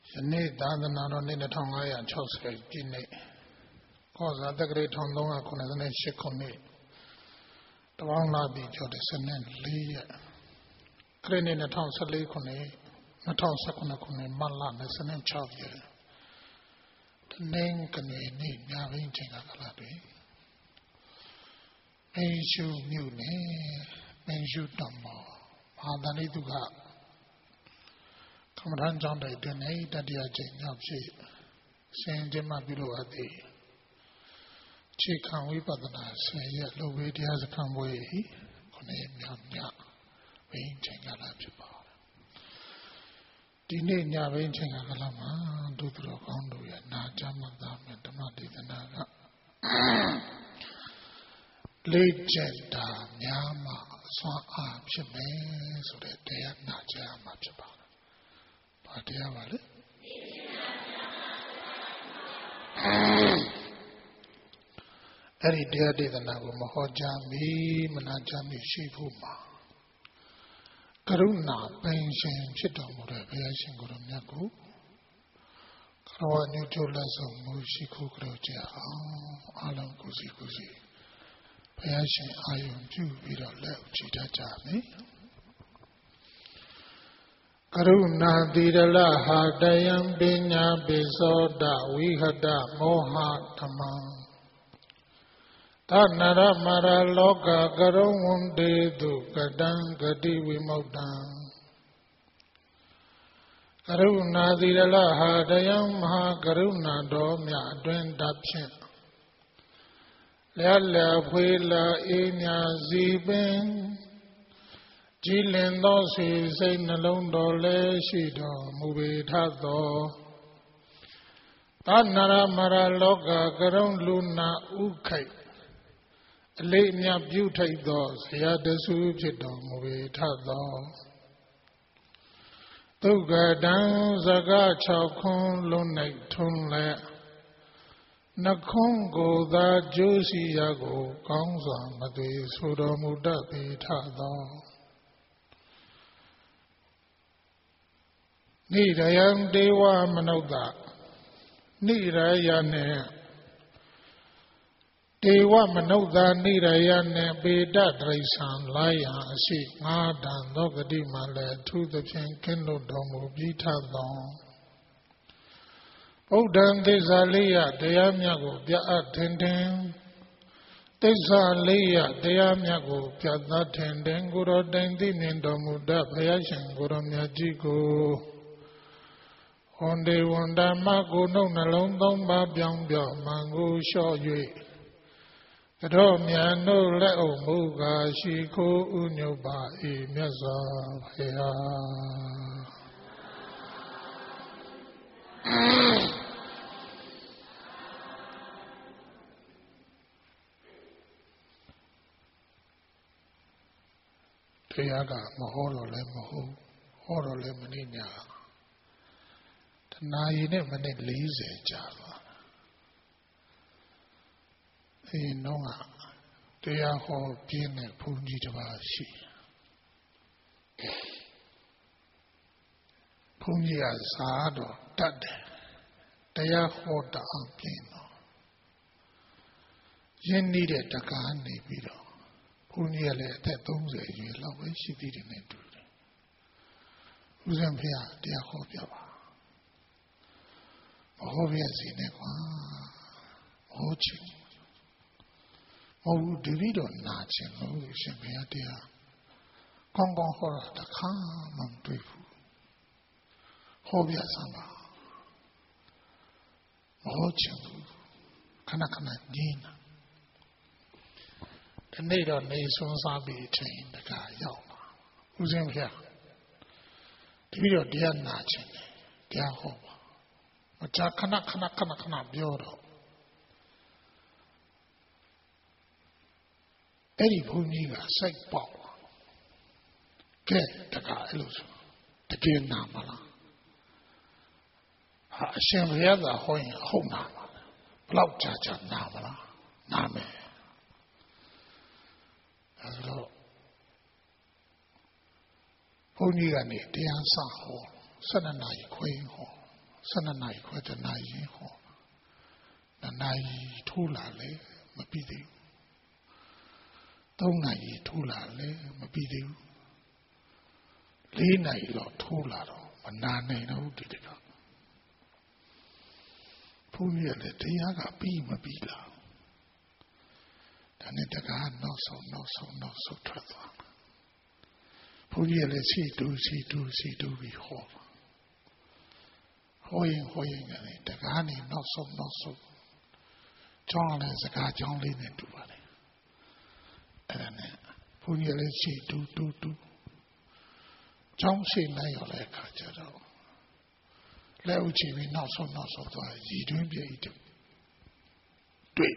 ယနေ့သာသနာတော်နှစ်2560ပြည့်နှစ်ကောဇာတက္ကရာ1398ခုနှစ်တပေါင်းလာပြီးကျော်တဲ့14ရက်ခရစ်နှစ်2014ခုနှစ်2019ခုနှစ်မတ်လ26ရက်တနင်္ဂနွေနေ့ညပိုင်းချိန်ကလာတွင်မင်းရှုမြို့နယ်မင်းရှုတော်မဟာသန္တိတုခကမ္မထမ်းကျောင်းတိုက်တွင်တတိယချိန်မြောက်ဖြစ်ဆင်ကျင်းမှပြုလုပ်အပ်သည်ခြေခံဝိပဿနာ10ရက်လုံဝေးတရားစခန်းပွဲခုနှစ်မြောက်ညဘိန်းချိန်ကလာဖြစ်ပါတယ်ဒီနေ့ညဘိန်းချိန်ကလာမှာဒုတော်ကောင်းတို့ရဲ့နာကြမှတ်သားမဲ့ဓမ္မဒေသနာကလေ့ကျက်တာများမှစွမ်းအားဖြစ်မယ်ဆိုတဲ့တရားနာကြရမှာဖြစ်ပါတယ်။ဘာတရားပါလဲ။အဲ့ဒီတရားဒေသနာကိုမဟောကြားမီမနာကြားမီရှိဖို့မှာကရုဏာပင်ရှင်ဖြစ်တော်မူတဲ့ဘုရားရှင်ကိုယ်တော်မြတ်ကိုကရောညွှန်ကြလက်ဆောင်မှုရှိခိုးကြကြအောင်အလုံးကိုစီကိုစီဘုရားရှင်အာယုံပြုပြီးတော့လက်ချီတတ်ကြမယ်ကရုဏာတိရလဟာတယံပညာပိသောတဝိဟတမောဟဓမ္မံသနရမရလောကကရုံဝန္တေတုကတံဂတိဝိမု ක්තံကရုဏာတိရလဟာတယံမဟာကရုဏာတော်မြတ်အတွင်တဖြင့်လျက်ဖွေလာအေးမြစီပင်ကြည်လင်သောဆွေစိတ်နှလုံးတော်လည်းရှိတော်မူပေထသောသနရမရလောကကရုံလူနာဥခိတ်အလေးမြတ်ပြုထိတ်သောဇယတဆူဖြစ်တော်မူပေထသောဒုက္ကတံဇဂ6ခွန်းလုံး၌ထွန်းလက်နှခွန်းကိုသာကျိုးစီရကိုကောင်းစွာမသွေဆိုတော်မူတတ်ပေထသောနိရယံဒေဝမနုဿနိရယနှင့်ဒေဝမနုဿနိရယနှင့်ပေတတရိစ္ဆာန်လာယံအရှိငါးတန်သောဂတိမှလည်းထူးသဖြင့်ကင်းလွတ်တော်မူပြီးထသောဗုဒ္ဓံသစ္စာလေးရတရားမြတ်ကိုပြအပ်ထင်ထင်သစ္စာလေးရတရားမြတ်ကိုပြသထင်ထင်ကိုယ်တော်တိုင်သိမြင်တော်မူတတ်ဘုရားရှင်ကိုယ်တော်မြတ်ကြီးကိုဝန္ဒေဝန္တမကိုနှုတ်နှလုံးသုံးပါးပြောင်းပြောင်းမှန်ကိုလျှော့၍တော်မြတ်တို့လက်အုပ်မူကားရှိခိုးဥညုတ်ပါ၏မြတ်စွာဘုရားတရားကမဟောတော့လည်းမဟုတ်ဟောတော့လည်းမနည်းညာတနာရီနဲ့မိနစ်40ကြာသွားဒီတော့တရားဟောပြင်းတဲ့ဘုန်းကြီးတစ်ပါးရှိဘုန်းကြီးကစားတော့တတ်တယ်တရားဟောတအောင်ပြင်းတော့ရင်းနှီးတဲ့တကားနေပြီးတော့ဘုန်းကြီးကလည်းအသက်30အရွယ်လောက်ပဲရှိသေးတယ်နဲ့တူတယ်ဦးဇင်းဖေတရားဟောပြပါမဟောပြစီနဲ့ကွာဟောချင်မဟုတ်တပည့်တော်နာချင်လို့ရှင်ဘုရားတရားကောင်းကောင်းဟောတာတခါမှမတွေ့ဘူးဟောပြစမ်းပါမဟောချင်ဘူးခဏခဏညင်းတာဒီနေ့တော့နေဆွမ်းစားပြီးအချိန်တခါရောက်လာဦးဇင်းဘုရားတပည့်တော်တရားနာချင်တယ်တရားဟောပါမကြာခဏပြောတော့အဲ့ဒီဘုန်းကြီးကစိတ်ပေါက်ကဲတကားအဲ့လိုဆိုတကယ်နာမလားဟာအရှင်ဘုရားသာဟောရင်ဟုတ်နာမှာဘလောက်ကြာနာမလားနာမယ်အဲ့တော့ဘုန်းကြီးကနေတရားစဟော12နာရီခွဲဟော 12နာရီခွဲတနာရီဟော2နာရီထိုးလာလေမပြီးသေးဘူး3နာရီထိုးလာလေမပြီးသေးဘူး4နာရီတော့ထိုးလာတော့မနာနိုင်တော့ဒီတကဘုန်းကြီးလည်းတရားကပြီးမပြီးလားဒါနဲ့တကားနောက်ဆုံးထွက်သွားဘုန်းကြီးလည်းစီတူပြီးဟောရင်လည်းတကားနေနောက်ဆုံးကျောင်းလည်းစကားကျောင်းလေးနဲ့တူပါတယ်အဲ့ဒါနဲ့ဘုန်းကြီးလည်းစီတူကျောင်းရှိနိုင်ရတဲ့အခါကျတော့လက်ဥချီပြီးနောက်ဆုံးသွားရည်တွင်းပြည့်တွေ့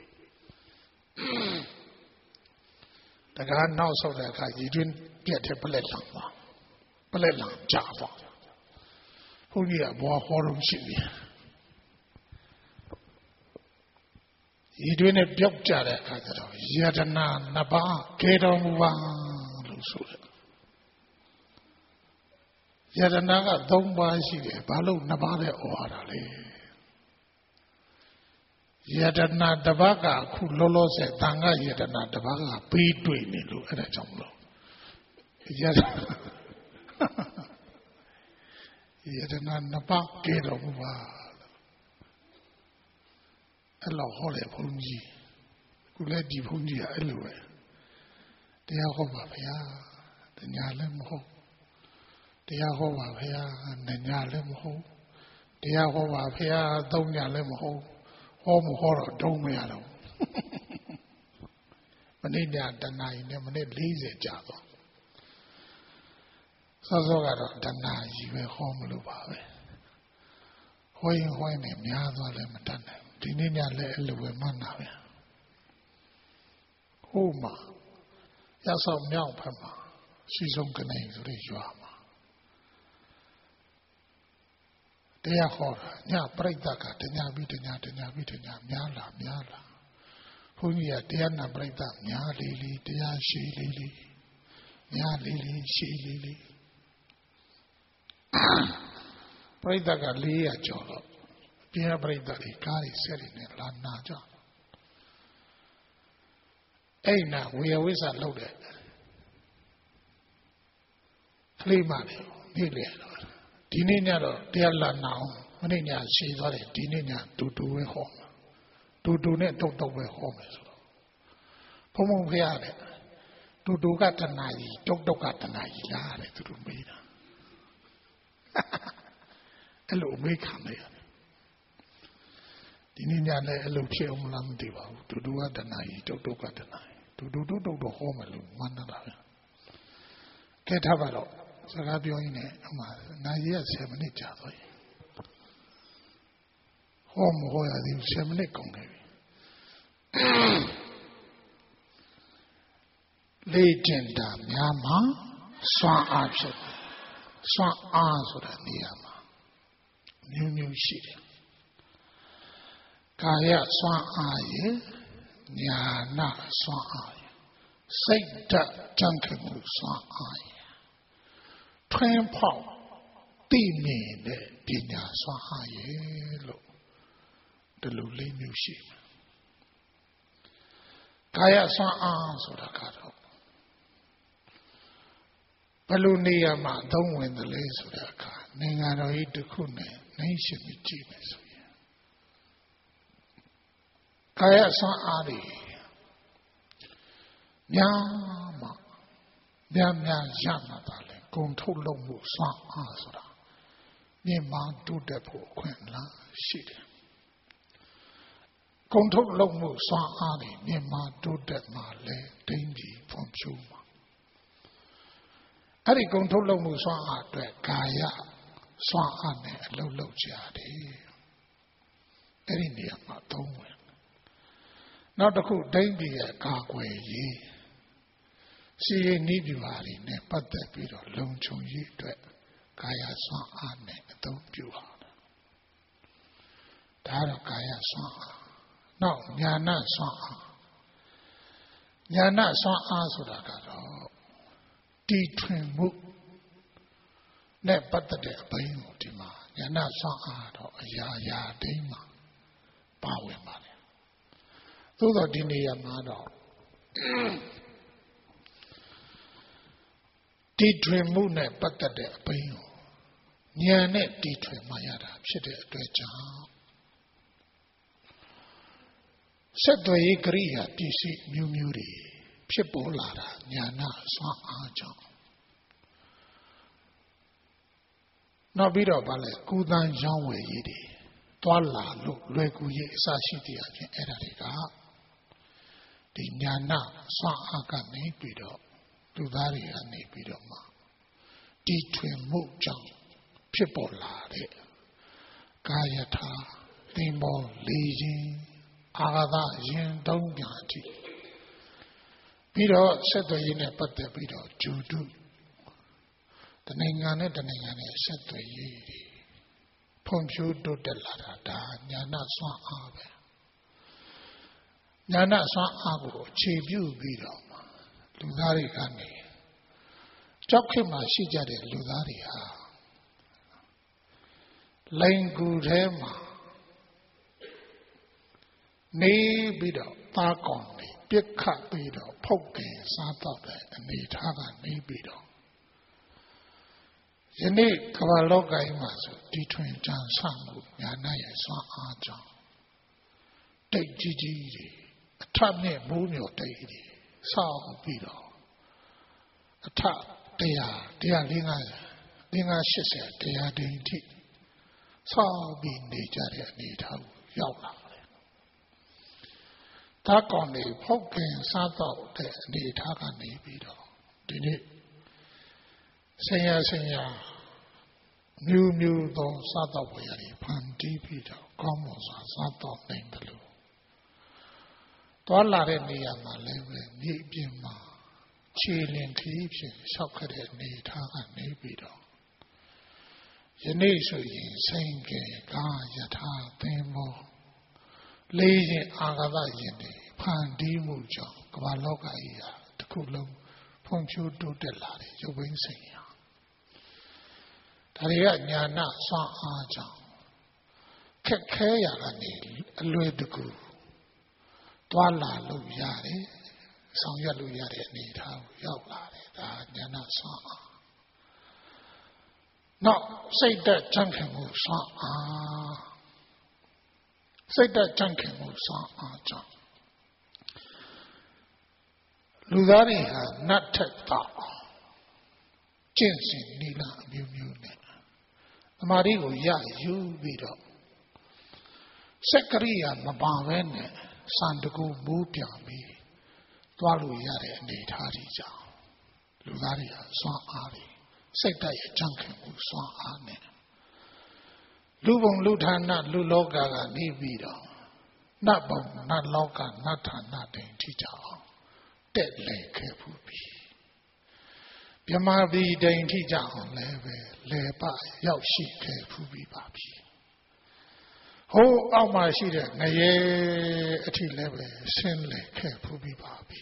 တကားနောက်ဆုံးတဲ့အခါရည်တွင်းပြည့်တဲ့ပလက်လောင်ကြာသွားဘုန်းကြီးကဘောဟောတော့ရှိပြီရည်တွင်းနဲ့ပြောက်ကြတဲ့အခါကျတော့ယတနာနှစ်ပါးကေတော်မူပါလို့ဆိုတယ်ယတနာက3ပါးရှိတယ်ဘာလို့2ပါးပဲဩဝါဒလဲယတနာတစ်ပါးကအခုလောလောဆယ်တန်ခါယတနာတစ်ပါးကပေးတွေ့နေလို့အဲ့ဒါကြောင့်မလို့ယတနာ2ပါးကေတော်မူပါအဲ့လိုဟောတယ်ဘုန်းကြီးခုလည်းဒီဘုန်းကြီးကအဲ့လိုပဲတရားဟောပါဗျာတရားလည်းမဟုတ်တရားဟောပါဗျာညလည်းမဟုတ်တရားဟောပါဗျာ3ညလည်းမဟုတ်ဟောတော့တုံးမရတော့မနေ့ညတနာရီနဲ့မနေ့40ကြာသွားစောကတော့တနာရီပဲဟောမလို့ပါပဲဟောရင်နဲ့များသွားလည်းမတတ်နိုင်ဒီနေ့ညလည်းအဲ့လိုပဲမှတ်နာပဲဟိုမှာရသော်မြောက်ဖက်မှာရှိဆုံးကနေဆိုတဲ့ရွာမှာတရားဟောတာညပြိတ္တကတညာပြီးတညာများလာဘုန်းကြီးကတရားနာပြိတ္တများလေးတရားရှိလေးများလေးရှိလေးပြိတ္တက400ကျော်တော့ပြင်းပြိတ္တတွေကားတွေဆက်တွေနဲ့လာနာကြအဲ့နာဝေယဝိဆလုပ်တဲ့ကလေးမလေးနေလေတော့ဒီနေ့ညတော့တရားလာနာအောင်မနေ့ညရှိသွားတယ်ဒီနေ့ညတူပဲဟောမှာတူနဲ့တုတ်ပဲဟောမယ်ဆိုတော့ဘုံဖရားတဲ့တူကတနာကြီးတုတ်ကတနာကြီးလားတဲ့သူတို့မေးတာအဲ့လိုမေးခံရတယ်ဒီနေ့ညလည်းအဲ့လိုဖြစ်အောင်လားမသိပါဘူးတူကတနာကြီးတုတ်ကတနာကြီးတူတော့ဟောမယ်လို့မှန်းတာပဲကဲထားပါတော့စကားပြောရင်းနဲ့အမှနိုင်ရ10မိနစ်ကြာသွားရင်ဟောမဟောရသေးဘူး10မိနစ်ကုန်နေပြီလေ့ကျင့်တာများမှာစွမ်းအားဖြစ်စွမ်းအားဆိုတာနေရာမှာမျိုးရှိတယ်ကာယစွမ်းအားရဲ့ညာနာစွမ်းအားရဲ့စိတ်ဓာတ်ကြံ့ခိုင်မှုစွမ်းအားရဲ့ထွန်းဖောက်သိမြင်တဲ့ပညာစွမ်းအားရဲ့လို့ဒီလိုလေးမျိုးရှိတယ်ကာယစွမ်းအားဆိုတာကတော့ဘယ်လိုနေရာမှာသုံးဝင်တယ်လဲဆိုတဲ့အခါနိုင်ငံတော်ကြီးတစ်ခုနဲ့နိုင်ရှိပြီးကြည့်မယ်ဆိုရင်ကာယစွမ်းအားတွေများရမှာပါလေဂုံထုတ်လုပ်မှုစွမ်းအားဆိုတာမြင့်မားတိုးတက်ဖို့အခွင့်အလမ်းရှိတယ်ဂုံထုတ်လုပ်မှုစွမ်းအားတွေမြင့်မားတိုးတက်မှလည်းတိုင်းပြည်ဖွံ့ဖြိုးမှာအဲ့ဒီဂုံထုတ်လုပ်မှုစွမ်းအားအတွက်ကာယစွမ်းအားနဲ့အလုပ်လုပ်ကြတယ်အဲ့ဒီနေရာမှာသုံးဝင်နောက်တစ်ခုတိုင်းပြည်ရဲ့ကာကွယ်ရေးစီရင်နည်းပြပါတွေနဲ့ပတ်သက်ပြီးတော့လုံခြုံရေးအတွက်ကာယစွမ်းအားနဲ့အသုံးပြုရတာဒါတော့ကာယစွမ်းအားနောက်ညာဏစွမ်းအားဆိုတာကတော့တီထွင်မှုနဲ့ပတ်သက်တဲ့အပိုင်းကိုဒီမှာညာညာနာစွမ်းအားတော့အရာရာတိုင်းမှာပါဝင်ပါလေသို့တော့ဒီနေရာမှာတော့တီထွင်မှုနဲ့ပတ်သက်တဲ့အပိုင်းကိုဉာဏ်နဲ့တီထွင်မှရတာဖြစ်တဲ့အတွက်ကြောင့်ဆက်သွယ်ရေးကိရိယာပစ္စည်းမျိုးမျိုးတွေဖြစ်ပေါ်လာတာဉာဏစွမ်းအားကြောင့်နောက်ပြီးတော့ဗာလဲကုသန်းရောင်းဝယ်ရေးတွေတွာလာလို့လွယ်ကူရေးအစရှိတဲ့အပြင်အဲ့ဒါတွေကဒီဉာဏစွမ်းအားကနေပြီးတော့လူသားတွေကနေပြီးတော့မှတီထွင်မှုကြောင့်ဖြစ်ပေါ်လာတဲ့ကာယထာသင်္ဘောလေးခြင်းအာဂါသရင်တုံးပြတိပြီးတော့ဆက်သွယ်ရေးနဲ့ပတ်သက်ပြီးတော့ဂျူတုတနိုင်ငံနဲ့တနိုင်ငံနဲ့ဆက်သွယ်ရေးတွေဖွံ့ဖြိုးတိုးတက်လာတာဒါဉာဏစွမ်းအားပဲဉာဏစွမ်းအားကိုခြေပြုပြီးတော့လူသားတွေကနေကြောက်ခေတ်မှာရှိကြတဲ့လူသားတွေဟာလိန်ကူထဲမှာနေပြီးတော့သားကောင်တွေပြစ်ခတ်ပြီးတော့ဖုတ်ကင်စားတော့တဲ့အနေထားကနေပြီးတော့ယနေ့ကမ္ဘာလောကကြီးမှာဆိုဒီထွင်ကြံဆမှုညာနာရဲ့စွမ်းအားကြောင့်တိတ်ကြီးကြီးတွေအထက်နဲ့မိုးမြော်တိတ်တွေဆောက်ပြီးတော့အထ100 150 180တရားတိန်ထိဆောက်ပြီးနေကြတဲ့အနေထားကိုရောက်လာတယ်။ဒါကောင်တွေဖုတ်ခင်စားတော့တဲ့အနေထားကနေပြီးတော့ဒီနေ့ဆရာမျိုးမျိုးသောစားတော့ဝယ်ရတယ်ဖန်တီးပြီးတော့ကောင်းမွန်စွာစားတော့နိုင်တယ်လို့သွားလာတဲ့နေရာမှာလည်းပဲမြေပြင်မှာခြေလင်ခီးဖြင့်လျှောက်ခဲ့တဲ့အနေထားကနေပြီးတော့ယနေ့ဆိုရင်ဆိုင်ကယ်ကားယထာသင်္ဘောလေးရင်အာဂါသရင်တွေဖန်တီးမှုကြောင့်ကမ္ဘာလောကကြီးဟာတစ်ခုလုံးဖွံ့ဖြိုးတိုးတက်လာတယ်ရုပ်ဘင်းဆိုင်ရာဒါတွေကညာနာစွမ်းအားကြောင့်ခက်ခဲရာကနေအလွယ်တကူသွားလာလို့ရတယ်ဆောင်ရွက်လို့ရတဲ့အနေအထားကိုရောက်လာတယ်ဒါညာနာစွမ်းအားနောက်စိတ်သက်ကြံ့ခိုင်မှုစွမ်းအားစိတ်သက်ကြံ့ခိုင်မှုစွမ်းအားကြောင့်လူသားတွေဟာနတ်ထက်တော့ကျင့်စဉ်နိလအမျိုးမျိုးနဲ့သမာဓိကိုရယူပြီးတော့စက်ကရိယာမပါဘဲနဲ့စံတကူမိုးပြပြီးသွားလို့ရတဲ့အနေအထားကြီးကြောင့်လူသားတွေဟာစွမ်းအားတွေစိတ်ဓာတ်ရဲ့ကြံ့ခိုင်မှုစွမ်းအားနဲ့လူဘုံလူဌာနလူလောကကနေပြီးတော့နတ်ဘုံနတ်လောကနတ်ဌာနတိုင်ထိကြအောင်တက်လေခဲ့ဘူးပြီမြမပြည်တိုင်ထိကြအောင်လည်းပဲလေပရောက်ရှိခဲ့ဘူးပြီပါပြီဟိုးအောက်မှာရှိတဲ့ငရေအထိလည်းပဲဆင်းလေခဲ့ဘူးပြီပါပြီ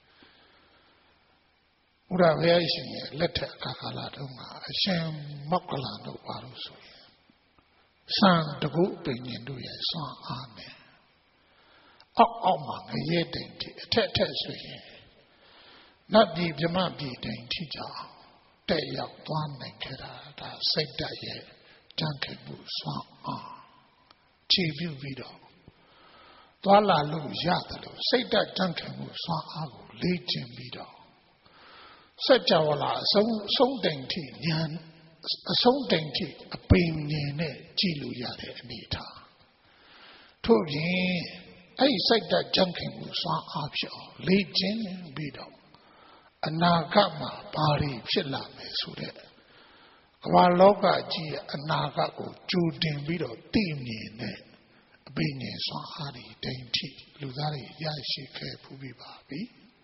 ဘုရားဘုရားရှင်ရဲ့လက်ထက်အခါကာလတုန်းကအရှင်မောက္ကလန်တို့ပါလို့ဆိုရင်စံတကုပင်ញင်တို့ရဲ့စွမ်းအားနဲ့အောက်မှာငရေတိုင်ထိအထက်ဆိုရင်နတ်ပြည်မြမပြည်တိုင်ထိကြအောင်တက်ရောက်သွားနိုင်ခဲ့တာဒါစိတ်ဓာတ်ရဲ့ကြံ့ခိုင်မှုစွမ်းအားခြေပြုပြီးတော့သွားလာလို့ရတယ်လို့စိတ်ဓာတ်ကြံ့ခိုင်မှုစွမ်းအားကိုလေ့ကျင့်ပြီးတော့စัจ java လာအဆုံးတိုင်ထိဉာဏ်အဆုံးတိုင်ထိအပိန်ဉာဏ်နဲ့ကြည့်လို့ရတဲ့အနေအထားထို့ပြင်အဲ့စိတ်ဓာတ်ကြံ့ခိုင်မှုစွမ်းအားဖြစ်အောင်လေ့ကျင့်ပြီးတော့အနာဂတ်မှာဘာတွေဖြစ်လာမယ်ဆိုတဲ့ကမ္ဘာလောကကြီးရဲ့အနာဂတ်ကိုကြိုတင်ပြီးတော့သိမြင်တဲ့အပိဉာဏ်စွမ်းအားတွေတိုင်ထိလူသားတွေရရှိခဲ့ဖူးပြီပါပြီ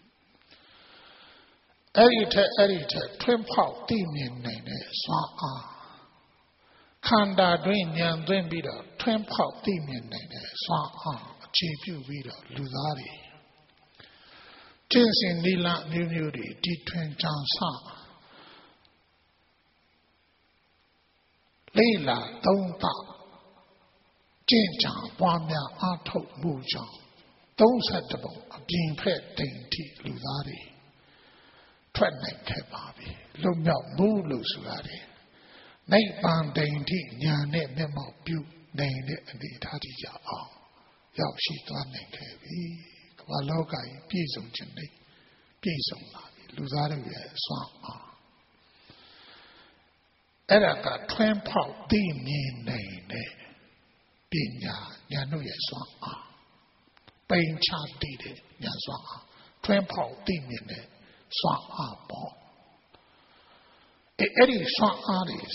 အဲ့ဒီထက်ထွန်းဖောက်သိမြင်နိုင်တဲ့စွမ်းအားခန္ဓာတွင်ဉာဏ်သွင်းပြီးတော့ထွန်းဖောက်သိမြင်နိုင်တဲ့စွမ်းအားအခြေပြုပြီးတော့လူသားတွေကျင့်စဉ်နိလမျိုးမျိုးတွေတီထွင်ကြံစလေးလာသုံးသကျင့်ကြံပွားများအားထုတ်မှုကြောင့်31ပုံအပြင်ဖက်တိမ်ထိလူသားတွေထွက်နိုင်ခဲ့ပါပြီလွတ်မြောက်မှုလို့ဆိုရတယ်နိဗ္ဗာန်တိမ်ထိညာနဲ့မျက်မှောက်ပြုနိုင်တဲ့အနေအထားကြီးရောက်အောင်ရောက်ရှိသွားနိုင်ခဲ့ပြီကမ္ဘာလောကကြီးပြည့်စုံခြင်းနဲ့ပြည့်စုံလာပြီလူသားတွေရဲ့စွမ်းအားအဲ့ဒါကထွန်းဖောက်သိမြင်နိုင်တဲ့ပညာဉာဏ်တို့ရဲ့စွမ်းအားပိန်ချတည်တဲ့ဉာဏ်စွမ်းအားထွန်းဖောက်သိမြင်တဲ့စွမ်းအားပေါ့အဲ့ဒီစွမ်းအားတွေ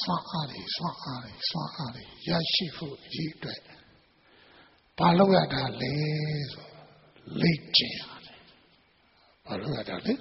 ရရှိဖို့ရည်အတွက်ဘာလို့ရတာလဲဆိုလေ့ကျင့်ရတယ်ဘာလို့ရတာလဲ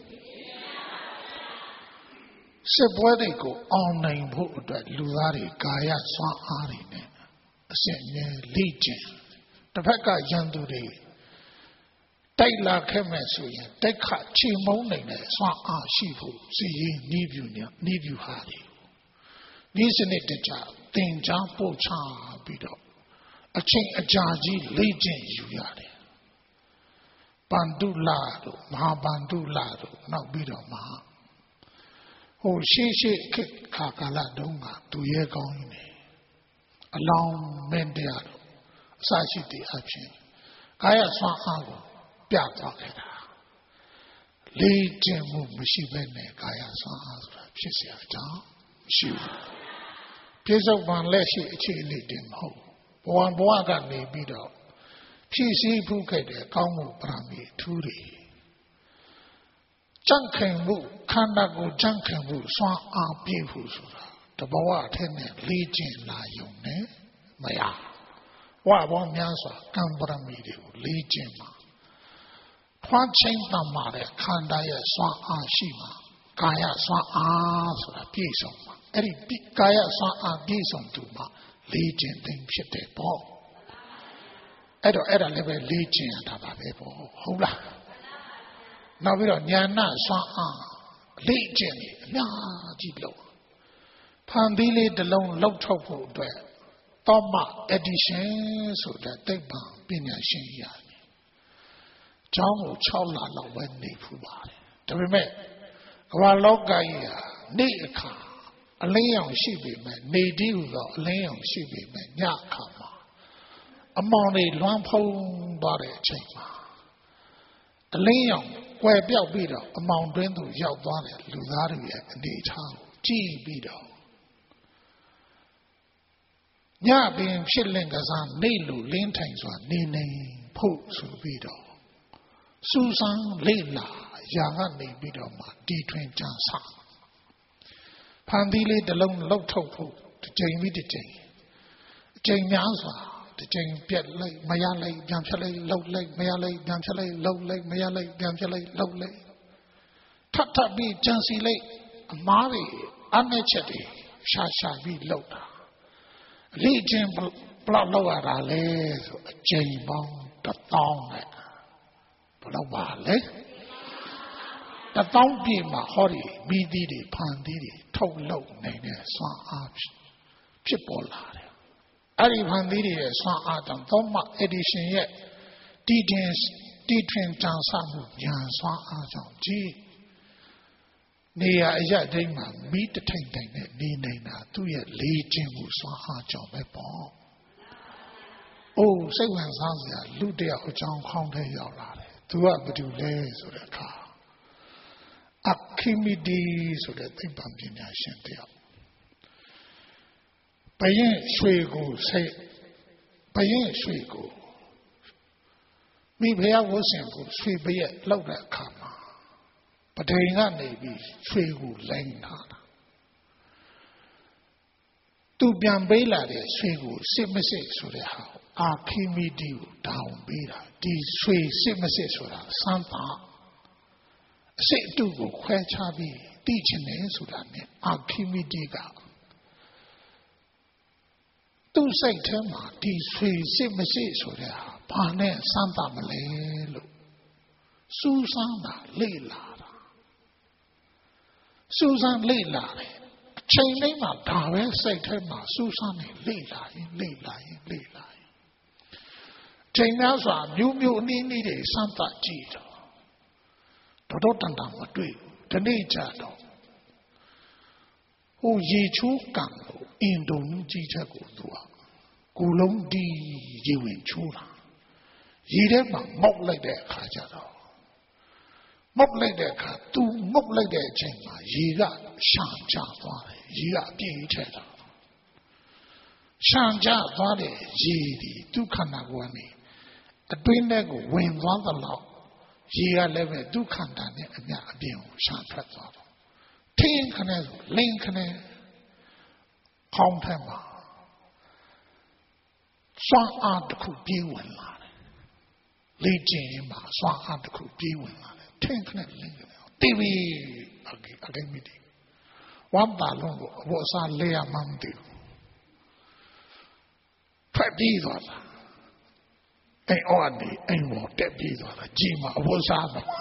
စစ်ပွဲတွေကိုအောင်နိုင်ဖို့အတွက်လူသားတွေကာယစွမ်းအားတွေနဲ့အစဉ်နဲ့လေ့ကျင့်တစ်ဖက်ကရန်သူတွေတိုက်လာခဲ့မဲ့ဆိုရင်တိုက်ခချေမုန်းနိုင်တဲ့စွမ်းအားရှိဖို့စီရင်နီးပြူဟာတွေဒီစနစ်တကျသင်ကြားပို့ချပြီးတော့အချိန်အကြာကြီးလေ့ကျင့်ယူရတယ်ပန္တုလတို့မဟာပန္တုလတို့နောက်ပြီးတော့မှဟိုရှေ့ခါကာလတုန်းကသူရဲကောင်းကြီးနေအလောင်းမင်းတရားတို့အစရှိတဲ့အဖြစ်ကာယစွမ်းအားကိုပြသွားခဲ့တာလေ့ကျင့်မှုမရှိဘဲနဲ့ကာယစွမ်းအားဆိုတာဖြစ်เสียအကြောင်းမရှိဘူးပြစ္ဆုတ်ပံလက်ရှိအခြေအနေတည်းမဟုတ်ဘဝကနေပြီးတော့ဖြည့်ဆည်းဖို့ခဲ့တဲ့ကောင်းမှုပရမီထူးတွေကြန့်ခိုင်မှုခန္ဓာကိုယ်ကြန့်ခိုင်မှုစွမ်းအားပြည့်ဖို့ဆိုတာတဘဝအထက်နဲ့လေ့ကျင့်လာရုံနဲ့မရဝဘောများစွာကံပရမီတွေကိုလေ့ကျင့်မှာထွန်းချင်းတမ်းမာတဲ့ခန္ဓာရဲ့စွမ်းအားရှိမှာကာယစွမ်းအားဆိုတာပြည့်စုံမှာအဲ့ဒီကာယစွမ်းအားပြည့်စုံသူမှာလေ့ကျင့်သိဖြစ်တယ်ပေါ့အဲ့ဒါလည်းပဲလေ့ကျင့်ရတာပါပဲပေါ့ဟုတ်လားနောက်ပြီးတော့ဉာဏ်စွမ်းအားလေ့ကျင့်နေအများကြီးလို့ဖန်သီးလေးတစ်လုံးလှုပ်ထုတ်ဖို့အတွက်သောမ edition ဆိုတဲ့သိပ္ပံပညာရှင်ကြီးရတယ်။ကျောင်းကို6လလောက်ပဲနေဖူးပါတယ်။ဒါပေမဲ့ကမ္ဘာလောကကြီးဟာနေ့အခါအလင်းရောင်ရှိပေမဲ့နေတည်းဟူသောအလင်းရောင်ရှိပေမဲ့ညအခါမှာအမောင်တွေလွှမ်းဖုံးသွားတဲ့အချိန်မှာအလင်းရောင်ကွယ်ပြောက်ပြီးတော့အမောင်တွင်းသို့ရောက်သွားတဲ့လူသားတွေရဲ့အနေအထားကိုကြည့်ပြီးတော့ညပင်ဖြစ်လင်ကစားနေလို့လင်းထိုင်စွာနေနေဖို့ဆိုပြီးတော့စူးစမ်းလေ့လာရာကနေပြီးတော့မှတီထွင်ကြံစဖန်သီးလေးတစ်လုံးလှုပ်ထုတ်ဖို့တစ်ချိန်ပြီးတစ်ချိန်အချိန်များစွာတစ်ချိန်ပြက်လိုက်မရလိုက်ပြန်ဖြတ်လိုက်လှုပ်လိုက်မရလိုက်ပြန်ဖြတ်လိုက်လှုပ်လိုက်မရလိုက်ပြန်ဖြတ်လိုက်လှုပ်လိုက်ထပ်ပြီးကြံစီလိုက်အမားတွေအမဲ့ချက်တွေရှာပြီးလှုပ်တာလေ့ကျင့်ဘလောက်လောက်ရတာလဲဆိုအချိန်ပေါင်း1000နဲ့ဘလောက်ပါလဲ1000ပြည့်မှာဟောဒီမိသီးတွေဖန်သီးတွေထုတ်လုပ်နိုင်တဲ့စွမ်းအားဖြစ်ပေါ်လာတယ်အဲ့ဒီဖန်သီးတွေရဲ့စွမ်းအားကြောင့်သောမ edition ရဲ့တီထွင်ကြံစမှုဉာဏ်စွမ်းအားကြောင့်ကြီးနေရအရတိတ်မှာမိတထိန်တိုင်နဲ့နေနေတာသူ့ရဲ့လေ့ကျင့်မှုစွမ်းအားကြောင့်ပဲပေါ့။အိုးစိတ်ဝင်စားစရာလူတယောက်အကြောင်းခေါင်းထဲရောက်လာတယ်။သူကဘာတူလဲဆိုတဲ့အခါအခီမီဒီဆိုတဲ့သိပ္ပံပညာရှင်တယောက်ဘယင်းရွှေကိုမိဖုရားဝတ်ဆင်ကိုရွှေပရက်လောက်တဲ့အခါမှာပဒိန်ကနေပြီးရွှေကိုလိမ့်ထားတာသူပြန်ပေးလာတဲ့ရွှေကိုစစ်မစစ်ဆိုတဲ့ဟာအာခီမီဒီကိုတောင်းပေးတာဒီရွှေစစ်မစစ်ဆိုတာစမ်းပါအစစ်အတုကိုခွဲခြားပြီးသိချင်တယ်ဆိုတာ ਨੇ အာခီမီဒီကသူ့စိတ်ထဲမှာဒီရွှေစစ်မစစ်ဆိုတဲ့ဟာဘာနဲ့စမ်းပါမလဲလို့စူးစမ်းတာလေ့လာတာစူးစမ်းလေ့လာတယ်အချိန်တိုင်းမှာဒါပဲစိတ်ထဲမှာစူးစမ်းနေလေ့လာရင်ချိန်များစွာမျိုးအနည်းနည်းတွေစမ်းသပ်ကြည့်တော့တန်မတွေ့ဘူးဒီနေ့ကြတော့ဟိုရေချိုးကန်လို့အင်ဒိုနီးကြီးချက်ကိုသူကကိုလုံးဒီရေဝင်ချိုးတာရေထဲမှာမောက်လိုက်တဲ့အခါကျတော့မောက်လိုက်တဲ့အခါသူမောက်လိုက်တဲ့အချိန်မှာရေကရှာချသွားတယ်ရေကအပြင်းထက်တာရှာချသွားတဲ့ရေဒီဒုက္ခနာကိုကနေအတွင်းထဲကိုဝင်သွားသလောက်ရေကလည်းပဲဒုက္ခတာနဲ့အမြအပြင်းကိုရှာထွက်သွားတော့ထင်းခနဲ့လိန်ခနဲ့ခေါင်းထဲမှာစွမ်းအားတစ်ခုပြေးဝင်လာတယ်လေ့ကျင့်ရင်မှာစွမ်းအားတစ်ခုပြေးဝင်လာတယ်ထင်းခနဲ့လိန်ခနဲ့တီဗီအကိမီတီဝမ်းပါလုံးကိုအဘောစားလဲရမှန်းမသိဘူးထွက်ပြေးသွားတာအိမ်အော်နေအိမ်ပေါ်တက်ပြေးသွားတာကြည်မှာအဘောစားတော့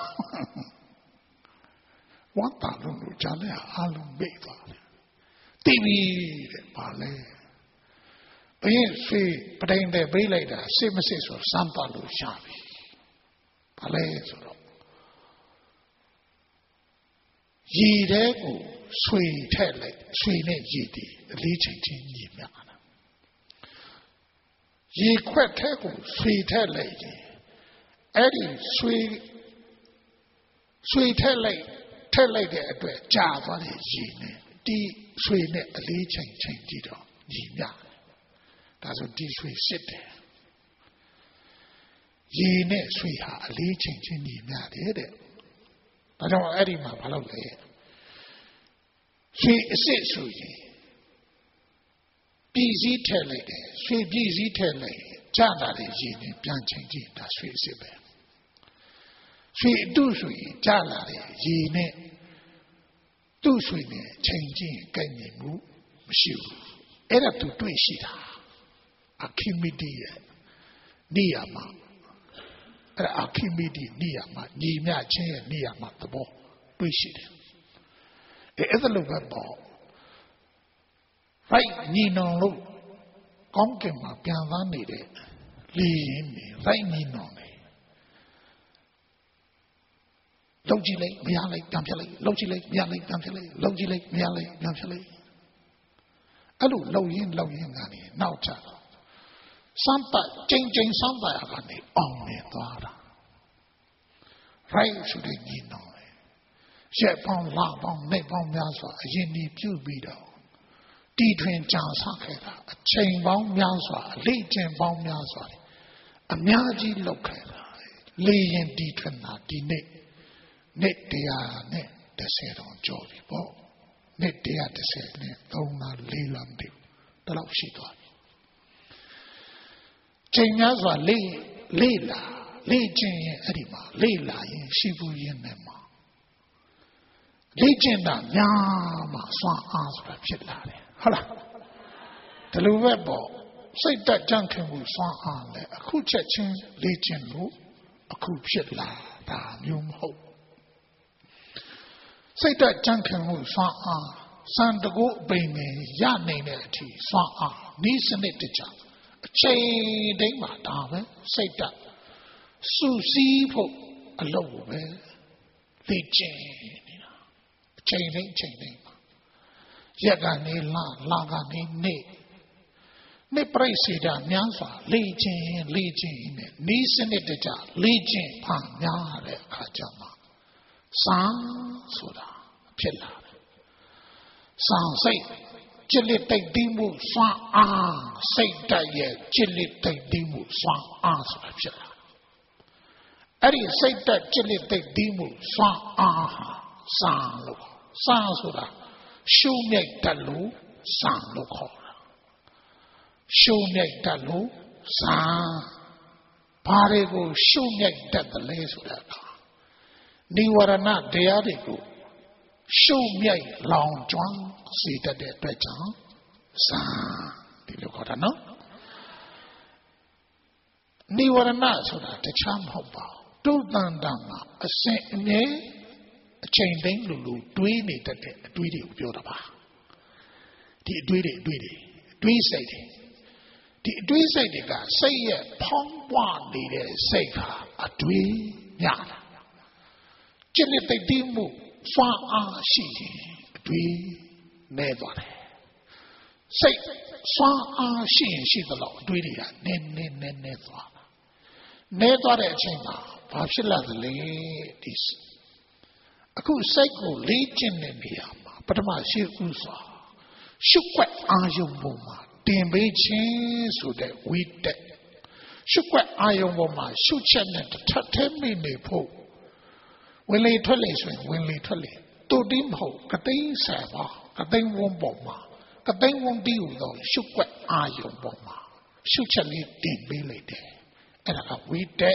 ဝမ်းပါလုံးကိုကြားလဲအားလုံးမေ့သွားတယ်တီဗီတဲ့ပါလဲဘင်းဖေးပတိုင်းတဲ့ပေးလိုက်တာစစ်မစစ်ဆိုစမ်းပါလို့ရှာပြီဘာလဲဆိုတော့ရေထဲကိုဆွေထက်လိုက်ဆွေနဲ့ရေတည်အလေးချိန်ချင်းညီမျှတာရေခွက်ထဲကိုဆွေထက်လိုက်ရင်အဲ့ဒီဆွေထက်လိုက်တဲ့အတွက်ကြာသွားတဲ့ရေနဲ့ဒီဆွေနဲ့အလေးချိန်ကြည့်တော့ညီမျှဒါဆိုဒီဆွေစစ်တယ်ရေနဲ့ဆွေဟာအလေးချိန်ချင်းညီမျှတယ်တဲ့ဒါကြောင့်အဲ့ဒီမှာဘာလုပ်လဲဆွေအစစ်ဆိုရင်ပြည်စည်းထည့်လိုက်တယ်ဆွေပြည်စည်းထည့်လိုက်ကြာလာတဲ့ရေနဲ့ပြန်ချိန်ကြည့်ဒါဆွေအစစ်ပဲဆွေအတုဆိုရင်ကြာလာတဲ့ရေနဲ့သူ့ဆွေနဲ့ချိန်ကြည့်ကြိုက်နေမှုမရှိဘူးအဲ့ဒါသူတွေ့ရှိတာအခီမီဒီရဲ့နေရာမှာအဲ့ဒါအခီမီဒီနေရာမှာညီမျှချင်းရဲ့နေရာမှာသဘောတွေ့ရှိတယ်အဲ့ဒါလိုပဲပေါ့right ညီနောင်လို့ကောင်းကင်မှာပြန်သားနေတဲ့လေရင်နေ right ညီနောင်နေလုံးကြည့်လိုက်မရလိုက်ပြန်ဖြစ်လိုက်လုံးကြည့်လိုက်မရလိုက်ပြန်ဖြစ်လိုက်လုံးကြည့်လိုက်မရလိုက်ပြန်ဖြစ်လိုက်အဲ့လိုလုံရင်ကနေနောက်ကျတော့စမ်းပတ်ကျင်းစမ်းပတ်ရကနေအောင်နေသွားတာ right ဆိုတဲ့ညီနောင်ရက်ပေါင်းလပေါင်းနှစ်ပေါင်းများစွာအရင်ဒီပြုပြီးတော့တီထွင်ကြာဆခဲ့တာအချိန်ပေါင်းများစွာအလေးကျင့်ပေါင်းများစွာအများကြီးလုပ်ခဲ့တာလေရင်တီထွင်တာဒီနေ့နှစ်130တောင်ကျော်ပြီပေါ့နှစ်130နဲ့3လ4လမသိဘူးဒါလောက်ရှိသွားပြီချိန်များစွာလေ့လာလေ့ကျင့်ရင်အဲ့ဒီမှာလေ့လာရင်ရှိဘူးရင်းနဲ့မှာလေ့ကျင့်တာများမှစွမ်းအားဆိုတာဖြစ်လာတယ်ဟုတ်လားဒီလိုပဲပေါ့စိတ်တက်ကြံ့ခင်မှုစွမ်းအားလဲအခုချက်ချင်းလေ့ကျင့်လို့အခုဖြစ်လာတာမျိုးမဟုတ်စိတ်တက်ကြံ့ခင်မှုစွမ်းအားစံတကူအပိန်နဲ့ရနိုင်တဲ့အထိစွမ်းအားဤစနစ်တကျအချိန်တိုင်းမှာဒါပဲစိတ်တက်စုစည်းဖို့အလုပ်ကိုပဲလေ့ကျင့်နေတာအချိန်တိုင်းမှာရက်ကနေလကနေနေ့ပြိစေတာများစွာလေ့ကျင့်နဲ့ဤစနစ်တကျလေ့ကျင့်ဖန်များတဲ့အခါကျမှစံဆိုတာဖြစ်လာတယ်စံစိတ်จิตလက်တိတ်တိမှုစွမ်းအားစိတ်တတ်ရဲ့จิตလက်တိတ်တိမှုစွမ်းအားဆိုတာဖြစ်လာအဲ့ဒီစိတ်တက်จิตလက်တိတ်တိမှုစွမ်းအားဟာစံလို့စံဆိုတာရှုမြိုက်တတ်လို့စံလို့ခေါ်တာရှုမြိုက်တတ်လို့စံဘာတွေကိုရှုမြိုက်တတ်တယ်လဲဆိုတာကနိဝရဏတရားတွေကိုရှုမြိုက်လောင်ကျွမ်းစေတတ်တဲ့အတွက်ကြောင့်စံဒီလိုခေါ်တာနော်နိဝရဏဆိုတာတခြားမဟုတ်ပါဘူးတုတ်တန်တန်မှာအစဉ်အမြဲအချိန်တိုင်းလိုတွေးနေတတ်တဲ့အတွေးတွေကိုပြောတာပါဒီအတွေးတွေတွေးစိတ်တွေဒီအတွေးစိတ်တွေကစိတ်ရဲ့ဖောင်းပွားနေတဲ့စိတ်ဟာအတွေးများတာจิตနဲ့တိတ်တိမှုစွမ်းအားရှိရင်အတွေးနဲသွားတယ်စိတ်စွမ်းအားရှိရင်ရှိသလောက်အတွေးတွေကနဲသွားတာနဲသွားတဲ့အချိန်မှာဘာဖြစ်လာသလဲဒီအခုစိတ်ကိုလေ့ကျင့်တဲ့နေရာမှာပထမရှိဥစွာရှုွက်အာယုံပေါ်မှာတင်ပေးခြင်းဆိုတဲ့ဝိတက်ရှုွက်အာယုံပေါ်မှာရှုချက်နဲ့တစ်ထပ်ထဲမိနေဖို့ဝင်လေထွက်လေဆိုရင်ဝင်လေထွက်လေတူတင်းမဟုတ်ကသိန်းဆယ်ပါကသိန်းဝန်းပေါ်မှာကသိန်းဝန်းတီးဟူသောရှုွက်အာယုံပေါ်မှာရှုချက်လေးတင်ပေးလိုက်တယ်အဲ့ဒါကဝိတက်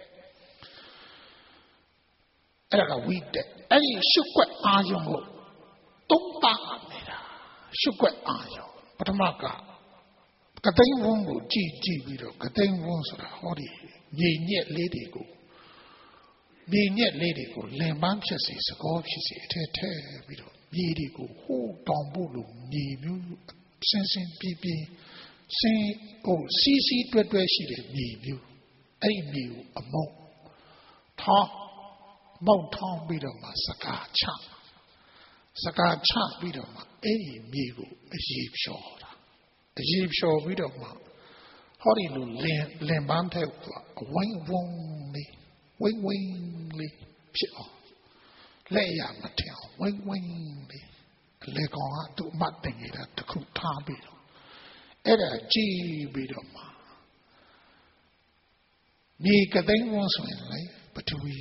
အဲ့ဒီရှုွက်အာယုံကိုသုံးပါနေတာရှုွက်အာယုံပထမကသိန်းဝန်းကိုကြည့်ပြီးတော့ကသိန်းဝန်းဆိုတာဟောဒီမြေညက်လေးတွေကိုလင်ပန်းဖြစ်စေစကောဖြစ်စေအထက်ထဲပြီးတော့မြေတွေကိုဟိုးတောင်ဖို့လို့မြေမျိုးစင်ပြင်းစင်ဟိုစီးတွဲရှိတဲ့မြေမျိုးအဲ့ဒီမြေကိုအမုံထောင်းမောက်ထောင်းပြီးတော့မှစကားချပြီးတော့မှအဲ့ဒီမြေကိုအရေးဖြောပြီးတော့မှဟောဒီလိုလင်ပန်းထဲကအဝိုင်းဝန်းလေးဝိုင်းလေးဖြစ်အောင်လက်ရမထင်အောင်ဝိုင်းလေးအလေကောင်ကသူ့အမှတ်တင်နေတာတခုထားပြီးတော့အဲ့ဒါကြည့်ပြီးတော့မှမြေကသိန်းဝန်းဆိုရင်လေပထဝီ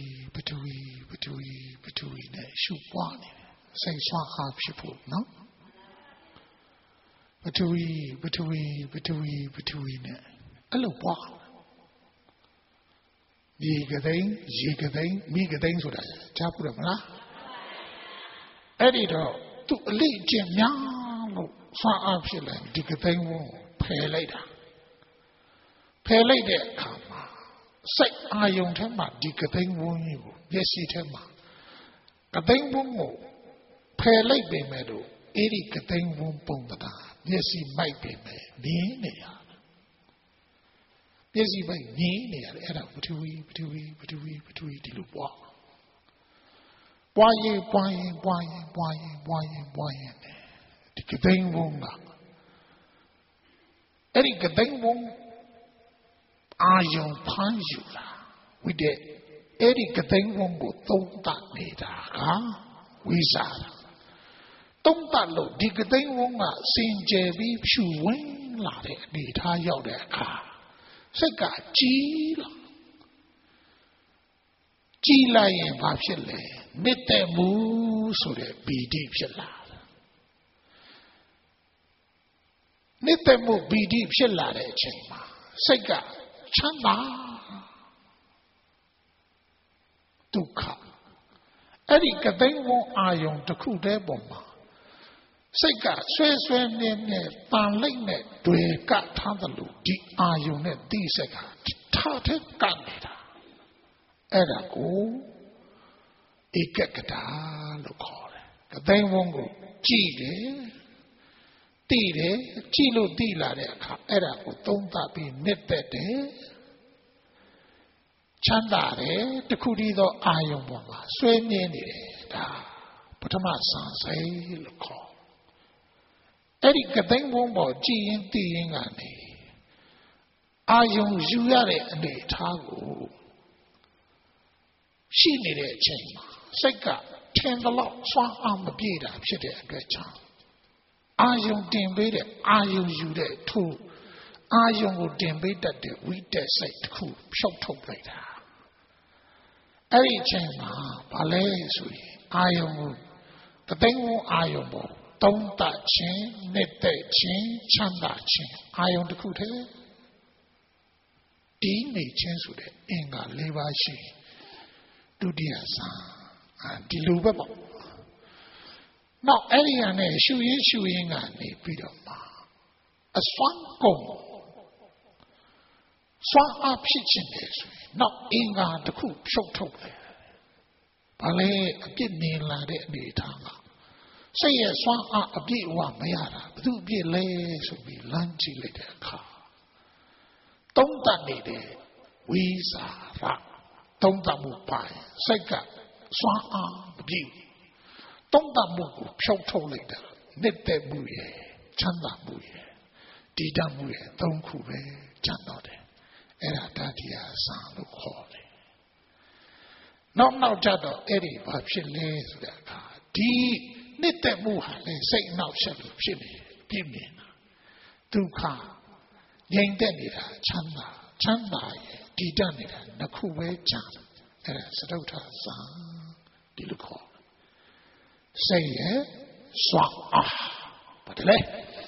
နဲ့ရှုပွားနေတယ်စိတ်ဆွမ်းအားဖြစ်ဖို့နော်ပထဝီနဲ့အဲ့လိုပွားမြေကသိန်းရေကသိန်းမိကသိန်းဆိုတာကြားဘူးတယ်မလားအဲ့ဒီတော့သူအလေးအကျင့်များလို့ဆွမ်းအားဖြစ်လာဒီကသိန်းဝန်းဖယ်လိုက်တဲ့အခါမှာစိတ်အာယုံထဲမှာဒီကသိန်းဝန်းကြီးကိုမျက်စိထဲမှာကသိန်းဝန်းကိုဖယ်လိုက်ပေမဲ့လို့အဲ့ဒီကသိန်းဝန်းပုံသဏ္ဍာန်မျက်စိမိုက်ပေမဲ့မြင်နေရမျက်စိမိုက်မြင်နေရတယ်အဲ့ဒါပထဝီဒီလိုပွားရင်ဒီကသိန်းဝန်းကအဲ့ဒီကသိန်းဝန်းအာယုံဖမ်းယူလာဝိတဲ့အဲ့ဒီကသိန်းဝန်းကိုသုံးသပ်နေတာကဝိဇာသုံးသပ်လို့ဒီကသိန်းဝန်းကစင်ကြယ်ပြီးဖြူဝင်းလာတဲ့အနေထားရောက်တဲ့အခါစိတ်ကကြီးလိုက်ရင်ဘာဖြစ်လဲနှစ်သက်မှုဆိုတဲ့ပီတိဖြစ်လာနှစ်သက်မှုပီတိဖြစ်လာတဲ့အချိန်မှာစိတ်ကချမ်းသာဒုက္ခအဲ့ဒီကသိန်းဝန်းအာယုံတစ်ခုတည်းပေါ်မှာစိတ်ကဆွဲမြဲပန်လိုက်နဲ့တွေ့ကထားသလိုဒီအာယုံနဲ့တိစိတ်ကထားတဲ့ကနေတာအဲ့ဒါကိုဧကကတာလို့ခေါ်တယ်ကသိန်းဝန်းကိုကြည့်တယ်ကြည့်လို့သိလာတဲ့အခါအဲ့ဒါကိုသုံးသပ်ပြီးနှစ်သက်တယ်ချမ်းသာတယ်တခုတည်းသောအာယုံပေါ်မှာဆွဲမြဲနေတယ်ဒါပထမဆံစိတ်လို့ခေါ်အဲ့ဒီကသိန်းဝန်းပေါ်ကြည်ရင်သိရင်ကနေအာယုံယူရတဲ့အနေအထားကိုရှိနေတဲ့အချိန်မှာစိတ်ကထင်သလောက်စွမ်းအားမပြေတာဖြစ်တဲ့အတွက်ကြောင့်အာယုံတင်ပေးတဲ့အာယုံယူတဲ့ထို့အာယုံကိုတင်ပေးတတ်တဲ့ဝိတက်စိတ်တစ်ခုဖြုတ်ထုတ်လိုက်တာအဲ့ဒီအချိန်မှာဘာလဲဆိုရင်အာယုံကိုကသိန်းဝန်းအာယုံပေါ်သုံးသပ်ခြင်းနှစ်သက်ခြင်းချမ်းသာခြင်းအာယုံတစ်ခုတည်းဒီနေခြင်းဆိုတဲ့အင်္ဂါ၄ပါးရှိဒုတိယဆံဒီလိုပဲပေါ့နောက်အဲ့ဒီကနေရှုရင်းကနေပြီးတော့မှအစွမ်းကုန်စွမ်းအားဖြစ်ခြင်းလေဆိုရင်နောက်အင်္ဂါတစ်ခုဖြုတ်ထုတ်တယ်ဘာလဲအပြစ်မြင်လာတဲ့အနေအထားကစိတ်ရဲ့စွမ်းအားအပြည့်အဝမရတာဘယ်သူအပြည့်လဲဆိုပြီးလမ်းကြည့်လိုက်တဲ့အခါသုံးသပ်နေတဲ့ဝိဇာရသုံးသပ်မှုပါရင်စိတ်ကစွမ်းအားမပြည့်သုံးသပ်မှုကိုဖြုတ်ထုတ်လိုက်တာနှစ်သက်မှုရဲ့ချမ်းသာမှုရဲ့တည်တံ့မှုရဲ့သုံးခုပဲကျန်တော့တယ်အဲ့ဒါတတိယဆံလို့ခေါ်တယ်နောက်ကြတော့အဲ့ဒီဘာဖြစ်လဲဆိုတဲ့အခါဒီနှစ်သက်မှုဟာလေစိတ်နောက်ဆက်လို့ဖြစ်နေပြည့်မြင်တာဒုက္ခငြိမ်သက်နေတာချမ်းသာရဲ့တည်တံ့နေတာနှစ်ခုပဲကျန်တယ်အဲ့ဒါစတုထဆံဒီလိုခေါ်စိတ်ရဲ့စွမ်းအားပါတယ်လေ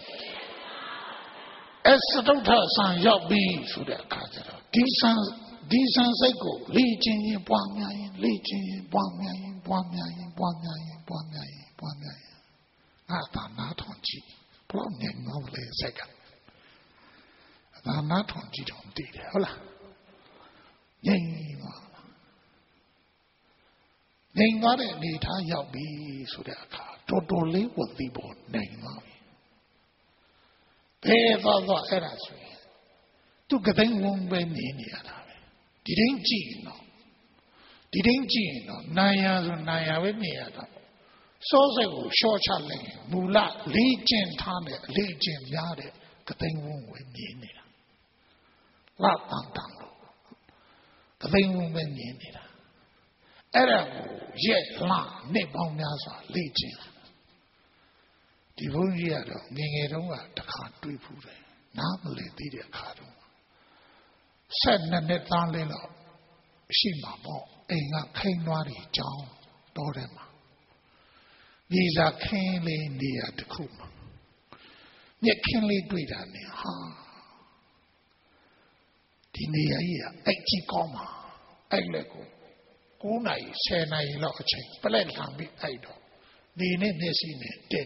အဲ့စတုထဆံရောက်ပြီဆိုတဲ့အခါကျတော့ဒီဆံစိတ်ကိုလေ့ကျင့်ရင်ပွားများရင်လေ့ကျင့်ရင်ပွားများရင်ငါသာနာထောင်ကြည့်ဘလို့ငြိမ်တော့လေစိတ်ကသာနာထောင်ကြည့်တော့တည်တယ်ဟုတ်လားငြိမ်သွားတဲ့အနေထားရောက်ပြီဆိုတဲ့အခါတော်တော်လေးဝသိဖို့နိုင်သွားပြီဘယ်သွားအဲ့ဒါဆိုရင်သူကတိုင်းဝုန်းပဲနေရတာပဲဒီတိုင်းကြည့်ရင်တော့နာယာဆိုနာယာပဲနေရတာစောစိတ်ကိုရှော့ချလိုက်ရင်မူလလေ့ကျင့်ထားတဲ့အလေ့ကျင့်များတဲ့ကတိုင်းဝုန်းပဲနေနေတာလာတန်လို့ကတိုင်းဝုန်းပဲနေနေတာအဲ့ဒါကိုရက်လာနှစ်ပေါင်းများစွာလေ့ကျင့်ဒီဘုန်းကြီးကတော့ငယ်တုန်းကတစ်ခါတွေ့ဖူးတယ်နားမလည်သေးတဲ့အခါတုန်း12နှစ်သားလေးတော့ရှိမှာပေါ့အိမ်ကခိန်းနွားတွေကြောင်းတော်တယ်မှာမြေစာခင်းလေးနေရာတစ်ခုမှာမြက်ခင်းလေးတွေ့တာနဲ့ဟာဒီနေရာကြီးကအိတ်ကြီးကောင်းမှာအဲ့လက်ကို9နာရီ10နာရီလောက်အချိန်ပလက်လှမ်းပြီးအဲ့တော့ဒီနဲ့မျက်စိနဲ့တဲ့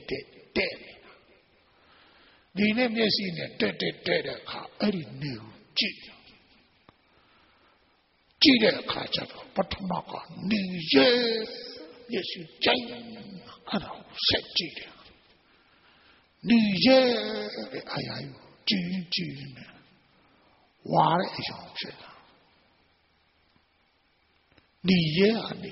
ဒီနဲ့မျက်စိနဲ့တဲ့တဲ့အခါအဲ့ဒီနေကိုကြည့်တဲ့အခါကျတော့ပထမကနေရဲမျက်စိကြိုက်အဲ့ဒါဆက်ကြည့်တယ်နေရဲအာရယူကြည့်နေဝါတဲ့အကြောင်းဖြစ်တာနေရဲအနေ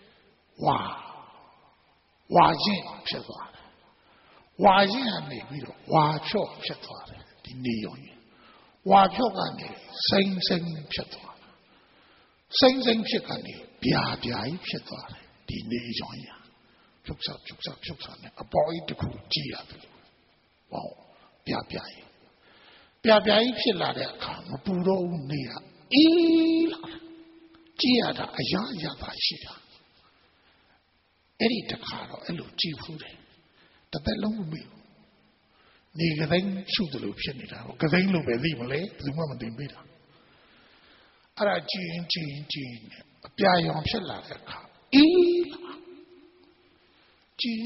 ဝါခြင်းဖြစ်သွားတယ်ဝါခြင်းကနေပြီးတော့ဝါဖြော့ဖြစ်သွားတယ်ဒီနေရောင်ဝါဖြော့ကနေစိမ့်ဖြစ်သွားတယ်စိမ့်ဖြစ်ကနေပြာကြီးဖြစ်သွားတယ်ဒီနေရောင်ဖြုတ်ဆော့နဲ့အပေါ်ကြီးတစ်ခုကြည့်ရတယ်ဟောပြာကြီးဖြစ်လာတဲ့အခါမပူတော့ဘူးနေရအေးလာကြည့်ရတာအရာပါရှိတာအဲ့ဒီတခါတော့အဲ့လိုကြည့်ဖူးတယ်တစ်သက်လုံးမမေ့ဘူးနေကတိုင်းရှုသလိုဖြစ်နေတာကတိုင်းလိုပဲသိမလဲဘယ်သူမှမသိပေးတာအဲ့ဒါကြည့်ရင်အပြာရောင်ဖြစ်လာတဲ့အခါအေးကြည့်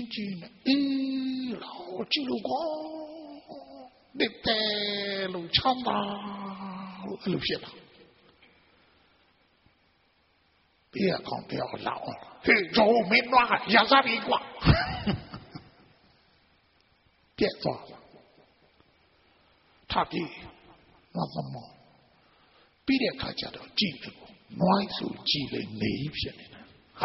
လို့ကောဒီတဲလို့ချမ်းသာလို့အဲ့လိုဖြစ်လာ别讲不要老了，嘿，走没乱，也是别挂，别做了，他比那什么，别的看见到记住，暖手积累哪一片的，好，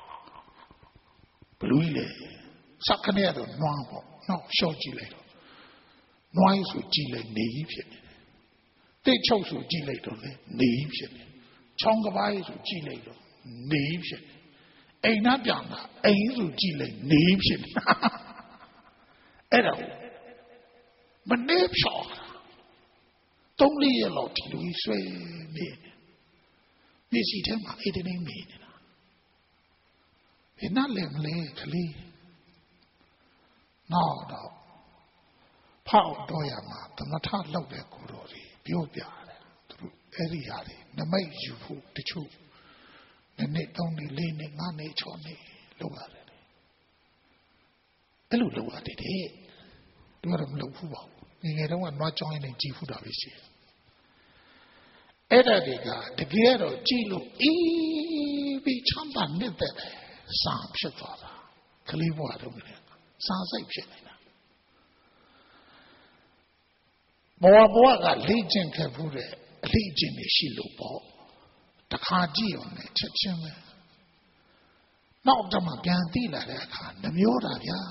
不容易嘞，啥个年都暖和，那小积累了，暖手积累哪一片的，对秋手积累到嘞哪一片的，长个白手积累了。နေဖြစ်အိမ်နာပြောင်းတာအိမ်စုကြည့်လိုက်နေဖြစ်အဲ့ဒါမနေဖြော3-4ရက်လောက်ဒီလိုဆွဲနေမျက်စိထဲမှာအဲ့ဒီနေနေတာဘယ်နဲ့လဲမလဲကလေးနောက်တော့ဖောက်တော့ရမှာသမထလောက်တဲ့ကိုတော်ကြီးပြောပြတယ်သူတို့အဲ့ဒီဟာတွေနမိတ်ယူဖို့တချို့နှစ်3နှစ်4နှစ်5နှစ်6နှစ်လောက်ရတယ်အဲ့လိုလောက်ရတယ်တဲ့သူကတော့မလုပ်ဘူးပါဘူးငယ်တုန်းကနွားကြောင်းရင်ကြည်ဖူးတာပဲရှိတယ်အဲ့ဒါတွေကတကယ်တော့ကြည်လို့အေးပြီးချမ်းသာနေတဲ့စာဖြစ်သွားတာကလေးဘွားတော့လေစားစိတ်ဖြစ်နေတာဘဝကလေ့ကျင့်ခဲ့ဘူးတဲ့အလေ့အကျင့်တွေရှိလို့ပေါ့တခါကြည့်အောင်နဲ့ချက်ချင်းပဲနောက်တော့မှပြန်သိလာတဲ့အခါနှမျောတာဗျာ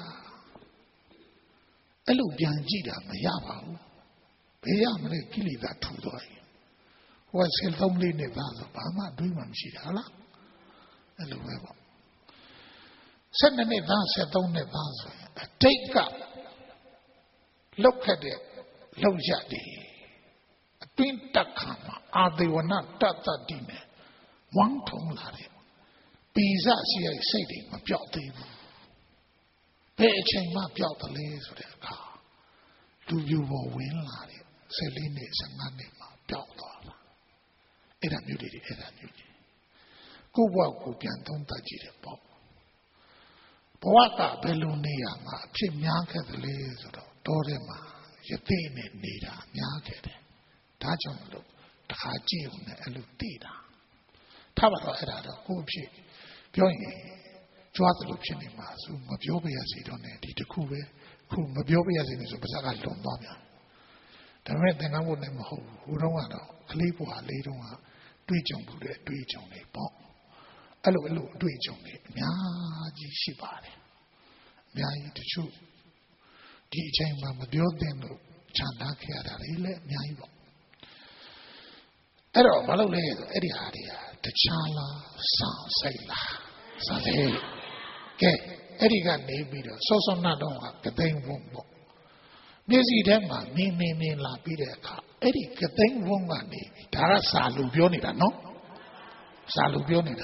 အဲ့လိုပြန်ကြည့်တာမရပါဘူးဘယ်ရမလဲကိလေသာထူသွားရင်ဟိုကဆယ်သုံးလေးနဲ့သားဆိုဘာမှတွေးမှမရှိတာဟုတ်လားအဲ့လိုပဲပေါ့12နှစ်သား13နှစ်သားဆိုရင်အတိတ်ကလောက်ခက်တဲ့လောက်ရတဲ့အတွင်းတက်ခါမှာအာသေဝနတတ္တတိနဲ့ဝမ်းထုံလာတယ်ပိစရှိရဲ့စိတ်တွေမပြောက်သေးဘူးဘယ်အချိန်မှပြောက်တယ်လဲဆိုတဲ့အခါလူပြူပေါ်ဝင်လာတယ်14နှစ်15နှစ်မှပြောက်သွားတာအဲ့ဒါမျိုးတွေအဲ့ဒါမျိုးတွေကိုယ့်ဘဝကိုပြန်သုံးသပ်ကြည့်တယ်ပေါ့ဘဝကဘယ်လိုနေရမှာအဖြစ်များခဲ့တယ်လဲဆိုတော့တောထဲမှာရသေးနဲ့နေတာများခဲ့တယ်ဒါကြောင့်မလို့တခါကြည့်ုံနဲ့အဲ့လိုသိတာထားပါတော့အဲ့ဒါတော့ကိုယ့်အဖြစ်ပြောရင်ကြွားသလိုဖြစ်နေမှာဆိုမပြောပြရစီတော့နဲ့ဒီတစ်ခုပဲခုမပြောပြရစီနေဆိုပါးစပ်ကလွန်သွားပြန်ဒါပေမဲ့သင်္ကန်းဘုတ်နဲ့မဟုတ်ဘူးဟိုတုန်းကတော့ကလေးဘွားလေးတုန်းကတွေးကြုံဘူးတဲ့တွေးကြုံနေပေါ့အဲ့လိုတွေးကြုံနေအများကြီးရှိပါတယ်အများကြီးတချို့ဒီအချိန်မှာမပြောသင့်လို့ခြံထားခဲ့ရတာလေအများကြီးပေါ့အဲ့တော့မလုပ်လဲဆိုအဲ့ဒီဟာတွေကတခြားလားစာစိတ်လားစာစိတ်ကဲအဲ့ဒီကနေပြီးတော့စောစောနာတော့ကသိန်းဝုံပေါ့မျက်စိထဲမှာမြင်လာပြီးတဲ့အခါအဲ့ဒီကသိန်းဝုံကနေဒါကစာလူပြောနေတာနော်စာလူပြောနေတာ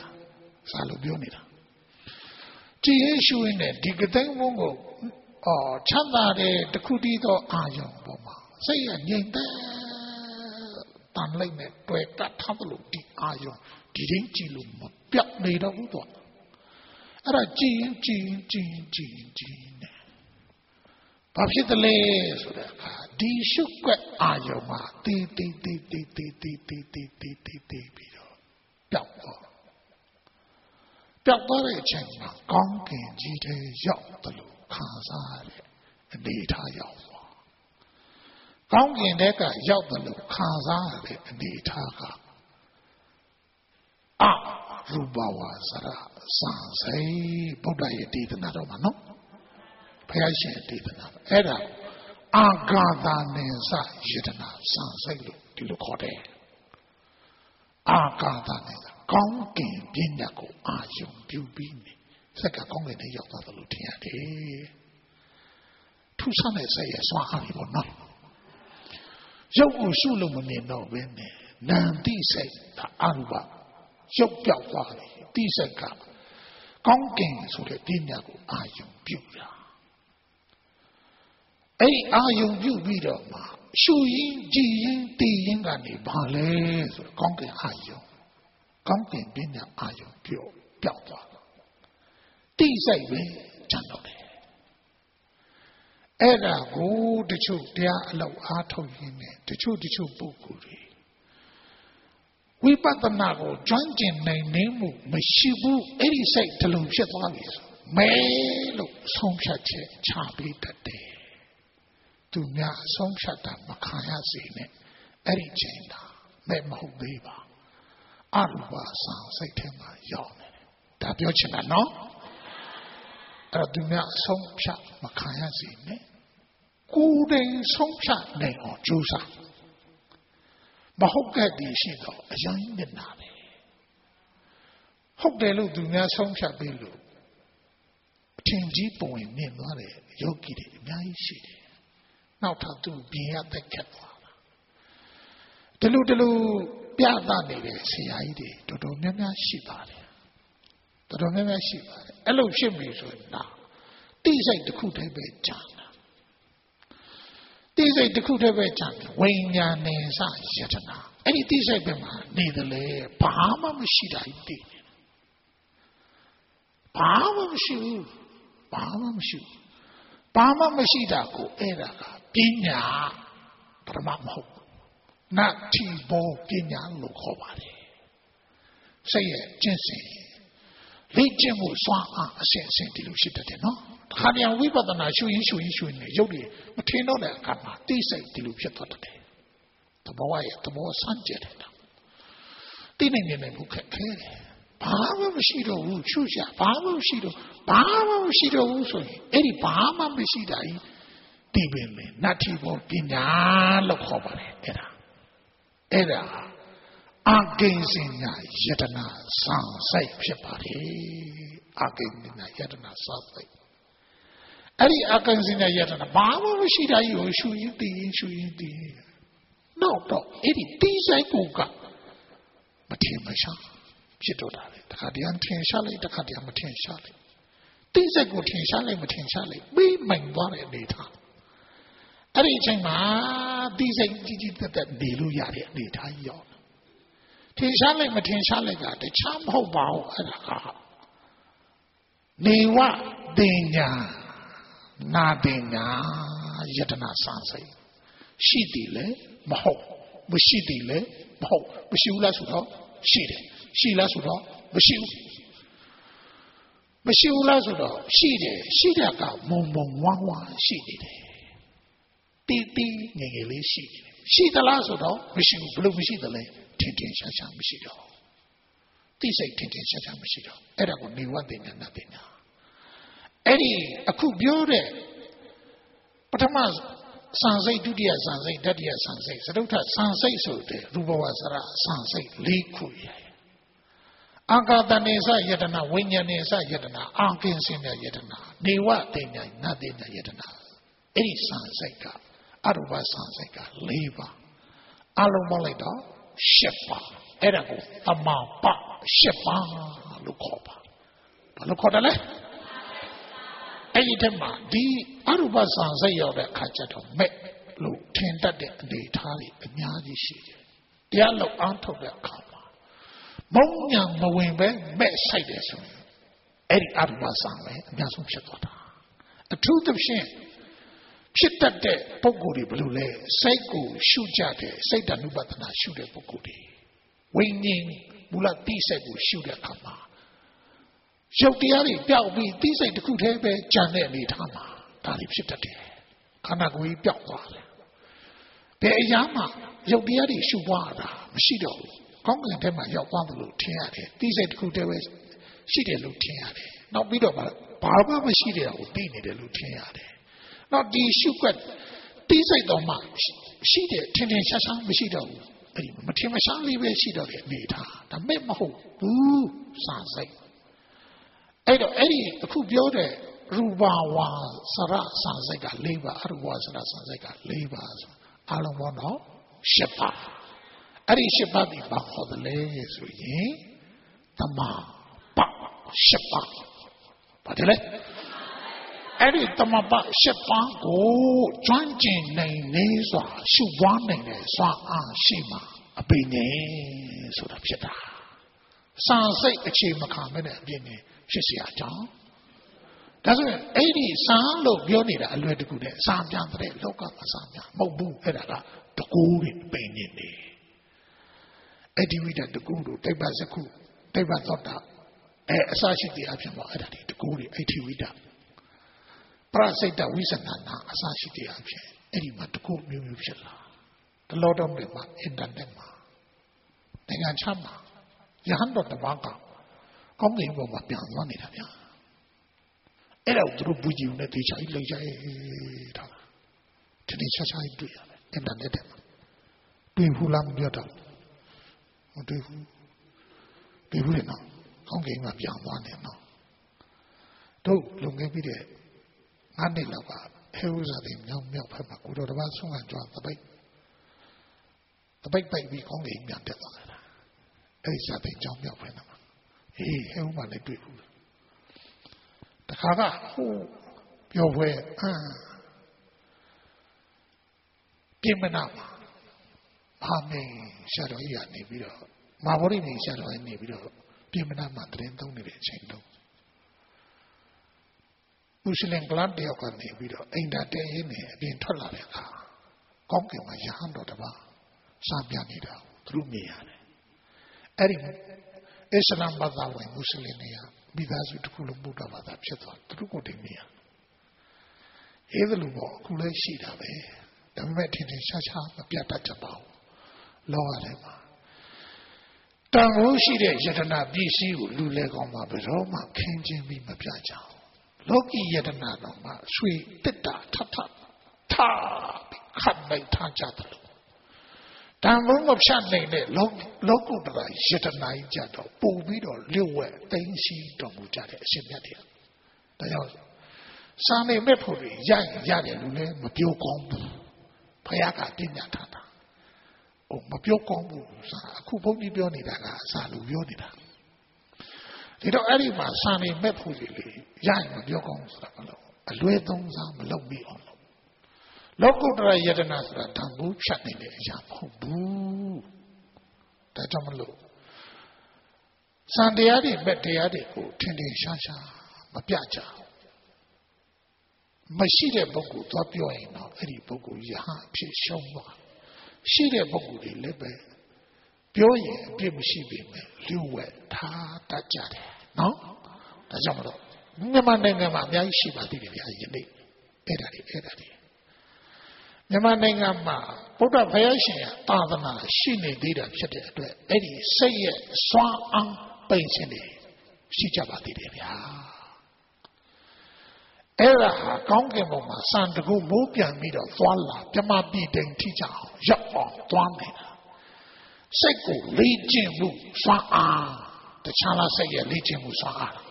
ကြည်ရင်ရှုရင်ဒီကသိန်းဝုံကိုချမ်းသာတဲ့တခုတည်းသောအာယုံပေါ်မှာစိတ်ရငြိမ်သက်တန်လိုက်နဲ့တွေ့ကတ်ထားလို့ဒီအာယုံဒီရင်းကြည့်လို့မပြတ်နေတော့ဘူးတော့အဲ့ဒါကြည်ရင်နဲ့ဘာဖြစ်တယ်လဲဆိုတဲ့အခါဒီရှုွက်အာယုံမှာတီးပြီးတော့ပျောက်သွားတဲ့အချိန်မှာကောင်းကင်ကြီးထဲရောက်တယ်လို့ခံစားရတဲ့အနေထားရောက်သွားကောင်းကင်ထဲကရောက်တယ်လို့ခံစားရတဲ့အနေထားကအရူပဝါစရစံစိဗုဒ္ဓရဲ့ဒေသနာတော်မှာနော်ဘုရားရှင်ဒေသနာအဲ့ဒါအာဂါသနေစယတနာစံစိလို့ဒီလိုခေါ်တယ်အာဂါသနေကောင်းကင်ပညာကိုအာယုံပြုပြီးနေစက်ကကောင်းကင်ထဲရောက်သွားတယ်လို့ထင်ရတယ်ထူးဆန်းတဲ့စိတ်ရဲ့စွမ်းအားတွေပေါ့နော်ရုပ်ကိုရှုလို့မမြင်တော့ဘဲနဲ့နာမ်တိစိတ်ဒါအရူပရုပ်ပြောက်သွားတယ်တိစိတ်ကကောင်းကင်ဆိုတဲ့ပညာကိုအာယုံပြုတာအဲ့အာယုံပြုပြီးတော့မှရှုရင်ကြည်ရင်သိရင်ကနေဘာလဲဆိုတော့ကောင်းကင်အာယုံကောင်းကင်ပညာအာယုံပြောက်သွားတယ်တိစိတ်ပဲကျန်တော့တယ်အဲ့ဒါကိုတချို့တရားအလောက်အားထုတ်ရင်းနဲ့တချို့ပုဂ္ဂိုလ်တွေဝိပဿနာကိုကျွမ်းကျင်နိုင်နေမှုမရှိဘူးအဲ့ဒီစိတ်တလုံးဖြစ်သွားပြီဆိုမဲလို့ဆုံးဖြတ်ချက်ချပြီးတတ်တယ်သူများဆုံးဖြတ်တာမခံရစေနဲ့အဲ့ဒီချိန်တာမဲ့မဟုတ်သေးပါအရူပဆံစိတ်ထဲမှာရောက်နေတယ်ဒါပြောချင်တာနော်အဲ့တော့သူများဆုံးဖြတ်မခံရစေနဲ့ကိုယ်တိုင်ဆုံးဖြတ်နိုင်အောင်ကြိုးစားမဟုတ်ကဲ့ဒီရှိတော့အရင်မျက်နာပဲဟုတ်တယ်လို့သူများဆုံးဖြတ်ပြီးလို့အထင်ကြီးပုံရင်မြင်သွားတယ်ယောဂီတွေအများကြီးရှိတယ်နောက်ထပ်သူပြင်ရတဲ့ခက်သွားတာဒီလိုပြသနေတဲ့ဆရာကြီးတွေတော်တော်များများရှိပါတယ်အဲ့လိုဖြစ်ပြီဆိုရင်တိစိတ်တစ်ခုတည်းပဲကြာတာတိစိတ်တစ်ခုတည်းပဲကြာတယ်ဝိညာဉ်နဲ့စယတနာအဲ့ဒီတိစိတ်ပဲမှာနေတယ်လေဘာမှမရှိတာကြီးသိနေဘာမှမရှိတာကိုအဲ့ဒါကပညာပရမမဟုတ်နတ္ထိဘောပညာလို့ခေါ်ပါတယ်စိတ်ရဲ့ကျင့်စဉ်လေ့ကျင့်မှုစွမ်းအားအစဉ်အဆက်ဒီလိုရှိတတ်တယ်နော်ခါပြန်ဝိပဿနာရှုရင်းနဲ့ရုပ်တွေမထင်တော့တဲ့အခါမှာသိစိတ်ဒီလိုဖြစ်သွားတတ်တယ်သဘောရဲ့သဘောဆန်းကျင်တယ်သိနေနေမှုခက်ခဲတယ်ဘာမှမရှိတော့ဘူးရှုရှာဘာမှမရှိတော့ဘူးဆိုရင်အဲ့ဒီဘာမှမရှိတာကြီးဒီပင်လေနတ္ထိဘောပညာလို့ခေါ်ပါတယ်အဲ့ဒါအာကိဉ္စညာယတနာစံစိတ်ဖြစ်ပါတယ်အာကိဉ္စညာယတနာစံစိတ်အဲ့ဒီအာကိဉ္စညာယတနာဘာမှမရှိတာကြီးကိုရှုရင်းသိနောက်တော့အဲ့ဒီတိစိတ်ကိုကမထင်မရှားဖြစ်တော့တာလေတခါတည်းထင်ရှားလိုက်တခါတည်းမထင်ရှားလိုက်တိစိတ်ကိုထင်ရှားလိုက်မထင်ရှားလိုက်ပြီးမှန်သွားတဲ့အနေထားအဲ့ဒီအချိန်မှာတိစိတ်ကြီးတက်နေလို့ရတဲ့အနေထားရောက်ထင်ရှားလိုက်မထင်ရှားလိုက်ကတခြားမဟုတ်ပါဘူးအဲ့ဒါကနေဝတင်ညာနာတင်ညာယတနာစံစိတ်ရှိတယ်လေမဟုတ်မရှိတယ်လေမဟုတ်မရှိဘူးလားဆိုတော့ရှိတယ်ရှိလားဆိုတော့မရှိဘူးလားဆိုတော့ရှိတယ်ရှိတာကမုံဝမ်းရှိနေတယ်တီးငယ်လေးရှိသလားဆိုတော့မရှိဘူးဘလို့မရှိတယ်လဲထင်ရှားမရှိတော့သိစိတ်ထင်ရှားမရှိတော့အဲ့ဒါကိုနေဝတင်ညာနာတင်ညာအဲ့ဒီအခုပြောတဲ့ပထမစံစိတ်ဒုတိယစံစိတ်တတိယစံစိတ်သတုထစံစိတ်ဆိုတဲ့ရူပဝါစရစံစိတ်၄ခုရအာဂတနေစယတနာဝိညာဉ်နေစယတနာအာကိဉ္စညာယတနာနေဝတင်ညာနာတင်ညာယတနာအဲ့ဒီစံစိတ်ကအရူပစံစိတ်က၄ပါးအလုံးပေါင်းလိုက်တော့၈ပါးအဲ့ဒါကိုတမပ၈ပါးလို့ခေါ်ပါဘာလို့ခေါ်တယ်လဲအဲ့ဒီတည်းမှာဒီအရူပစံစိတ်ရောက်တဲ့အခါကျတော့မဲ့လို့ထင်တတ်တဲ့အနေထားတွေအများကြီးရှိတယ်တရားလောက်အားထုတ်တဲ့အခါမှာမုံညာမဝင်ပဲမဲ့ဆိုင်တယ်ဆိုရင်အဲ့ဒီအရူပစံပဲအများဆုံးဖြစ်သွားတာအထူးသဖြင့်ဖြစ်တတ်တဲ့ပုဂ္ဂိုလ်တွေဘယ်လိုလဲစိတ်ကိုရှုကြတယ်စိတ်တ ानु ပဒနာရှုတဲ့ပုဂ္ဂိုလ်တွေဝိညာဉ်မူလတိစိတ်ကိုရှုတဲ့အခါမှာရုပ်တရားတွေပျောက်ပြီးတိစိတ်တစ်ခုတည်းပဲကြံတဲ့အနေထားမှာဒါတွေဖြစ်တတ်တယ်ခန္ဓာကိုယ်ကြီးပျောက်သွားတယ်ဘယ်အရာမှရုပ်တရားတွေရှုပွားတာမရှိတော့ဘူးကောင်းကင်ထဲမှာရောက်သွားတယ်လို့ထင်ရတယ်တိစိတ်တစ်ခုတည်းပဲရှိတယ်လို့ထင်ရတယ်နောက်ပြီးတော့ဘာမှမရှိတဲ့ကိုသိနေတယ်လို့ထင်ရတယ်နောက်ဒီရှုွက်တိစိတ်တော်မှရှိတယ်ထင်ရှားမရှိတော့ဘူးအဲ့ဒီမထင်မရှားလေးပဲရှိတော့တဲ့အနေထားဒါမဲ့မဟုတ်ဘူးစာစိတ်အဲ့တော့အဲ့ဒီအခုပြောတဲ့ရူပဝါစရစာစိတ်က၄ပါးအရူပဝါစရစာစိတ်က၄ပါးဆိုအလုံးပေါင်းတော့၈ပါးအဲ့ဒီ၈ပါးဒီဘာခေါ်တယ်လဲဆိုရင်တမပ၈ပါးပါတယ်လေအဲ့ဒီတမပ၈ပါးကိုကျွမ်းကျင်နိုင်နေစွာရှုပွားနိုင်တဲ့စွာအားရှိမှအပိနေဆိုတာဖြစ်တာစာစိတ်အခြေမခံမဲ့တဲ့အပြင်းနဲ့ဖြစ်เสียအကြောင်းဒါဆိုရင်အဲ့ဒီစာလို့ပြောနေတာအလွယ်တကူနဲ့စာပြန်တဲ့လောကမှာစာပြန်မဟုတ်ဘူးအဲ့ဒါကတကူတွေပိနေနေအဲ့ဒီဝိဒတကူတို့တိဗ္ဗစကုတိဗ္ဗသောတာအစရှိတဲ့အဖြစ်မှာအဲ့ဒါဒီတကူတွေအဲ့ဒီဝိဒပရစိတ်တဝိသနာနာအစရှိတဲ့အဖြစ်အဲ့ဒီမှာတကူမျိုးဖြစ်လာတလောတော်တွေမှာအင်တာနက်မှာနိုင်ငံခြားမှာရဟန်းတော်တပါးကကောင်းကင်ဘုံမှာပြန်သွားနေတာဗျာအဲ့ဒါကိုသူတို့ပူကြည့်နေတေချာကြီးလောက်ကြတာဒီနေ့ချာချာကြီးတွေ့ရတယ်အင်တာနက်ထဲမှာတွေ့ဘူးလားမပြောတော့မတွေ့ဘူးလေနော်ကောင်းကင်မှာပြန်သွားနေနော်တို့လုံခဲ့ပြီးတဲ့9 နှစ်လောက်ကဟဲဥစားတွေမြောက်ဖက်မှာကိုတော်တပါးဆုံးကကြွားတပိတ်ပိုက်ပြီးကောင်းကင်ပြန်တက်သွားတာအဲ့ဒီစားတဲ့ကြောင်းမြောက်ဖက်မှာဟေးဟဲဥမှာလည်းတွေ့ဘူးတခါကဟိုပြောပွဲပြင်မနာမှာအာမင်ဆရာတော်ကြီးကနေပြီးတော့မာဘောရိနေဆရာတော်ကြီးနေပြီးတော့ပြင်မနာမှာတရင်သုံးနေတဲ့အချိန်တုန်းမွတ်စလင်ကလပ်တယောက်ကနေပြီးတော့အိမ်သာတဲရင်းနေအပြင်ထွက်လာတဲ့အခါကောင်းကင်မှာရဟန်းတော်တစ်ပါးစာပြနေတာသူတို့မြင်ရတယ်အဲ့ဒီအစ္စလာမ်ဘာသာဝင်မွတ်စလင်တွေကမိသားစုတစ်ခုလုံးဗုဒ္ဓဘာသာဖြစ်သွားသူတို့ကိုယ်တည်းမြင်အဲ့ဒါလိုပေါ့အခုလည်းရှိတာပဲဒါပေမဲ့ထင်ထင်ရှားရှားမပြတ်တတ်ကြပါဘူးလောကထဲမှာတန်ဖိုးရှိတဲ့ယတနာပစ္စည်းကိုလူလဲကောင်းမှာဘယ်တော့မှခင်းချင်းပြီးမပြကြအောင်လောကီယတနာတော့မှရွှေတက်တာထထထားခတ်လိုက်ထားကြတယ်တန်ဖိုးမဖြတ်နိုင်တဲ့လောကုတ္တရာယတနာကြီးကြတော့ပို့ပြီးတော့လျှို့ဝှက်သိမ်းရှိတော်မူကြတဲ့အရှင်မြတ်တွေဒါကြောင့်စာနေမဲ့ဖို့ရတယ်လူလည်းမပြောကောင်းဘူးဘုရားကပြညာထားတာမပြောကောင်းဘူးအခုဘုန်းကြီးပြောနေတာကစာလူပြောနေတာဒီတော့အဲ့ဒီမှာစာနေမဲ့ဖို့လေရရင်မပြောကောင်းဘူးဆိုတာမလို့အလွဲသုံးစားမလုပ်မိအောင်လို့လောကုတ္တရာယတနာဆိုတာတန်ဖိုးဖြတ်နေတဲ့အရာမဟုတ်ဘူးဒါကြောင့်မလို့စံတရားတွေမဲ့တရားတွေကိုထင်ထင်ရှားရှားမပြကြဘူးမရှိတဲ့ပုဂ္ဂိုလ်သွားပြောရင်တော့အဲ့ဒီပုဂ္ဂိုလ်ယဟန်ဖြစ်ရှုံးသွားရှိတဲ့ပုဂ္ဂိုလ်တွေလည်းပဲပြောရင်အပြစ်မရှိပေမဲ့လျှို့ဝှက်ထားတတ်ကြတယ်နော်ဒါကြောင့်မလို့မြန်မာနိုင်ငံမှာအများကြီးရှိပါသေးတယ်ဗျာယနေ့အဲ့ဒါတွေမြန်မာနိုင်ငံမှာဗုဒ္ဓဘုရားရှင်ရဲ့သာသနာရှိနေသေးတာဖြစ်တဲ့အတွက်အဲ့ဒီစိတ်ရဲ့စွမ်းအားပိန်ခြင်းတွေရှိကြပါသေးတယ်ဗျာအဲ့ဒါဟာကောင်းကင်ဘုံမှာစံတကူမိုးပြန်ပြီးတော့သွားလာပြမပြည်တိမ်ထိကြအောင်ရောက်အောင်သွားနေတာစိတ်ကိုလေ့ကျင့်မှုစွမ်းအားတခြားလားစိတ်ရဲ့လေ့ကျင့်မှုစွမ်းအား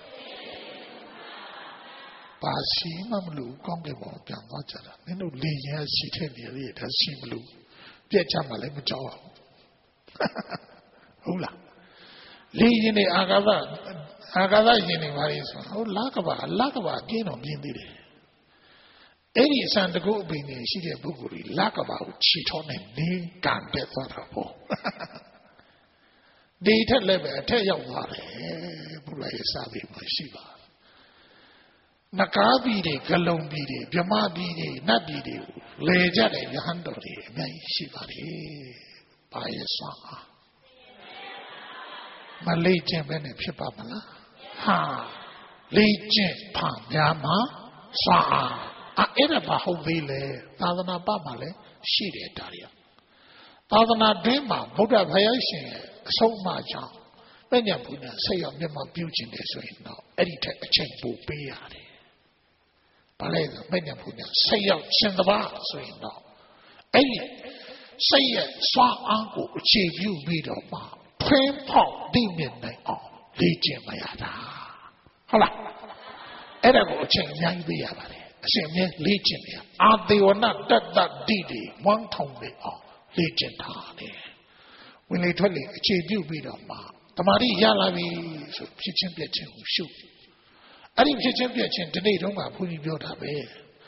ပါရှိမှမလို့ကောင်းကင်ဘုံပြန်သွားကြတာမင်းတို့လေရင်ရှိတဲ့နေရာဒါရှိမလို့ပြက်ချမှလည်းမကြောက်အောင်ဟုတ်လားလေရင်တွေအာကာသရင်တွေပါလေဆိုဟုတ်လကဘာပြင်းတော့ပြင်းသေးတယ်အဲ့ဒီအစံတကုအပင်တွေရှိတဲ့ပုဂ္ဂိုလ်တွေလကဘာကိုခြေထောက်နဲ့နေကံတက်သွားတာပေါ့ဒီထက်လည်းပဲအထက်ရောက်သွားတယ်ဘုရားရဲ့စာပေမှာရှိပါနဂါပြည်တွေဂလုံပြည်တွေဗြဟ္မပြည်တွေနတ်ပြည်တွေလဲကြတဲ့ယဟန်တော်တွေအများကြီးရှိပါတယ်ဘာရဲ့စွမ်းအားမလေ့ကျင့်ပဲနဲ့ဖြစ်ပါမလားဟာလေ့ကျင့်ဖန်များမှာစွမ်းအားအဲ့ဒါဘာဟုတ်သေးလဲသာသနာ့ပတ်မှာလည်းရှိတယ်ဒါတွေသာသနာတွင်မှာဗုဒ္ဓဘုရားရှင်ရဲ့အဆုံးအမကြောင့်ပညာဘုရားဆက်ရောက်မျက်မှောက်ပြုခြင်းတယ်ဆိုရင်တော့အဲ့ဒီထက်အချိန်ပိုပေးရတယ်ဘာလဲဆိုပညာဘုရားဆက်ရောက်ခြင်းတပါဆိုရင်တော့အဲ့ဒီစိတ်ရဲ့စွမ်းအားကိုအခြေပြုပြီးတော့မှဖင်းဖောက်သိမြင်နိုင်အောင်လေ့ကျင့်မရတာဟုတ်လားအဲ့ဒါကိုအချိန်အများကြီးပေးရပါတယ်အရှင်မြတ်လေ့ကျင့်နေအာသေဝနတတ္တတိတွေဝမ်းထုံနေအောင်လေ့ကျင့်ထားတယ်ဝင်လေထွက်လေအခြေပြုပြီးတော့မှတမာတိရလာပြီဆိုဖြစ်ချင်းပြက်ချင်းကိုရှုအဲ့ဒီဖြစ်ချင်းပြက်ချင်းဒီနေ့တုန်းကဘုန်းကြီးပြောတာပဲ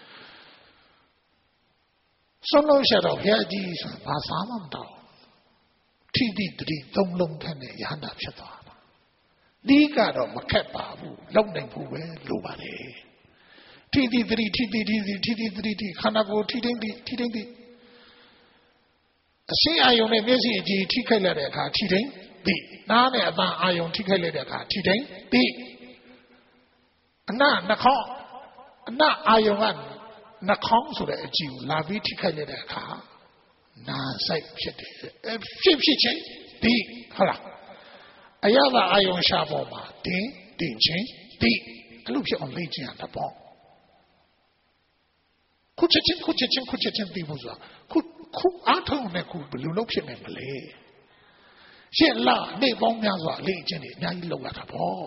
ဆုံးလို့ရတော့ဘုရားကြီးဆိုတာဘာသာမှမတော့ထိတိတတိသုံးလုံးထက်နဲ့ရဟန္တာဖြစ်သွားတာဒီကတော့မခက်ပါဘူးလောက်နိုင်ဖို့ပဲလိုပါလေထိတိတတိခန္ဓာကိုယ်ထိတိအရှင်းအာယုံနဲ့မျက်စိအကြည့်ထိခိုက်လိုက်တဲ့အခါထိတိပြီးနားနဲ့အပန်းအာယုံထိခိုက်လိုက်တဲ့အခါထိတိပြီးအနနှာခေါင်းအနအာယုံကနှာခေါင်းဆိုတဲ့အကြည့်ကိုလာပြီးထိခိုက်လိုက်တဲ့အခါနာဆိုင်ဖြစ်တယ်ဖြစ်ချင်းဒီဟုတ်လားအရသာအာယုံရှာပေါ်မှာတင်ချင်းဒီအဲ့လိုဖြစ်အောင်လေ့ကျင့်ရတာပေါ့ခုချက်ချင်းပြီးဖို့ဆိုတာခုအားထုတ်နေခုဘယ်လိုလုပ်ဖြစ်နေမလဲရှင်းလားနေပေါင်းများစွာလေ့ကျင့်နေအများကြီးလုပ်ရတာပေါ့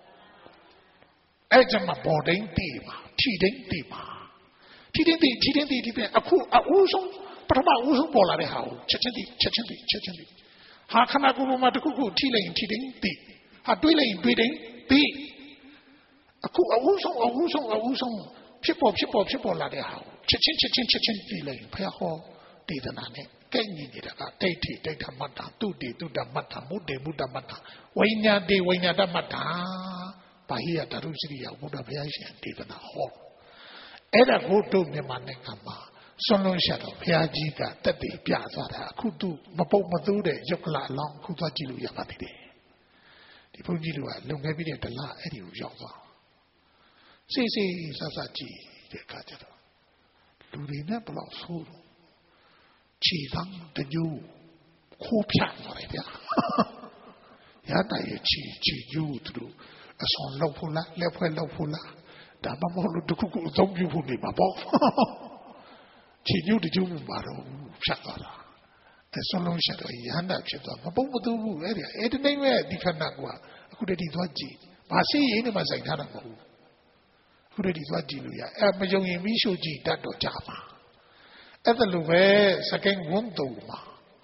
အဲ့ကျမှပေါ်တိုင်းတည်ပါထီတိုင်းတည်ပါထီတိုင်းတည်အခုအဦးဆုံးပထမဦးဆုံးပေါ်လာတဲ့ဟာကိုချက်ချင်းတည်ဟာခဏကိုယ်မှာတခုထိလိုက်ရင်ထိတိုင်းတည်ဟာတွေးလိုက်ရင်တွေးတိုင်းတည်အခုအဦးဆုံးဖြစ်ပေါ်လာတဲ့ဟာကိုချက်ချင်းတည်လိုက်ရင်ဖះဟောဒေသနာနဲ့ကဲ့ညီနေတာကဒိဋ္ဌိဒိဋ္ဌမတ္တတုတိတုတ္တမတ္တမုဒ္ဒေမုဒ္ဒမတ္တဝိညာတိဝိညာတမတ္တဘာဟိယတရုစရိယဘုရားဘုရားရှင်ဒေသနာဟောအဲ့ဒါကိုတို့မြန်မာနိုင်ငံမှာဆွလွန်ရှာတော့ဘုရားကြီးကတက်တည်ပြသွားတာအခုသူမပုတ်မသိုးတဲ့ယုတ်ကလအလောင်းခုသွားကြည့်လို့ရပါသေးတယ်ဒီဘုန်းကြီးတို့ကလုံခဲ့ပြီးတဲ့တလားအဲ့ဒီကိုရောက်သွားစိတ်စိတ်ဆဆကြည့်တဲ့အခါကျတော့လူတွေနဲ့ဘလောက်ဆိုးလို့ခြေသံတညို့ခိုးဖြတ်သွားတယ်ဗျာရတဲ့ခြေညို့သူတို့အစွန်လောက်ဖို့လားလက်ဖွဲ့လောက်ဖို့လားဒါမှမဟုတ်လို့တခုခုအသုံးပြုဖို့နေမှာပေါ့ခြေညို့တညို့မှာတော့ဖြတ်သွားတာအဲဆွလုံးရှက်တော့ရဟန္တာဖြစ်သွားမပုံမတူဘူးအဲ့ဒီနေ့ပဲဒီခဏကအခုတည်းသွားကြည့်ဘာစီးရင်းနဲ့မှစိုက်ထားတာမဟုတ်ဘူးခုတည်းသွားကြည့်လို့ရအဲမယုံရင်မိရှုကြည့်တတ်တော့ကြမှာအဲ့ဒါလိုပဲစကိန်းဝန်းတူမှာ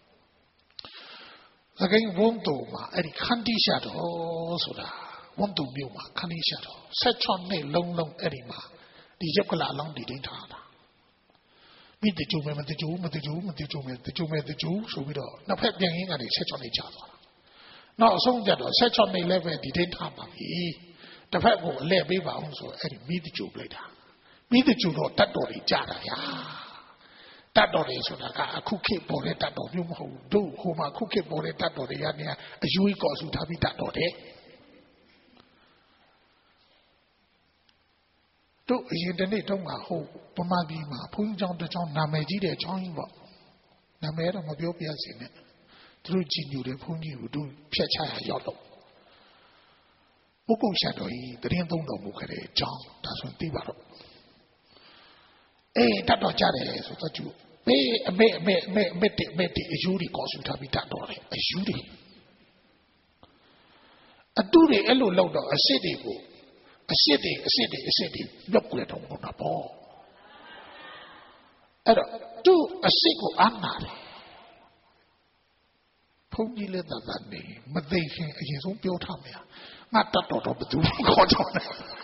စကိန်းဝန်းတူမှာအဲ့ဒီခန္တီရှာတော်ဆိုတာဝန်းတူမြို့မှာခန္တီရှာတော်16နှစ်လုံးလုံးအဲ့ဒီမှာဒီရုပ်ကလာအလောင်းတည်တင်းထားတာမိတကြုံမတကြုံဆိုပြီးတော့နှစ်ဖက်ပြန်ရင်းကနေ16နှစ်ကြာသွားတာနောက်အဆုံးကြတော့16နှစ်လည်းပဲတည်တင်းထားပါပြီတစ်ဖက်ကိုအလဲပေးပါအောင်ဆိုအဲ့ဒီမိတကြုံလိုက်တာမိတကြုံတော့တတ်တော်တွေကြာတာဗျာတတ်တော်တွေဆိုတာကအခုခေတ်ပေါ်တဲ့တတ်တော်မျိုးမဟုတ်ဘူးတို့ဟိုမှာအခုခေတ်ပေါ်တဲ့တတ်တော်တွေကနေအယူကြီးကော်စုထားပြီးတတ်တော်တယ်တို့အရင်တနေ့တုန်းကဟုတ်ပမာပြည်မှာဘုန်းကြီးကျောင်းတစ်ကျောင်းနာမည်ကြီးတဲ့ကျောင်းကြီးပေါ့နာမည်တော့မပြောပြစီနဲ့သူတို့ကြည်ညိုတဲ့ဘုန်းကြီးကိုတို့ဖျက်ချရရောက်တော့ပုဂ္ဂိုလ်ရှာတော်ကြီးတရင်သုံးတော်မူခဲ့တဲ့ကျောင်းဒါဆိုသိပါတော့တတ်တော်ကြတယ်ဆိုတော့ကျူမေအမေတိအယူတွေကောဆူထားပြီးတတ်တော်တယ်အယူတွေအတူတွေအဲ့လိုလောက်တော့အစစ်တွေကိုအစစ်တွေလောက်ကြတော့ဘုရားပေါ့အဲ့တော့သူအစစ်ကိုအားနာတယ်ဘုန်းကြီးလက်သာနေမသိခင်အရင်ဆုံးပြောထားမယ်ငါတတ်တော်တော့ဘယ်သူခေါ်ကြောင်းလဲ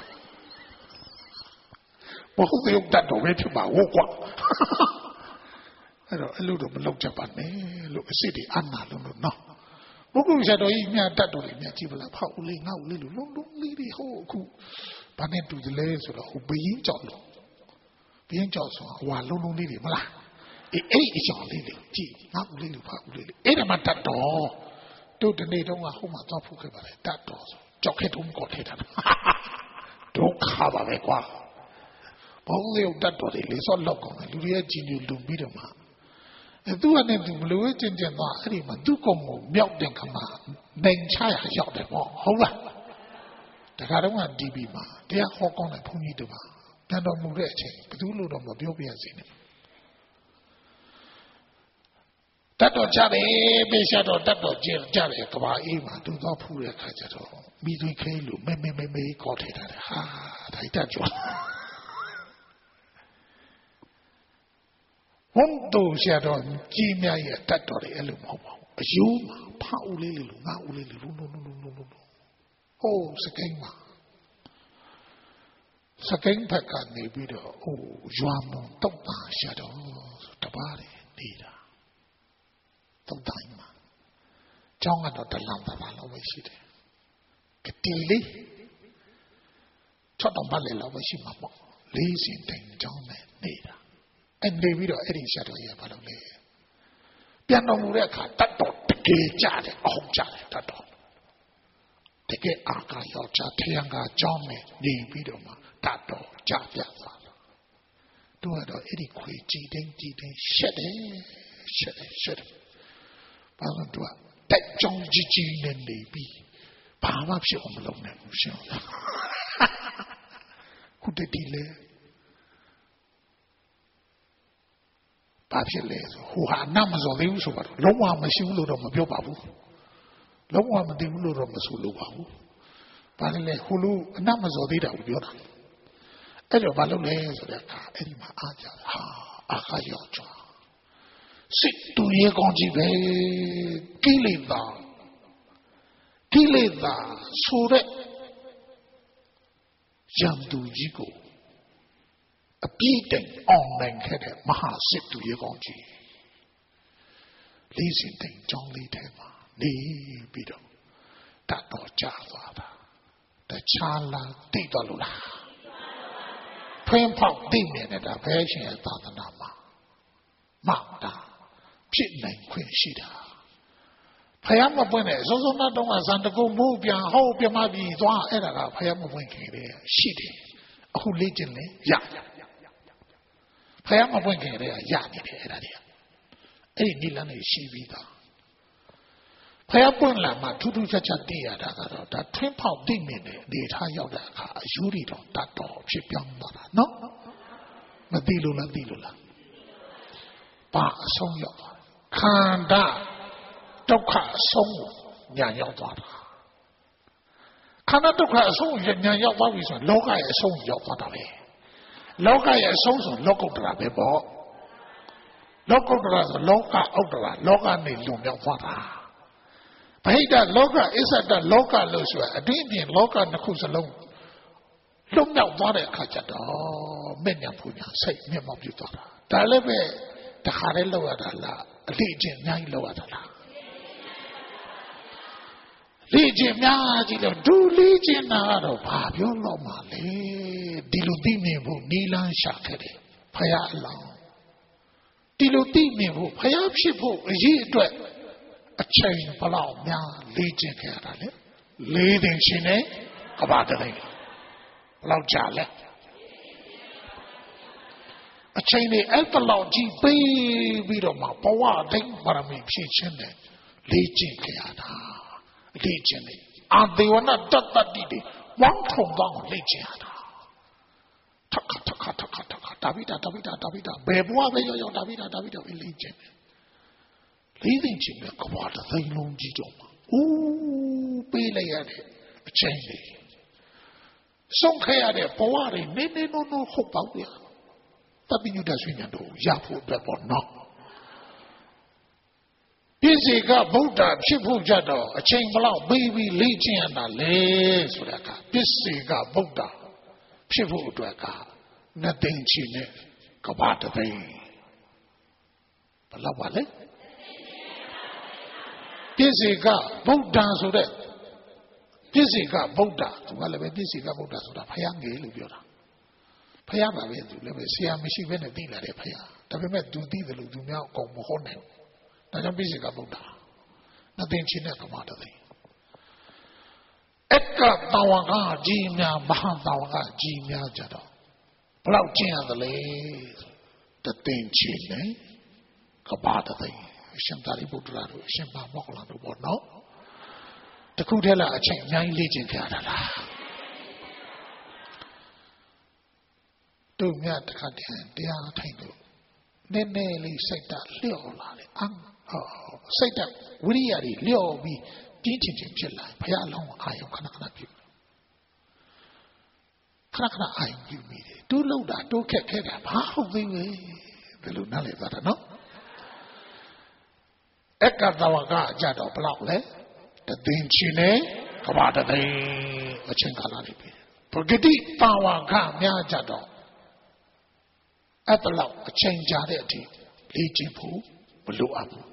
ဘုရားရုပ်တတ်တော်ပဲဖြစ်ပါဟုတ်ကွာအဲ့တော့အလို့တော့မလောက်ကြပါနဲ့လို့အစစ်တွေအားနာလို့နော်ဘုကုဆရာတော်ကြီးမြတ်တတ်တော်တွေမြတ်ကြည့်ပါလားဖောက်ဦးလေးငေါ့ဦးလေးလို့လုံးလုံးလေးတွေဟိုအခုဘာနဲ့တူတယ်လဲဆိုတော့ဟိုဘယင်းကြောက်လို့ဘယင်းကြောက်ဆိုဟိုဟာလုံးလုံးလေးတွေမလားအဲ့အကြောင်းလေးတွေကြည့်ငေါ့ဦးလေးလို့ဖောက်ဦးလေးအဲ့ဒါမှတတ်တော်တို့ဒီနေ့တော့ဟိုမှာသွားဖို့ခဲ့ပါလေတတ်တော်ဆိုကြောက်ခဲ့တုံးကောထဲတာဒုက္ခပါပဲကွာဘုံရုပ်တတ်တော်တွေလေစောလောက်ကောင်းတယ်လူတွေကကြည်ညိုလုံပြီးတော့မှသူကနဲ့သူဘလို့ကျင်သွားအဲ့ဒီမှာသူ့ကုံကိုမြောက်တဲ့ခါမှာနိုင်ချရရောက်တယ်ပေါ့ဟုတ်လားတခါတော့က DB မှာတရားဟောကောင်းတဲ့ဘုန်းကြီးတို့ပါပြန်တော်မူတဲ့အချိန်ဘယ်သူလို့တော့မပြောပြရစေနဲ့တတ်တော်ကြတယ်ပေးရှာတော့တတ်တော်ကျင်ကြတယ်ကဘာအေးမှာသူတော့ဖူးတဲ့ခါကျတော့မိသွေးခဲလို့မေကောထည့်တာဟာဒါတတ်ကြွဘုံတို့ရှာတော့ကြီးမြတ်ရဲ့တတ်တော်တွေအဲ့လိုမဟုတ်ပါဘူးအယူမှာဖားဦးလေးလို့ငါဦးလေးလို့လုံးဟိုစကိန်းမှာစကိန်းဘက်ကနေပြီးတော့ဟိုရွာမုံတုတ်တာရှာတော့တပါးတွေနေတာတုတ်တိုင်းမှာကျောင်းကတော့တလန်ပါလောက်ပဲရှိတယ်ကတိလေး၆တောင်ပတ်လေလောက်ပဲရှိမှာပေါ့လေးစင်တိုင်ကျောင်းနဲ့နေတာအဲ့နေပြီးတော့အဲ့ဒီရှာတော်ကြီးကဘာလုပ်လဲပြန်တော်မူတဲ့အခါတတ်တော်တကယ်ကြတယ်အောင်ကြတယ်တတ်တော်တကယ်အာကာယောက်ျားထရံကကြောင်းနဲ့နေပြီးတော့မှတတ်တော်ကြပြသွားတယ်သူကတော့အဲ့ဒီခွေကြည်တိုင်းရှက်တယ်ဘာလို့သူကတက်ကြောင်းကြီးနဲ့နေပြီးဘာမှဖြစ်အောင်မလုပ်နိုင်ဘူးရှင်ခုတည်းလေဘာဖြစ်လဲဆိုဟိုဟာနတ်မစော်သေးဘူးဆိုတော့လုံးဝမရှိဘူးလို့တော့မပြောပါဘူးလုံးဝမသိဘူးလို့တော့မဆိုလို့ပါဘူးဘာလဲဟိုလူအနတ်မစော်သေးတာကိုပြောတာအဲ့တော့ဘာလုပ်လဲဆိုတဲ့အခါအဲ့ဒီမှာအားကြတာဟာအာခရောက်ကြစစ်တူရေကောင်းကြီးပဲကိလေသာဆိုတဲ့ရံသူကြီးကိုအပြည့်တိုင်အောင်နိုင်ခဲ့တဲ့မဟာစစ်သူရေကောင်းကြီးလေးစင်တိုင်ကြောင်းလေးထဲမှာနေပြီးတော့တတ်တော်ကြသွားတာတခြားလားသိတော့လို့လားဖွင့်ဖောက်သိမြင်နေတာဘယ်ရှင်ရဲ့သာသနာမှာမှတာဖြစ်နိုင်ခွင့်ရှိတာဘဖယားမပွင့်နဲ့စောစောနာတုံးကဇန်တကုမိုးပြန်ဟောပြမပြီးသွားအဲ့ဒါကဖယားမပွင့်ခင်တဲ့ရှိတယ်အခုလေ့ကျင့်လေရဖယားမပွင့်ခင်တဲ့ရနေတယ်အဲ့ဒါတွေအဲ့ဒီနိလန်းတွေရှိပြီးသားဖယားပွင့်လာမှထူးထူးခြားခြားသိရတာကတော့ဒါထွင်းဖောက်သိမြင်တဲ့အနေထားရောက်တဲ့အခါအယူရီတော်တတ်တော်ဖြစ်ပြောင်းသွားတာနော်မသိလို့လားသိလို့လားပါအဆုံးရောက်သွားခန္ဓာဒုက္ခအဆုံးကိုညာရောက်သွားတာခန္ဓာဒုက္ခအဆုံးကိုညာရောက်သွားပြီဆိုရင်လောကရဲ့အဆုံးရောက်သွားတာပဲလောကရဲ့အဆုံးဆိုလောကုတ္တရာပဲပေါ့လောကုတ္တရာဆိုလောကဥတ္တရာလောကနေလွန်မြောက်သွားတာဗဟိတလောကအစ္ဆဒလောကလို့ဆိုရအတွင်းပြင်လောကနှစ်ခုစလုံးလွန်မြောက်သွားတဲ့အခါကျတော့မဲ့ညာပူညာစိတ်မျက်မှောက်ပြုသွားတာဒါလည်းပဲတခါတည်းလောက်ရတာလားအလေးအကျင့်အများကြီးလောက်ရတာလားလေးကျင့်များကြီးလို့ဒူလေးကျင့်တာကတော့ဘာပြောလို့မှလဲဒီလိုသိမြင်ဖို့နီလန်းရှာခဲ့တယ်ဖယားအလောင်းဒီလိုသိမြင်ဖို့ဖယားဖြစ်ဖို့အရေးအတွက်အချိန်ဘလောက်များလေးကျင့်ခဲ့ရတာလဲလေးသိင်ရှင်နဲ့ကဘာတည်းဘယ်လောက်ကြာလဲအချိန်တွေအဲ့တလောက်ကြီးပေးပြီးတော့မှဘဝသိမ်းပါရမီဖြည့်ခြင်းနဲ့လေးကျင့်ခဲ့ရတာလေ့ကျင့်လေအာဒေဝနာတတ္တတိတွေဝမ်းထုံပေါင်းလေ့ကျင့်ရတာထခဒါဗိဒဘယ်ဘဝပဲရောက်ဒါဗိဒပဲလေ့ကျင့်လေးသိချင်းနဲ့ကဘာတသိန်းလုံးကြီးတော့မှာပေးလိုက်ရတဲ့အချိန်တွေဆုံးခဲ့ရတဲ့ဘဝတွေနေနိုးဟုတ်ပါဘူးတပိညုတဆွေညာတို့ရဖို့အတွက်ပေါ့နော်ပြည့်စေကဗုဒ္ဓဖြစ်ဖို့ကြတော့အချိန်ဘလောက်ပြီးပြီးလေ့ကျင့်ရတာလေဆိုတာကပြည့်စေကဗုဒ္ဓဖြစ်ဖို့အတွက်ကနှစ်သိန်းချီနဲ့ကဘာတသိန်းဘယ်လောက်ပါလဲပြည့်စေကဗုဒ္ဓဆိုတဲ့ပြည့်စေကဗုဒ္ဓသူကလည်းပဲပြည့်စေကဗုဒ္ဓဆိုတာဖယားငယ်လို့ပြောတာဖယားပါပဲသူလည်းပဲဆရာမရှိဘဲနဲ့သိလာတယ်ဖယားဒါပေမဲ့သူသိတယ်လို့သူများအကုန်မဟောနိုင်ဘူးဒါကြောင့်ပြည့်စေကဗုဒ္ဓနှစ်သိန်းချင်းနဲ့ကဘာတသိန်းအက္ကတဝကကြီးများမဟာတဝကကြီးများကြတော့ဘလောက်ကျင့်ရသလဲတသိန်းချင်းနဲ့ကဘာတသိန်းအရှင်သာရိပုတ္တရာတို့အရှင်မောက္ခလတို့ပေါ့နော်တခုတည်းလားအချိန်အများကြီးလေ့ကျင့်ကြတာလားတို့မြတ်တခါတည်းတရားထိုင်လို့နည်းနည်းလေးစိတ်ဓာတ်လျော့လာတယ်စိတ်ဓာတ်ဝိရိယတွေလျော့ပြီးပြင်းထန်ဖြစ်လာဘုရားအလောင်းအာယုံခဏခဏပြုအာယုံပြုမိတယ်တိုးလောက်တာတိုးခက်ခဲတာဘာဟုတ်သေးလဲဘယ်လိုနားလည်သွားတာနော်အက္ကတဝကကြတော့ဘလောက်လဲတသိန်းချီနဲ့ကဘာတသိန်းအချင်းကာလလေးပြီပဂတိပါဝကများကြတော့အဲ့တလောက်အချိန်ကြာတဲ့အထိလေ့ကျင့်ဖို့မလိုအပ်ဘူး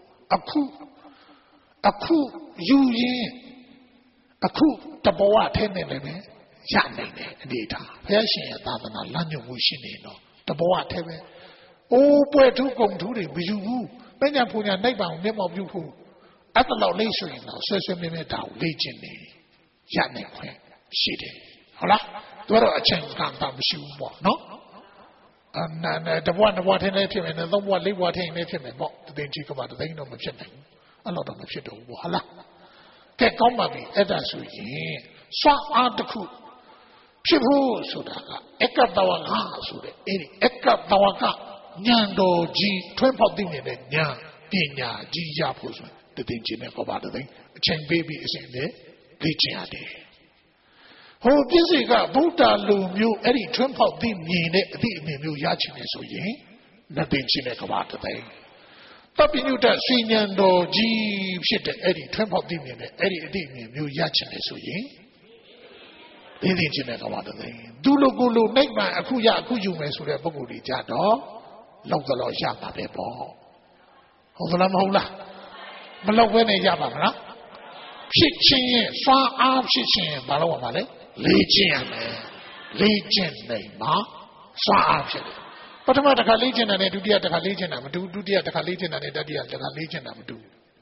အခုယူရင်အခုတဘဝထဲနဲ့လည်းရနိုင်တယ်အနေထားဘုရားရှင်ရဲ့သာသနာလမ်းညွှန်မှုရှိနေတော့တဘဝထဲပဲပွဲထုကုံထုတွေမယူဘူးပညာပူညာနိဗ္ဗာန်ကိုမျက်မှောက်ပြုဖို့အဲ့တလောက်လေးဆိုရင်တော့ဆွဲဆွဲမြဲမြဲဒါကိုလေ့ကျင့်နေရနိုင်ခွင့်ရှိတယ်ဟုတ်လားသူကတော့အချိန်ကန့်တာမရှိဘူးပေါ့နော်တဘဝထဲနဲ့ဖြစ်မယ်သုံးဘဝလေးဘဝထဲနဲ့ဖြစ်မယ်ပေါ့တသိန်းကြီးကမှတသိန်းတော့မဖြစ်နိုင်ဘူးအဲ့တော့မဖြစ်တော့ဘူးပေါ့ဟုတ်လားကဲကောင်းပါပြီအဲ့ဒါဆိုရင်စွမ်းအားတစ်ခုဖြစ်ဖို့ဆိုတာကအက္ကတဝကဆိုတဲ့အဲ့ဒီအက္ကတဝကဉာဏ်တော်ကြီးထွန်းပေါက်သိနေတဲ့ဉာဏ်ပညာကြီးရဖို့ဆိုတသိန်းချင်းနဲ့ကောပါတသိန်းအချိန်ပေးပြီးအစဉ်နဲ့လေ့ကျင့်ရတယ်ဟိုပြည့်စုံကဗုဒ္ဓလူမျိုးအဲ့ဒီထွန်းပေါက်သိမြင်တဲ့အသည့်အမြင်မျိုးရချင်တယ်ဆိုရင်နှစ်သိန်းချင်းနဲ့ကောပါတသိန်းတပိညုတဆွေဉာဏ်တော်ကြီးဖြစ်တဲ့အဲ့ဒီထွန်းပေါက်သိမြင်တဲ့အဲ့ဒီအသည့်အမြင်မျိုးရချင်တယ်ဆိုရင်လေးသိချင်းနဲ့ကောပါတသိန်းသူလိုကိုလိုနိဗ္ဗာန်အခုရအခုယူမယ်ဆိုတဲ့ပုဂ္ဂိုလ်တွေကြတော့လောက်တော့ရပါပဲပေါ့ဟုတ်သလားမဟုတ်လားမလောက်ဘဲနဲ့ရပါမလားဖြစ်ချင်းရဲ့စွမ်းအားဖြစ်ချင်းရဲ့ဘာလို့ရမှာလဲလေးကျင့်ရမယ်လေးကျင့်နေမှာစွမ်းအားဖြစ်တယ်ပထမတစ်ခါလေးကျင့်တာနဲ့ဒုတိယတစ်ခါလေးကျင့်တာမတူဒုတိယတစ်ခါလေးကျင့်တာနဲ့တတိယတစ်ခါလေးကျင့်တာမတူတ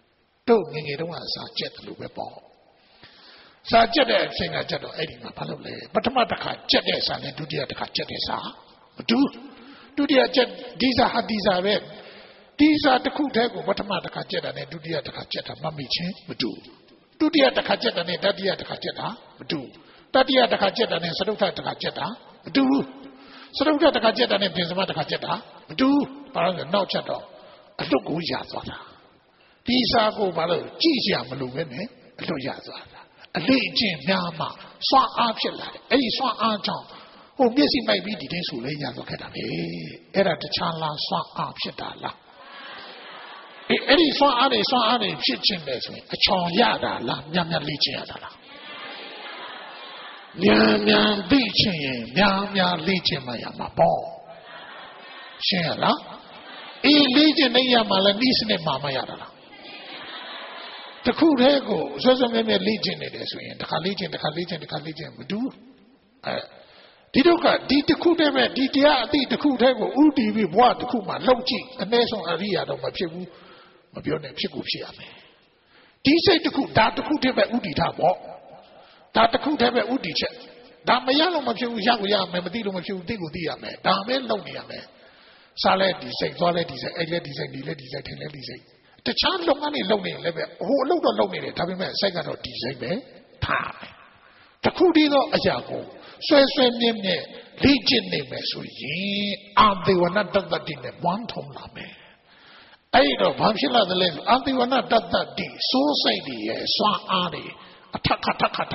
တို့ငငယ်တုန်းကစာကြက်တယ်လို့ပဲပေါ့စာကြက်တဲ့အချိန်ကကြတော့အဲ့ဒီမှာဘာလုပ်လဲပထမတစ်ခါကြက်တဲ့စာနဲ့ဒုတိယတစ်ခါကြက်တဲ့စာမတူဒုတိယကြက်ဒီစာဟာဒီစာပဲဒီစာတစ်ခုတည်းကိုပထမတစ်ခါကြက်တာနဲ့ဒုတိယတစ်ခါကြက်တာမှတ်မိချင်းမတူဒုတိယတစ်ခါကြက်တာနဲ့တတိယတစ်ခါကြက်တာမတူတတိယတစ်ခါကြက်တာနဲ့စတုတ္ထတစ်ခါကြက်တာမတူစတုတ္ထတစ်ခါကြက်တာနဲ့ပြင်စမတစ်ခါကြက်တာမတူဘာလို့လဲနောက်ချက်တော့အလွတ်ကိုရသွားတာဒီစာကိုဘာလို့ကြည့်ရမလို့ပဲနဲ့အလွတ်ရသွားတာအလေးအကျင့်များမှစွမ်းအားဖြစ်လာတယ်အဲ့ဒီစွမ်းအားကြောင့်ဟိုမျက်စိမိုက်ပြီးဒီတင်းဆူလေးရသွားခဲ့တာပဲအဲ့ဒါတခြားလားစွမ်းအားဖြစ်တာလားအဲ့ဒီစွမ်းအားတွေဖြစ်ခြင်းပဲဆိုရင်အချောင်ရတာလားများများလေ့ကျင့်ရတာလားများများသိခြင်းရင်များများလေ့ကျင့်မှရမှာပေါ့ရှင်းရလားအေးလေ့ကျင့်နေရမှာလဲဤစနစ်မှာမရတာလားတခုတည်းကိုဆွဆွမဲမဲလေ့ကျင့်နေတယ်ဆိုရင်တစ်ခါလေ့ကျင့်မတူဒီတော့ကဒီတခုတည်းပဲဒီတရားအတိတခုတည်းကိုဥတီပြီးဘဝတစ်ခုမှလောက်ကြည့်အနည်းဆုံးအရိယာတော့မဖြစ်ဘူးမပြောနဲ့ဖြစ်ကိုဖြစ်ရမယ်ဒီစိတ်တခုဒါတခုတည်းပဲဥတီထားပေါ့ဒါတခုတည်းပဲဥတီချက်ဒါမရလို့မဖြစ်ဘူးရကိုရမယ်မသိလို့မဖြစ်ဘူးသိကိုသိရမယ်ဒါပဲလုပ်နေရမယ်စားလဲဒီစိတ်သွားလဲဒီစိတ်အဲ့လဲဒီစိတ်ဒီလဲဒီစိတ်ထင်လဲဒီစိတ်တခြားလုပ်ငန်းတွေလုပ်နေလည်းပဲဟိုအလုပ်တော့လုပ်နေတယ်ဒါပေမဲ့စိတ်ကတော့ဒီစိတ်ပဲထားတယ်တခုတည်းသောအရာကိုဆွဲဆွဲမြဲမြဲလေ့ကျင့်နေမယ်ဆိုရင်အာသေဝနာတတ္တိနဲ့ဝမ်းထုံလာမယ်အဲ့တော့ဘာဖြစ်လာသလဲအာသေဝနာတတ္တိစိုးစိတ်တွေရဲ့စွမ်းအားတွေအထက်ခ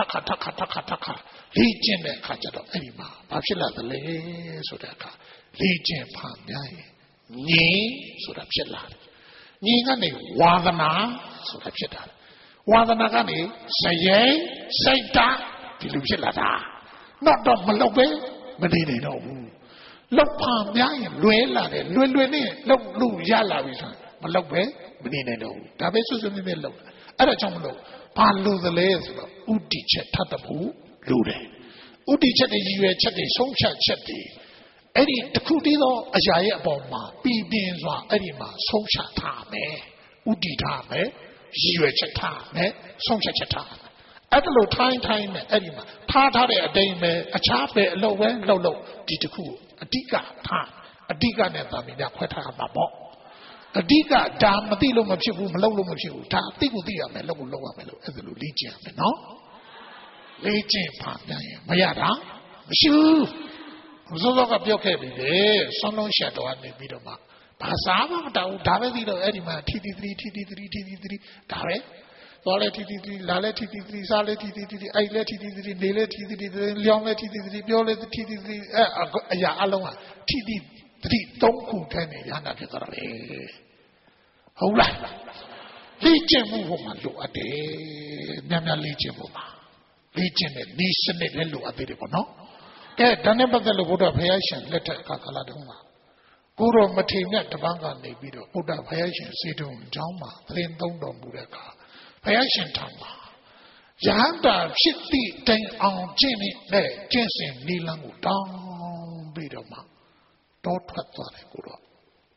လေ့ကျင့်တဲ့အခါကျတော့အဲ့ဒီမှာဘာဖြစ်လာသလဲဆိုတဲ့အခါလေ့ကျင့်ဖန်များရင်ငြိမ်ဆိုတာဖြစ်လာတယ်ငြိမ်ကနေဝါဒနာဆိုတာဖြစ်တာဝါဒနာကနေစရဲစိတ်ဓာတ်ဒီလိုဖြစ်လာတာတော့မလုပ်ပဲမနေနိုင်တော့ဘူးလောက်ဖန်များရင်လွဲလာတယ်လွယ်နဲ့လောက်လို့ရလာပြီဆိုမလောက်ပဲမနေနိုင်တော့ဘူးဒါပဲစွစွမြဲမြဲလောက်အဲ့ဒါကြောင့်မလို့ဘာလို့သလဲဆိုတော့ဥတီချက်ထပ်တဖို့လိုတယ်ဥတီချက်တွေရည်ရွယ်ချက်တွေဆုံးဖြတ်ချက်တွေအဲ့ဒီတခုတည်းသောအရာရဲ့အပေါ်မှာပြည်ပြင်းစွာအဲ့ဒီမှာဆုံးဖြတ်ထားမယ်ဥတီထားမယ်ရည်ရွယ်ချက်ထားမယ်ဆုံးဖြတ်ချက်ထားအဲ့ဒါလို့ထိုင်းနဲ့အဲ့ဒီမှာထားတဲ့အတိမ်ပဲအခြားပဲအလုပ်ပဲလုပ်ဒီတခုအဓိကထားအဓိကနဲ့တာမီးများခွဲထားမှာပေါ့အဓိကဒါမသိလို့မဖြစ်ဘူးမလုပ်လို့မဖြစ်ဘူးဒါသိကိုသိရမယ်လုပ်ကိုလုပ်ရမယ်လို့အဲ့ဒါလို့လေ့ကျင့်ရမယ်နော်လေ့ကျင့်ပါပြန်ရင်မရတာမရှိဘူးစောစောကပြောခဲ့ပြီလေဆွမ်းလုံးရှက်တော်ကနေပြီးတော့မှဘာသာမှမတောင်းဒါပဲသိတော့အဲ့ဒီမှာထီတီဒါပဲသွားလဲထီတီလာလဲထီတီစားလဲထီတီအိုက်လဲထီတီနေလဲထီတီလျောင်းလဲထီတီပြောလဲထီတီအရာအလုံးကထီတီသုံးခုထဲနဲ့ရဟန္တာဖြစ်သွားတာလေဟုတ်လားလေ့ကျင့်မှုဟိုမှာလိုအပ်တယ်များလေ့ကျင့်ဖို့ပါလေ့ကျင့်တဲ့ဒီစနစ်လည်းလိုအပ်သေးတယ်ပေါ့နော်ကဲဒါနဲ့ပတ်သက်လို့ဘုရားဖယားရှင်လက်ထက်ကကာလတုန်းကကိုရောမထေမြတ်တပန်းကနေပြီးတော့ဘုရားဖယားရှင်စေတုံကျောင်းမှာသင်သုံးတော်မူတဲ့အခါဘုရားရှင်ထံမှာယဟန္တာဖြစ်သည့်တိုင်အောင်ကျင့်တဲ့ကျင့်စဉ်နိလန်းကိုတောင်းပြီးတော့မှတောထွက်သွားတယ်ကိုတော့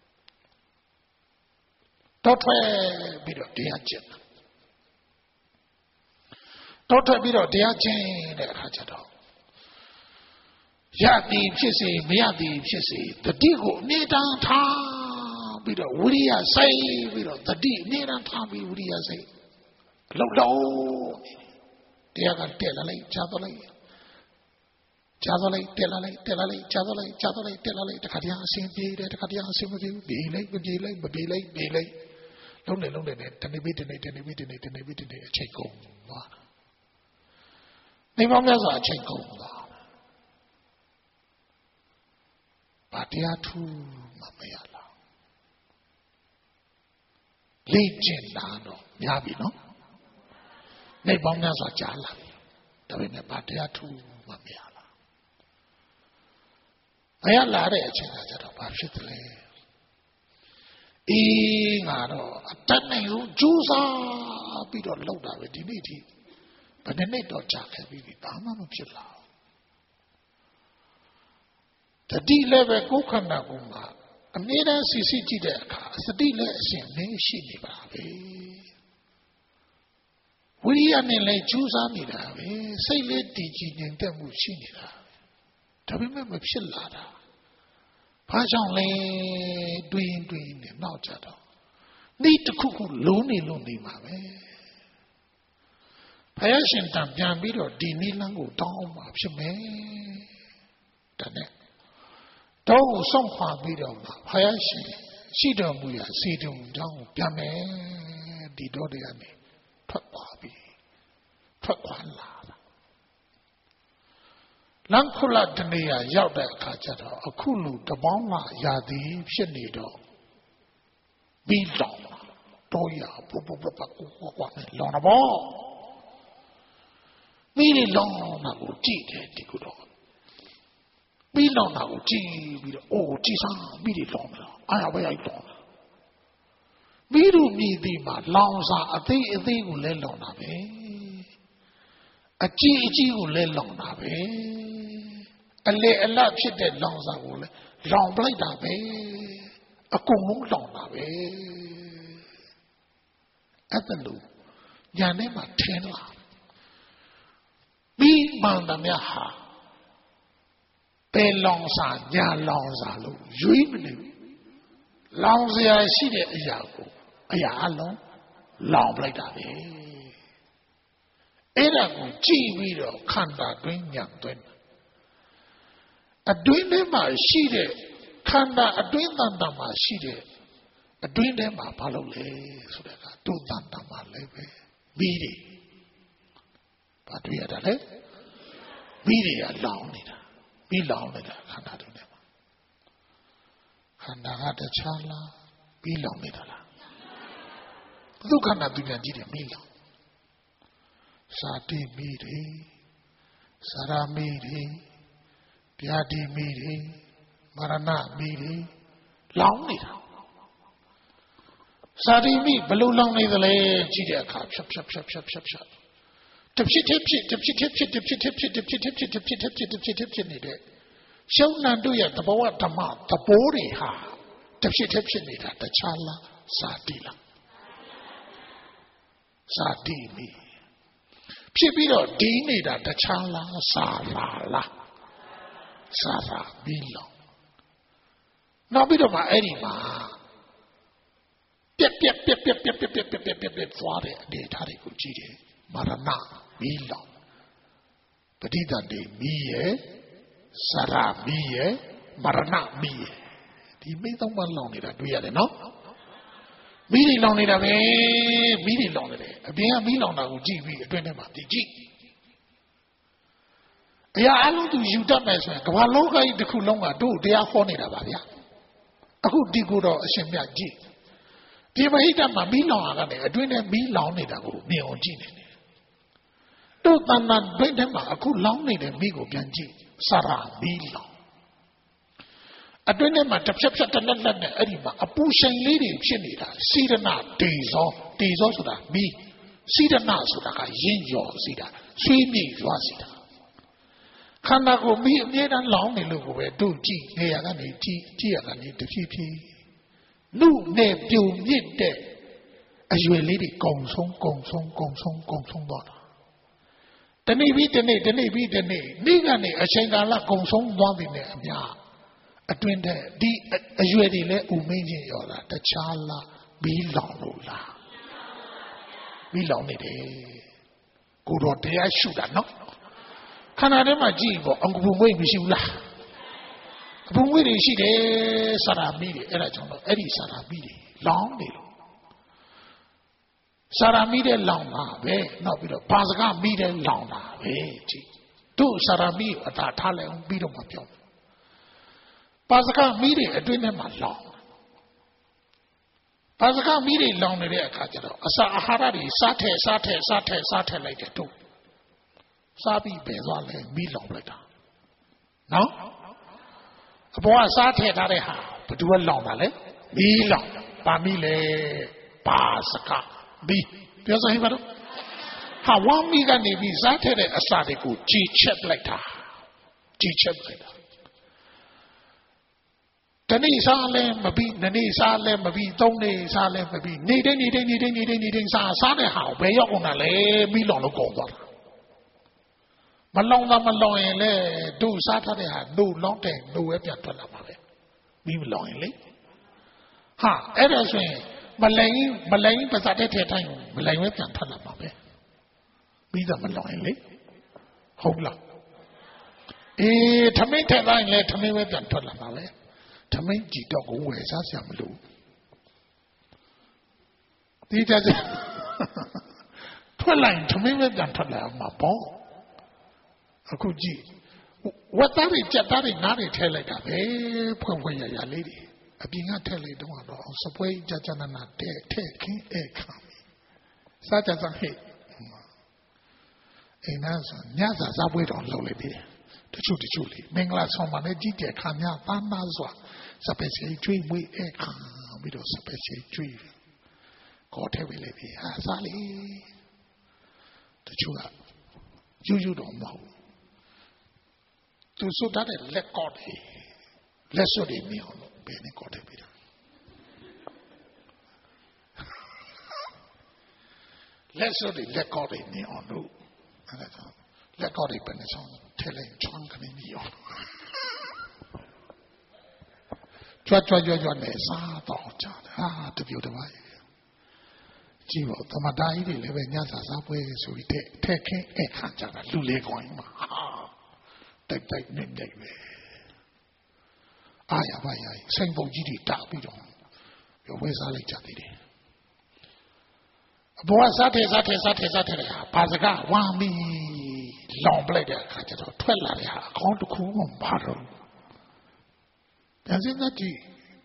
တောထွက်ပြီးတော့တရားကျင့်တောထွက်ပြီးတော့တရားကျင့်တဲ့အခါကျတော့ရသည်ဖြစ်စေမရသည်ဖြစ်စေတတိကိုအမြဲတမ်းထားပြီးတော့ဝိရိယစိုက်ပြီးတော့တတိအမြဲတမ်းထားပြီးဝိရိယစိုက်လောက်တော့တရားကတက်လာလိုက်ကြားသွားလိုက်တက်လာလိုက်ကြားသွားလိုက်တက်လာလိုက်တခါတည်းအဆင်ပြေတယ်တခါတည်းအဆင်မပြေဘူးပြေးလိုက်မပြေးလိုက်လုံးနေနဲ့တနေ့ပြီးတနေ့အချိန်ကုန်သွားနေမောင်းများစွာအချိန်ကုန်သွားဘာတရားထူးမှမရလားလေ့ကျင့်လာတော့များပြီနော်နေပေါင်းများစွာကြားလာပြီဒါပေမဲ့ဘာတရားထူးမှမရလားမရလာတဲ့အချိန်ကကျတော့ဘာဖြစ်သလဲအေးငါတော့အတတ်နိုင်လို့ကြိုးစားပြီးတော့လှုပ်တာပဲဒီနေ့ထိဘယ်နှစ်တော့ကြာခဲ့ပြီဘာမှမဖြစ်လာတတိလည်းပဲကိုယ်ခန္ဓာကိုယ်မှာအမြဲတမ်းစီစစ်ကြည့်တဲ့အခါစတိလည်းအစဉ်မင်းရှိနေပါပဲဝိရိယနဲ့လည်းကြိုးစားနေတာပဲစိတ်လည်းတည်ကြည်ငြိမ်သက်မှုရှိနေတာဒါပေမဲ့မဖြစ်လာတာဘာကြောင့်လဲတွေးနေနောက်ကြတော့နေ့တစ်ခုခုလုံးနေလို့နေမှာပဲဘုရားရှင်တန်ပြန်ပြီးတော့ဒီနိလန်းကိုတောင်းမှာဖြစ်မယ်ဒါနဲ့တော့ဆုံးခွာပြီးတော့မှဘုရားရှင်ရှိတော်မူရာစေတုံတောင်းပြန်မယ်ဒီတော့တွေကနေထွက်သွားပြီထွက်ခွာလာလမ်းခုလတနေရရောက်တဲ့အခါကျတော့အခုလူတပေါင်းလာရာသည်ဖြစ်နေတော့ပြီးလောင်တော့ရပပပပကွာလောင်တော့ပြီးလောင်တာကိုကြည့်တယ်ဒီကတော့ပြီးလောင်တာကိုကြည့်ပြီးတော့အိုးကြည့်စမ်းပြီးလောင်တာအားရပဲရိုက်တော့ပြီးလူမြည်ဒီမှာလောင်စာအသေးကိုလဲလောင်တာပဲအကြီးကိုလဲလောင်တာပဲအလေအလတ်ဖြစ်တဲ့လောင်စာကိုလဲလောင်ပလိုက်တာပဲအကုန်လုံးလောင်တာပဲအဲ့ဒါလို့ညာထဲမှာထင်းလာပြီးမှန်တယ်များဟာပဲလောင်စာညာလောင်စာလို့ရွေးမနေဘူးလောင်စရာရှိတဲ့အရာကိုအရာအလုံးလောင်ပလိုက်တာပဲအဲ့ဒါကိုကြည့်ပြီးတော့ခန္ဓာတွင်းညံသွင်းအတွင်းထဲမှာရှိတဲ့ခန္ဓာအတွင်းတန်တမှာရှိတဲ့အတွင်းထဲမှာဘာလုပ်လဲဆိုတဲ့ကဒုတန်တမှာလည်းပဲမိတွေဘာတွေ့ရတာလဲမိတွေကလောင်နေတာပြီးလောင်နေတာခန္ဓာတွင်းထဲမှာခန္ဓာကတခြားလားပြီးလောင်နေတာလားဒုက္ခနာသူပြန်ကြည့်တယ်မိလောင်စာတိမိတွေစာရမိတွေဗျာတိမိတွေမရဏမိတွေလောင်နေတာစာတိမိဘလို့လောင်နေသလဲကြည့်တဲ့အခါဖြတ်တဖြစ်နေတဲ့ရှုံးနံတို့ရဲ့သဘောဓမ္မသဘောတွေဟာတဖြစ်နေတာတခြားလားစာတိလားစာတိမိဖြစ်ပြီးတော့ဒီနေတာတခြားလားစာလာလားစာလာပြီးလောနောက်ပြီးတော့မှအဲ့ဒီမှာပြက်သွားတဲ့အနေထားတွေကိုကြည့်တယ်မရဏပြီးလောပဋိသန္ဓေပြီးရဲ့စရပြီးရဲ့မရဏပြီးရဲ့ဒီမိသုံးပါးလောင်နေတာတွေ့ရတယ်နော်မီးတွေလောင်နေတာပဲမီးတွေလောင်နေတယ်အပြင်ကမီးလောင်တာကိုကြည့်ပြီးအတွင်းထဲမှာဒီကြည့်အရာအလုံးသူယူတတ်မယ်ဆိုရင်ကမ္ဘာလောကကြီးတစ်ခုလုံးကတို့တရားဟောနေတာပါဗျာအခုဒီကိုတော့အရှင်မြတ်ကြည့်ဒီမဟိတမှာမီးလောင်တာကနေအတွင်းထဲမီးလောင်နေတာကိုမြင်အောင်ကြည့်နေတယ်တို့တဏ္ဍဘိတ်ထဲမှာအခုလောင်နေတဲ့မီးကိုပြန်ကြည့်စရမီးလောင်အတွင်းထဲမှာတစ်ဖြတ်တလက်နဲ့အဲ့ဒီမှာအပူရှိန်လေးတွေဖြစ်နေတာစီရဏတေဇောဆိုတာမီးစီရဏဆိုတာကရင်းရော်စီတာဆွေးမြေ့ရွာစီတာခန္ဓာကိုမီးအမြဲတမ်းလောင်နေလို့ကိုပဲတို့ကြည့်နေရကနေကြည့်ရကနေတဖြည်းဖြည်းနှုတ်နဲ့ပြုံမြင့်တဲ့အရွယ်လေးတွေကုံဆုံးသွားတာတနေ့ပြီးတနေ့နေ့ကနေအချိန်ကာလကုံဆုံးသွားပြီနဲ့အများအတွင်းတဲ့ဒီအရွယ်တွေလည်းဥမင်းချင်းရောလားတခြားလားမီးလောင်လို့လားမီးလောင်နေတယ်ကိုတော့တရားရှုတာနော်ခန္ဓာထဲမှာကြည့်ပေါ့အငုံငွေ့မရှိဘူးလားအပူငွေ့တွေရှိတယ်စာရာမီးတွေအဲ့ဒါကြောင့်တော့အဲ့ဒီစာရာမီးတွေလောင်နေလို့စာရာမီးတဲ့လောင်တာပဲနောက်ပြီးတော့ဘာစကားမီးတဲ့လောင်တာပဲကြည့်တို့စာရာမီးအသာထားလိုက်အောင်ပြီးတော့မှပြောပါစကမီးတွေအတွင်းထဲမှာလောင်ပါစကမီးတွေလောင်နေတဲ့အခါကျတော့အစာအာဟာရတွေစားထည့်လိုက်တဲ့တို့စားပြီးပဲသွားလဲမီးလောင်လိုက်တာနော်အပေါ်ကစားထည့်ထားတဲ့ဟာဘယ်သူကလောင်တာလဲမီးလောင်ပါမီးလေပါစကမီးပြောစမ်းပါတော့ဟာဝမ်းမီးကနေပြီးစားထည့်တဲ့အစာတွေကိုကြီးချက်လိုက်တာတနေ့စားလဲမပြီးနှစ်နေ့စားလဲမပြီးသုံးနေ့စားလဲမပြီးနေတဲ့စားတဲ့ဟာဘယ်ရောက်ကုန်တာလဲပြီးလောင်လို့ကုန်သွားတာမလောင်ရင်လေတို့စားထားတဲ့ဟာတို့လောင်းတဲ့တို့ပဲပြန်ထွက်လာပါပဲပြီးမလောင်ရင်လေဟာအဲ့ဒါဆိုရင်မလိန်ပါစားတဲ့ထဲတိုင်းမလိန်ပဲပြန်ထွက်လာပါပဲပြီးတော့မလောင်ရင်လေဟုတ်လားထမင်းထဲတိုင်းလေထမင်းပဲပြန်ထွက်လာပါပဲထမင်းကြည့်တော့ကိုဝယ်စားစရာမလိုဒီကြထွက်လိုက်ထမင်းပဲပြန်ထွက်လာမှာပေါ့အခုကြည့်ဝတ်သားတွေကြက်သားတွေနားတွေထဲလိုက်တာပဲဖွင့်ရလေးတွေအပြင်ကထည့်လိုက်တော့စပွဲကြနာတဲ့ထဲခင်းအခါစားကြစားဟဲ့အိမ်သားဆိုညစာစားပွဲတော်လုပ်လိုက်တယ်တချို့လေမင်္ဂလာဆောင်ပါနဲ့ကြည့်တဲ့ခါများသားနာစွာစပယ်စီကျွေးမွေးအခါပြီးတော့စပယ်စီကျွေးခေါ်ထည့်ပေးလိုက်တယ်ဟာစားလေတချို့ကယူတော့မဟုတ်သူစွတ်တဲ့လက်ကော့တွေလက်စွပ်တွေမြင်အောင်လို့ဘယ်နဲ့ကော့ထည့်ပေးတာလက်စွပ်တွေလက်ကော့တွေမြင်အောင်လို့အဲ့ဒါကြောင့်လက်ကော့တွေပဲနဲ့ဆောင်ထဲလိုက်ချွမ်းကနေမြင်အောင်ကြွနဲ့စားတော့ကြတယ်ဟာတပြိုတပါးကြည့်ပေါ့သမတာကြီးတွေလည်းပဲညစာစားပွဲဆိုပြီးထဲခင်းအခါကြတာလူလေးကောင်းမှာတိုက်နေပဲအားရပါရစိန်ပုံကြီးတွေတာပြီးတော့ရဝဲစားလိုက်ကြသေးတယ်အပေါ်စားတယ်ဘာစကားဝမ်းပြီးလောင်ပလိုက်တဲ့အခါကျတော့ထွက်လာတဲ့ဟာအကောင်းတစ်ခုမှမပါတော့ပြန်စဉ်းစားကြည့်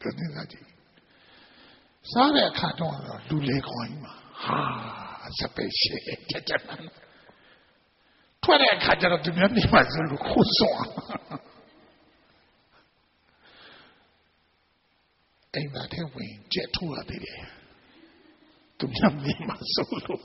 စားတဲ့အခါတော့လူလေးကောင်းမှာဟာစပယ်ရှယ်ကြက်ထွက်တဲ့အခါကျတော့သူများနေမှာဆိုလို့ခိုးစွန်အိမ်သားထဲဝင်ကြက်ထိုးရသေးတယ်သူများနေမှာဆိုလို့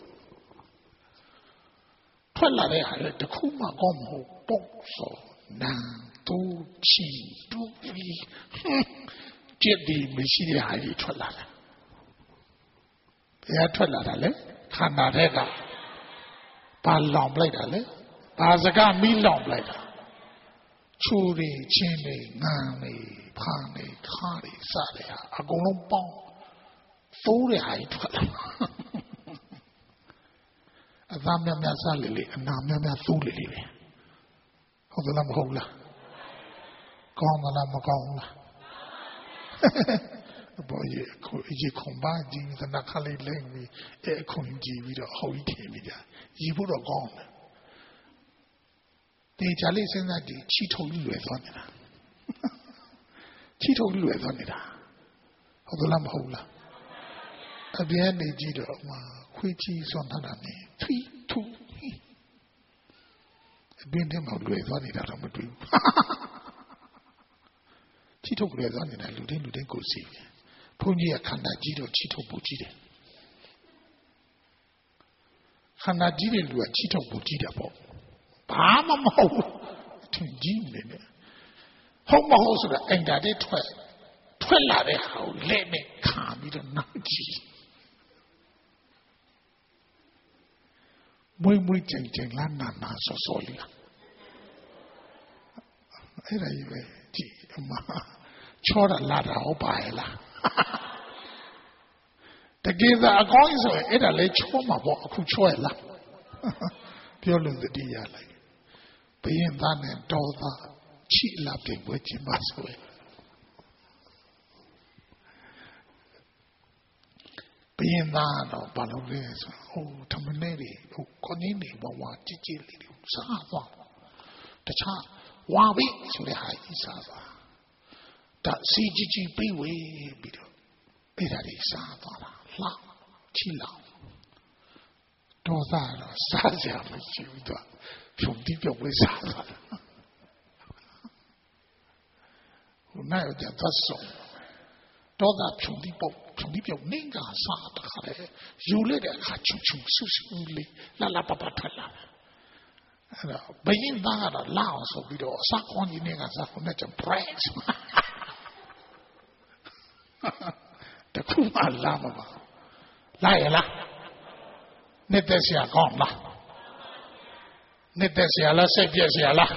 ထွက်လာတဲ့ဟာလည်းတခုမှကောင်းမဟုတ်ပုတ်စောနာတူချီတူပြီးကြက်ဒီမရှိတဲ့ဟာကြီးထွက်လာတာဘယ်ထွက်လာတာလဲခန္ဓာထဲကပါလောင်ပလိုက်တာလေဘာစကားမီးလောင်ပလိုက်တာချူတွေချင်းတွေငန်းတွေဖားတွေခါတွေစတဲ့ဟာအကုန်လုံးပေါင်းသိုးတဲ့ဟာကြီးထွက်လာအသားများစားလေအနာများသိုးလေပဲဟုတ်သလားမဟုတ်လားကောင်းသလားမကောင်းလားဘောရေခုံပါကြီးသနာခလေးလိမ့်ပြီးအခုန်ကြည့်ပြီးတော့ဟောကြီးထင်ပြီးကြရေဖို့တော့ကောင်းတယ်တေချာလေးစဉ်းစားကြည့်ချီထုံလွယ်သွားနေတာဟုတ်သလားမဟုတ်လားအပြင်းနေကြည့်တော့မှခွေးကြီးစွန့်ထားတာနဲ့ထီထူအပြင်းထဲမှာလွယ်သွားနေတာတော့မတွေ့ဘူးချီထုံလွယ်သွားနေတာလူတိုင်းကိုစီတယ်ဘုန်းကြီးကခန္ဓာကြီးတော့ချီထုံပူကြီးတယ်ခန္ဓာကြီးတဲ့လူကချီထုံပူကြီးတယ်ပေါ့ဘာမှမဟုတ်ဘူးထင်ကြီးနေတယ်ဟုတ်မဟုတ်ဆိုတာအိမ်ဓာတ်တွေထွက်လာတဲ့ဟာကိုလက်နဲ့ခံပြီးတော့နောက်ကြည့်မွေးကြိမ်လာနာစောလေးအဲ့ဒါကြီးပဲကြည့်အမချောတာလာတာဟုတ်ပါရဲ့လားတကယ်သာအကောင်းဆိုရင်အဲ့ဒါလည်းချောမှာပေါ့အခုချောရလားပြောလို့တတိယလိုက်ဘယင်သားနဲ့တော်သားချီလာပြိုင်ပွဲကျင်းပါဆိုရင်ဘယင်သားတော့ဘာလို့လဲဆိုဟိုထမနေတွေဟိုကိုနေနေဘဝကြည်ကြည်လေးစားသွားတခြားဝါပြီဆိုတဲ့ဟာကြီးစားသွားဒါစီကြီးပြီးဝေးပြီးတော့အဲ့ဒါကြီးစားသွားတာလှချီလောင်တော်သားတော့စားကြမရှိဘူးတော့ဖြုံတိပြုတ်ဝေးစားသွားတာဟိုနိုင်တော့သတ်ဆုံးတော်သားဖြုံတိပြုတ်နေကစားတာလေယူလိုက်တဲ့အခါချူဆူလေးလာပပထွက်လာအဲ့တော့ဘယင်းသားကတော့လာအောင်ဆိုပြီးတော့အစခွန်ကြီးနေကစားခွန်နဲ့ကျ break တခုမှလာမပါလာရလားနှစ်သက်စရာကောင်းလားနှစ်သက်စရာလားစိတ်ပြည့်စရာလား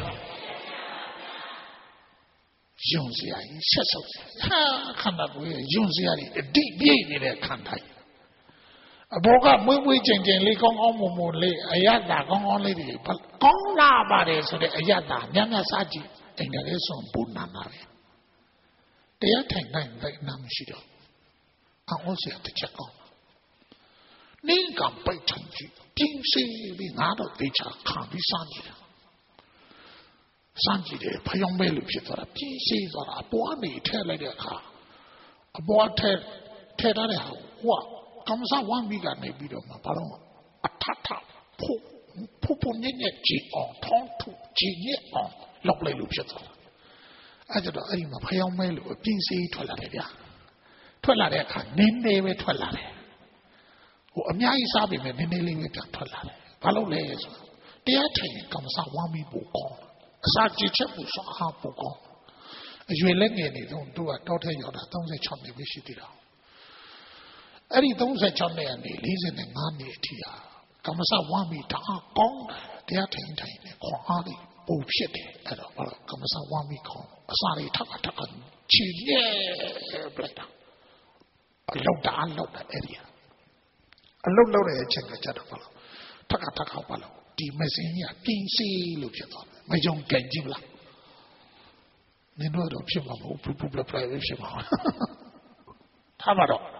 ယုံစရာကြီးဆက်ဆုပ်ဟာခန္ဓာကိုယ်ရဲ့ယုံစရာကြီးအတိပြည့်နေတဲ့ခန္ဓာကြီးအဘောကမွေးမွေးကျင်ကျင်လေးကောင်းကောင်းမွန်မွန်လေးအယတ္တကောင်းကောင်းလေးတွေကောင်းလာပါတယ်ဆိုတဲ့အယတ္တညံ့ညံ့စားကြည့်အိမ်ကလေးဆုံးပူနာနာပဲတရားထိုင်နိုင်တဲ့နာမရှိတော့အောင်စရာတစ်ချက်ကောင်းနေကံပိတ်ချင်ကြည့်ပြင်းစီပြီးငါတော့တေချာခံပြီးစမ်းကြည့်တာစမ်းကြည့်တယ်ဖျောင်းမဲလို့ဖြစ်သွားတာပြင်းစီသွားတာအပေါ်ကနေထည့်လိုက်တဲ့အခါအပေါ်ထည့်ထားတဲ့ဟာဟိုကမ္မစဝမ်းပြီးကနေပြီးတော့မှဘာလို့အထထဖို့ညက်ကြည့်အောင်ထောင်းထုကြည့်ညက်အောင်လောက်လိုက်လို့ဖြစ်သွားတာအဲ့တော့အဲ့ဒီမှာဖျောင်းမဲလို့ပြင်းစီထွက်လာတယ်ဗျာထွက်လာတဲ့အခါနင်းနေပဲထွက်လာတယ်ဟိုအများကြီးစားပြီမဲ့နင်းနေလေးပဲပြန်ထွက်လာတယ်ဘာလို့လဲဆိုတရားထိုင်ကမ္မစဝမ်းပြီးပို့ကောင်းအစာကြည့်ချက်ပို့စားအားပို့ကောင်းအရွယ်လက်ငယ်နေတော့သူကတောထဲရောက်တာ36နှစ်ပဲရှိသေးတာအဲ့ဒီ36နှစ်ကနေ45နှစ်အထိဟာကမ္မစဝမ်းပြီးတအားကောင်းတယ်တရားထိုင်နေခွန်အားလေးပို့ဖြစ်တယ်အဲ့တော့ဘာလို့ကမ္မစဝမ်းပြီးကောင်းအစာတွေထပ်ချီရဲပလိုက်တာအလောက်တာအဲ့ဒီအလောက်လောက်တဲ့အချက်ကကြတော့ဘာလို့ထပ်ဘာလို့ဒီမစင်းကြီးကပြင်းစီလို့ဖြစ်သွားတယ်မယုံကြည်ကြည့်လားနင်တို့တော့ဖြစ်မှာမဟုတ်ဘူးပူပလပလိုက်ဖြစ်မှာထားပါတော့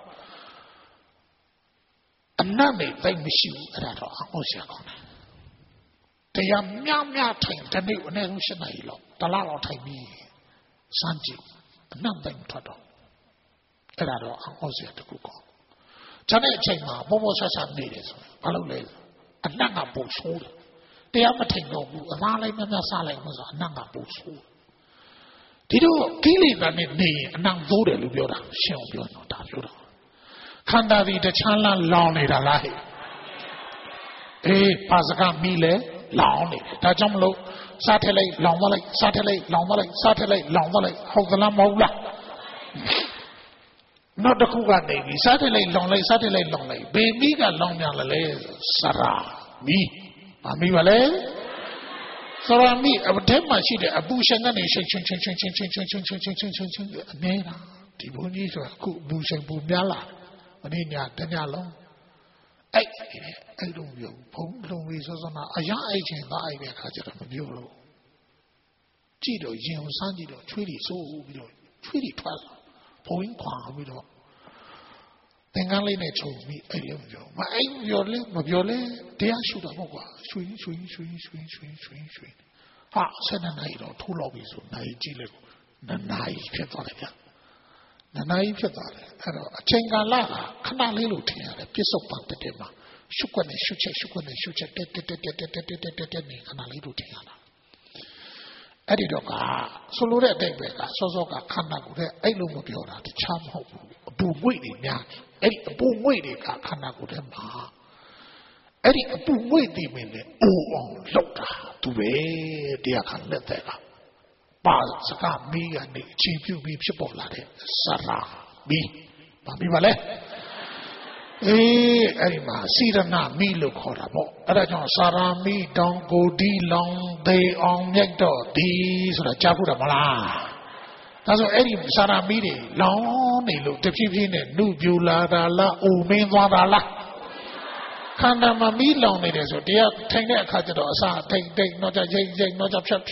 အနတ်နဲ့သိမရှိဘူးအဲ့ဒါတော့အောက်ဆရာကောင်းတယ်တရားမြထိုင်တဲ့နေ့အနည်းဆုံး7 နာရီလောက်တလားလောက်ထိုင်ပြီးစမ်းကြည့်အနတ်သိထွက်တော့အဲ့ဒါတော့အောက်ဆရာတကူကောင်းဂျာနဲ့အချိန်မှာဘောဆဆနေတယ်ဆိုဘာလို့လဲအနတ်ကပုံဆိုးတယ်တရားမထိုင်တော့ဘူးအလားလိုက်များစားလိုက်မှဆိုအနတ်ကပုံဆိုးဒီတော့ကိလေသာနဲ့နေရင်အနံ့သိုးတယ်လို့ပြောတာရှင်းအောင်ပြောတော့ဒါပြောတာခန္ဓာဒီတခြားလောင်နေတာလားဟဲ့အေးပါစကမီလဲလောင်နေတယ်ဒါကြောင့်မလို့စားထက်လိုက်လောင်သွားလိုက်စားထက်လိုက်လောင်သွားလိုက်စားထက်လိုက်လောင်သွားလိုက်ဟုတ်သလားမဟုတ်လားနောက်တစ်ခုကနေပြီစားထက်လိုက်လောင်လိုက်စားထက်လိုက်လောင်လိုက်ဘေမီကလောင်ပြန်လဲစရာမီမမီပါလေစရာမီအထဲမှာရှိတဲ့အပူရှင်ကနေချင်းအမြဲတာဒီဘုန်းကြီးဆိုအခုအပူရှင်ပူများလာမနေ့ညတညလုံးအဲ့လိုမျိုးဘုံလုံးပြီးစောစောနာအရာအဲ့ချင်းသားအဲ့တဲ့အခါကျတော့မပြောလို့ကြည့်တော့ရင်စမ်းကြည့်တော့ချွေးတွေစိုးပြီးတော့ချွေးတွေထွက်လာဘုံခွာပြီးတော့သင်္ကန်းလေးနဲ့ချုပ်ပြီးအဲ့လိုပြောမအဲ့ပြောလဲတရားရှုတာမဟုတ်ကွာရွှေဟာ7 နာရီတော့ထိုးလောက်ပြီဆိုနိုင်ကြည့်လိုက်2 နာရီဖြစ်သွားတယ်ဗျ2 နာရီဖြစ်သွားတယ်အဲ့တော့အချိန်ကာလကခဏလေးလို့ထင်ရတယ်ပြစ္ဆုတ်ပံတက်မှာရှုပ်ွက်နဲ့ရှုပ်ချက်တက်နေခဏလေးလို့ထင်ရတာအဲ့ဒီတော့ကဆိုလိုတဲ့အတိတ်ပဲကစောကခန္ဓာကိုယ်တဲ့အဲ့လိုမပြောတာတခြားမဟုတ်ဘူးအပူငွေ့တွေများအဲ့ဒီအပူငွေ့တွေကခန္ဓာကိုယ်ထဲမှာအဲ့ဒီအပူငွေ့တွေမင်းနဲ့အိုးအောင်လောက်တာသူပဲတရားခံလက်သက်ကပါစကမီးကနေအချိန်ပြုပြီးဖြစ်ပေါ်လာတဲ့စရာမီးဘာမီးပါလဲအေးအဲ့ဒီမှာစီရဏမီးလို့ခေါ်တာပေါ့အဲ့ဒါကြောင့်စာရာမီးတောင်ကိုဒီလောင်သေးအောင်မြတ်တော့ဒီဆိုတာကြားဖို့တာမလားဒါဆိုအဲ့ဒီစာရာမီးတွေလောင်နေလို့တဖြည်းဖြည်းနဲ့နှုတ်ပြူလာတာလားအိုမင်းသွားတာလားခန္ဓာမှာမီးလောင်နေတယ်ဆိုတရားထိုင်တဲ့အခါကျတော့အစာတိတ်တော့ကြရိတ်တော့ကြဖြတ်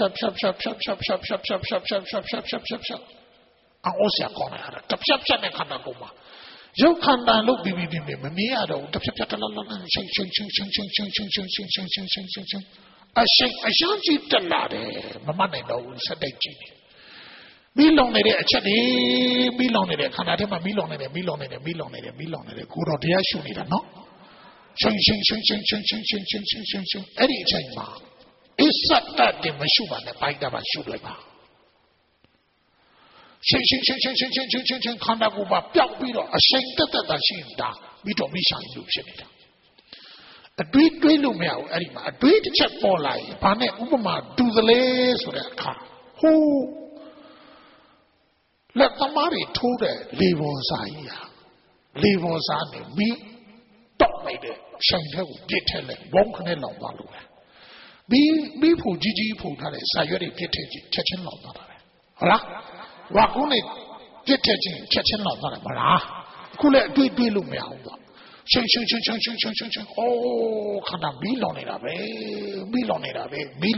အော်ဆရာကောင်းလာတာတဖြတ်နဲ့ခန္ဓာကိုယ်မှာရုပ်ခန္ဓာလို့ပြီးမမြင်ရတော့တဖြတ်တလရှိန်အရှမ်းကြည့်တက်လာတယ်မမနိုင်တော့ဘူးစက်တိတ်ကြည့်နေမီးလောင်နေတဲ့အချက်တွေမီးလောင်နေတဲ့ခန္ဓာထဲမှာမီးလောင်နေတယ်ကိုတော့တရားရှုနေတာနော်ရှင်အဲ့ဒီအချိန်မှာအစ္ဆတတ်တယ်မရှိပါနဲ့ပိုက်တာပါရှုလိုက်ပါရှင်ခန္ဓာကိုယ်ပါပျောက်ပြီးတော့အရှိန်တက်ရှိနေတာပြီးတော့မိဆိုင်လို့ဖြစ်နေတာအတွေးလို့မရဘူးအဲ့ဒီမှာအတွေးတစ်ချက်ပေါ်လာရင်ဘာနဲ့ဥပမာတူသလဲဆိုတဲ့အခါဟိုးလက်သမားတွေထိုးတဲ့လေပေါ်စာကြီးဟာလေပေါ်စာနဲ့မီးတောက်လိုက်တဲ့ဆိုင်ထဲကိုပြစ်ထည့်လိုက်ဘုံခနဲ့လောင်သွားလို့ပဲမီးဖို့ကြီးဖို့ထားတဲ့စာရွက်တွေပြစ်ထည့်ချက်ချင်းလောင်သွားတာပဲဟုတ်လားဝါကုန်းနဲ့ပြစ်ထည့်ချင်းချက်ချင်းလောင်သွားတယ်မလားခုလည်းအတွေ့လို့မရဘူးပေါ့ရှင်အိုးခန္ဓာမီးလောင်နေတာပဲလောင်မြိုက်နေ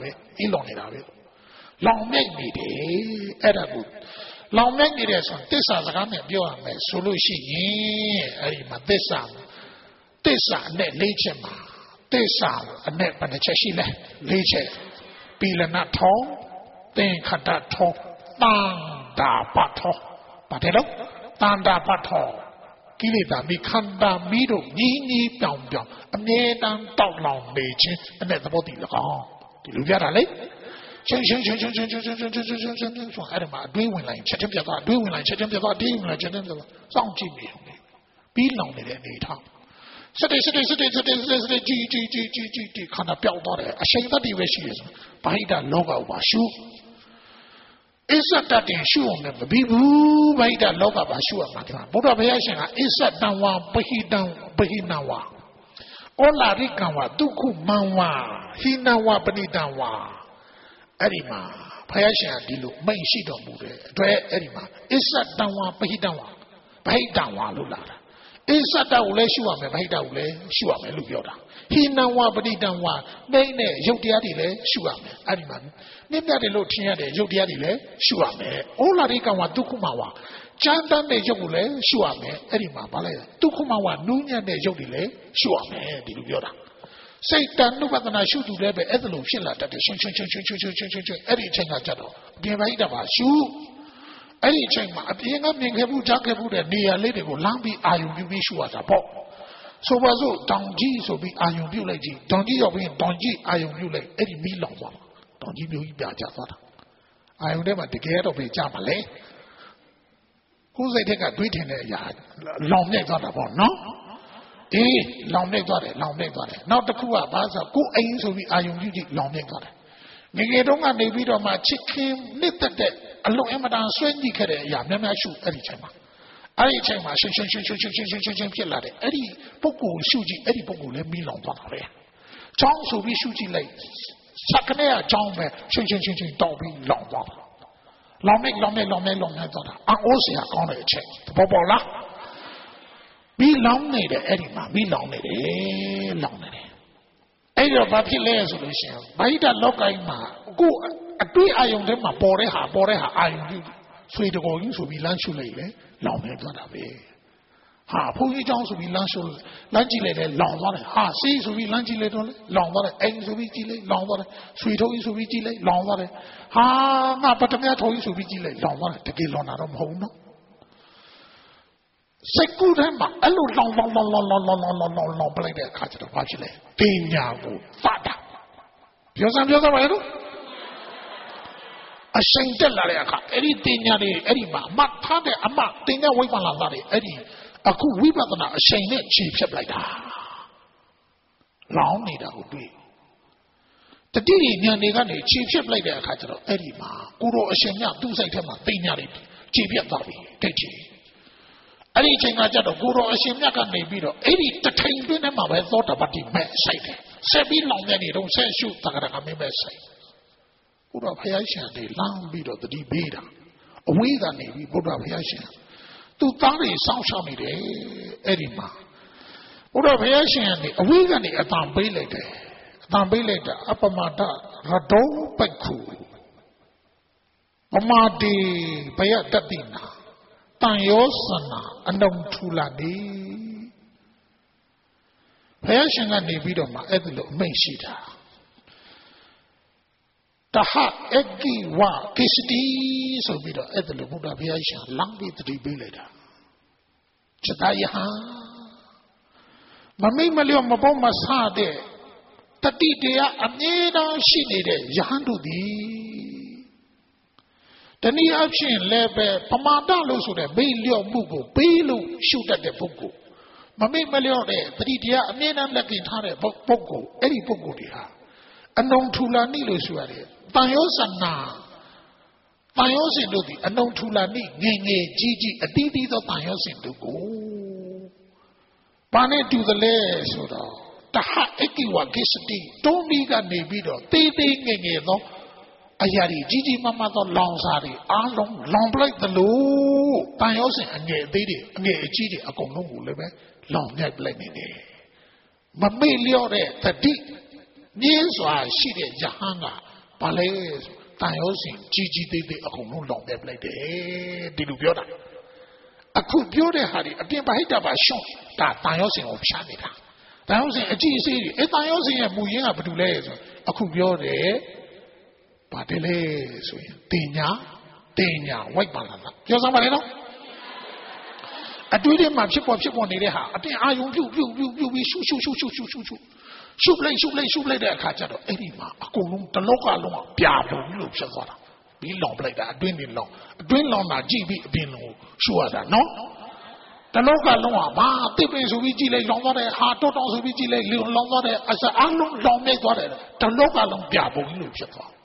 တယ်အဲ့ဒါကိုလောင်မြိုက်နေတယ်ဆိုတစ္ဆာစကားနဲ့ပြောရမယ်ဆိုလို့ရှိရင်အဲ့ဒီမှာတစ္ဆာအနဲ့၄ချက်မှာတစ္ဆာအနဲ့ဘယ်နှချက်ရှိလဲ၄ချက်ပီလနထောသင်္ခတထောတန်တာပထောပါတယ်လို့တန်တာပထောကိလေသာမိခန္ဓာမိတို့ညီပြောင်အမြဲတမ်းတောက်လောင်နေခြင်းအနဲ့သဘောတည်၎င်းဒီလိုပြတာလေချင်းအဲ့ဒါမှာအတွေးဝင်လိုက်ချက်ချင်းပြတ်သွားအတွေးဝင်လိုက်ချက်ချင်းပြတ်သွားတင်းဝင်လိုက်ချက်ချင်းပြတ်သွားစောင့်ကြည့်နေတယ်ပြီးလောင်နေတဲ့အနေထားစတဲ့ကြီးခန္ဓာပြောက်သွားတယ်အရှိန်တတ်တွေပဲရှိရဆိုဘာဟိတလောကဥပါရှုအစ္ဆတတ်တင်ရှုအောင်လည်းမပြီးဘူးဘာဟိတလောကပါရှုရမှာဒီမှာဘုရားဘုရားရှင်ကအစ္ဆတံဝါပဟိနဝါဩလာရိကံဝါဒုက္ခမံဝါဟိနဝါပဏိတံဝါအဲ့ဒီမှာဘုရားရှင်ကဒီလိုမိန့်ရှိတော်မူတယ်အတွက်အဲ့ဒီမှာအစ္ဆတံဝါပဟိတံဝါဗဟိတံဝါလို့လာတာအစ္ဆတကိုလည်းရှုရမယ်ဗဟိတကိုလည်းရှုရမယ်လို့ပြောတာဟိနံဝါပဏိတံဝါနှိမ့်တဲ့ရုပ်တရားတွေလည်းရှုရမယ်အဲ့ဒီမှာနှိမ့်တဲ့လို့ထင်ရတဲ့ရုပ်တရားတွေလည်းရှုရမယ်ဩလာရိကံဝါဒုက္ခမဝါကျမ်းတမ်းတဲ့ရုပ်ကိုလည်းရှုရမယ်အဲ့ဒီမှာဗာလဲဒုက္ခမဝါနူးညံ့တဲ့ရုပ်တွေလည်းရှုရမယ်ဒီလိုပြောတာစိတ်တဏှုပဒနာရှုသူလည်းပဲအဲ့ဒါလိုဖြစ်လာတတ်တယ်ရှင်အဲ့ဒီအချိန်ကကြတော့ပြင်ပါဟိတပါရှုအဲ့ဒီအချိန်မှာအပြင်ကမြင်ခဲ့ဘူးကြားခဲ့ဘူးတဲ့နေရာလေးတွေကိုလမ်းပြီးအာယုံပြုပြီးရှုရတာပေါ့ဆိုပါစို့တောင်ကြီးဆိုပြီးအာယုံပြုလိုက်ကြည့်တောင်ကြီးရောက်ပြီးတောင်ကြီးအာယုံပြုလိုက်အဲ့ဒီမီးလောင်သွားမှာတောင်ကြီးမျိုးကြီးပြကျသွားတာအာယုံထဲမှာတကယ်တော့ပဲကြမှာလေကိုယ်စိတ်ထက်ကတွေးထင်တဲ့အရာလောင်မြိုက်သွားတာပေါ့နော်အေးလောင်မြိုက်သွားတယ်နောက်တစ်ခုကဘာဆိုကိုယ်အိမ်ဆိုပြီးအာယုံပြုကြည့်လောင်မြိုက်သွားတယ်ငယ်တုန်းကနေပြီးတော့မှချစ်ခင်နှစ်သက်တဲ့အလွန်အမတန်ဆွဲညှိခဲ့တဲ့အရာများများရှုအဲ့ဒီချိန်မှာရှင်းဖြစ်လာတယ်အဲ့ဒီပုဂ္ဂိုလ်ရှုကြည့်အဲ့ဒီပုဂ္ဂိုလ်လည်းမီးလောင်သွားတာပဲချောင်းဆိုပြီးရှုကြည့်လိုက်စကနေအချောင်းပဲရှင်းတောက်ပြီးလောင်သွားတာလောင်မြိုက်သွားတာအိုးစရာကောင်းတဲ့အချိန်ပေါ်လားမီးလောင်နေတယ်အဲ့ဒီမှာမီးလောင်နေတယ်အဲ့တော့ဘာဖြစ်လဲဆိုလို့ရှိရင်ဗဟိတလောကကြီးမှာကိုအတွေ့အာယုံထဲမှာပေါ်တဲ့ဟာအာယုံပြုဆွေတကောကြီးဆိုပြီးလမ်းရှုလိုက်လေလောင်နေသွားတာပဲဟာဘုန်းကြီးเจ้าဆိုပြီးလမ်းရှုလမ်းကြည့်လိုက်တယ်လောင်သွားတယ်ဟာစီးဆိုပြီးလမ်းကြည့်လိုက်တော့လေလောင်သွားတယ်အိမ်ဆိုပြီးကြည့်လိုက်လောင်သွားတယ်ဆွေထုံးကြီးဆိုပြီးကြည့်လိုက်လောင်သွားတယ်ဟာငါပထမထုံးကြီးဆိုပြီးကြည့်လိုက်လောင်သွားတယ်တကယ်လောင်တာတော့မဟုတ်ဘူးနော်စိတ်ကူးထဲမှာအဲ့လိုလောင်ပလိုက်တဲ့အခါကျတော့ဘာဖြစ်လဲပညာကိုဖတ်တာပြောစမ်းပါလေတို့အရှင်တက်လာတဲ့အခါအဲ့ဒီပညာတွေအဲ့ဒီမှာအမှတ်ထားတဲ့အမှသင်္ကဝိပဿနာသားတွေအဲ့ဒီအခုဝိပဿနာအရှင်နဲ့ခြေဖြတ်လိုက်တာလောင်နေတာကိုတွေ့တတိယဉာဏ်တွေကနေခြေဖြတ်လိုက်တဲ့အခါကျတော့အဲ့ဒီမှာကိုရောအရှင်မြတ်သူ့စိတ်ထဲမှာပညာတွေခြေဖြတ်သွားပြီတိတ်ချီအဲ့ဒီအချိန်ကကြတော့ကိုရောအရှင်မြတ်ကနေပြီးတော့အဲ့ဒီတထိန်တွင်းထဲမှာပဲသောတာပတိမဲ့ဆိုင်တယ်ဆက်ပြီးလောင်နေတော့ဆက်ရှုတက္ကရာမင်းမဲ့ဆိုင်ဘုရားဖယားရှင်တွေလမ်းပြီးတော့တတိပေးတာအဝေးကနေပြီးဘုရားဖယားရှင်သူသားတွေစောင့်ရှောက်နေတယ်အဲ့ဒီမှာဘုရားဖယားရှင်ကနေအဝေးကနေအတန်ပေးလိုက်တယ်အတန်ပေးလိုက်တာအပမတရဒောပက္ခုပမာတိဘယတတိနာတန်ယောစနာအနုံထူလာနေဘုရားရှင်ကနေပြီးတော့မှအဲ့ဒါလိုအမိန့်ရှိတာတဟအကိဝကိစတိဆိုပြီးတော့အဲ့ဒါလိုဘုရားဘုရားရှင်လမ်းပြီးတတိပေးလိုက်တာစတယဟမမိတ်မလျော့မပေါ်မဆတဲ့တတိတရားအမြဲတမ်းရှိနေတဲ့ယဟန်တို့သည်တနည်းအားဖြင့်လည်းပဲပမာဒလို့ဆိုတဲ့မိတ်လျော့မှုကိုပေးလို့ရှုတတ်တဲ့ပုဂ္ဂိုလ်မမိတ်မလျော့တဲ့တတိတရားအမြဲတမ်းလက်ကင်ထားတဲ့ပုဂ္ဂိုလ်အဲ့ဒီပုဂ္ဂိုလ်တွေဟာအနုံထူလာနိလို့ဆိုရတယ်တန်ရောစနာတန်ရောစင်တို့သည်အနုံထူလာနေငယ်ငယ်ကြီးကြီးအတီးတီးသောတန်ရောစင်တို့ကိုဘာနဲ့တူသလဲဆိုတော့တဟအကိဝကိစတိတုံးဒီကနေပြီးတော့တေးသေးငယ်ငယ်သောအရာကြီးကြီးမားမားသောလောင်စာတွေအားလုံးလောင်ပလိုက်သလိုတန်ရောစင်အငယ်အသေးတွေအငယ်အကြီးတွေအကုန်လုံးကိုလည်းပဲလောင်မြိုက်ပလိုက်နေတယ်မမေ့လျော့တဲ့တတိမြင်းစွာရှိတဲ့ယဟန်ကဘာလဲတန်ရောစင်ကြီးကြီးသေးသေးအကုန်လုံးလောင်မြိုက်ပလိုက်တယ်ဒီလိုပြောတာအခုပြောတဲ့ဟာဒီအပြင်ဘာဟိတပါရှုံးဒါတန်ရောစင်ကိုဖြားနေတာတန်ရောစင်အကြီးအသေးတွေတန်ရောစင်ရဲ့မူရင်းကဘာတူလဲဆိုအခုပြောတယ်ဘာတလဲဆိုရင်တင်ညာဝိုက်ပါလားပြောစမ်းပါလေနော်အတွေ့အကြုံမှာဖြစ်ပေါ်နေတဲ့ဟာအပြင်အာယုံပြုတ်ပြီးရှုလိုက်တဲ့အခါကျတော့အဲ့ဒီမှာအကုန်လုံးတလောကလုံးကပြာပုံလို့ဖြစ်သွားတာပြီးလောင်ပလိုက်တာအတွင်းလောင်တာကြည့်ပြီးအပြင်လုံးရှုရတာနော်တလောကလုံးကဘာတိပင်ဆိုပြီးကြည့်လိုက်လောင်သွားတယ်ဟာတောတောင်ဆိုပြီးကြည့်လိုက်လောင်သွားတယ်အစအလုံးလောင်နေသွားတယ်တလောကလုံးပြာပုံလို့ဖြစ်သွား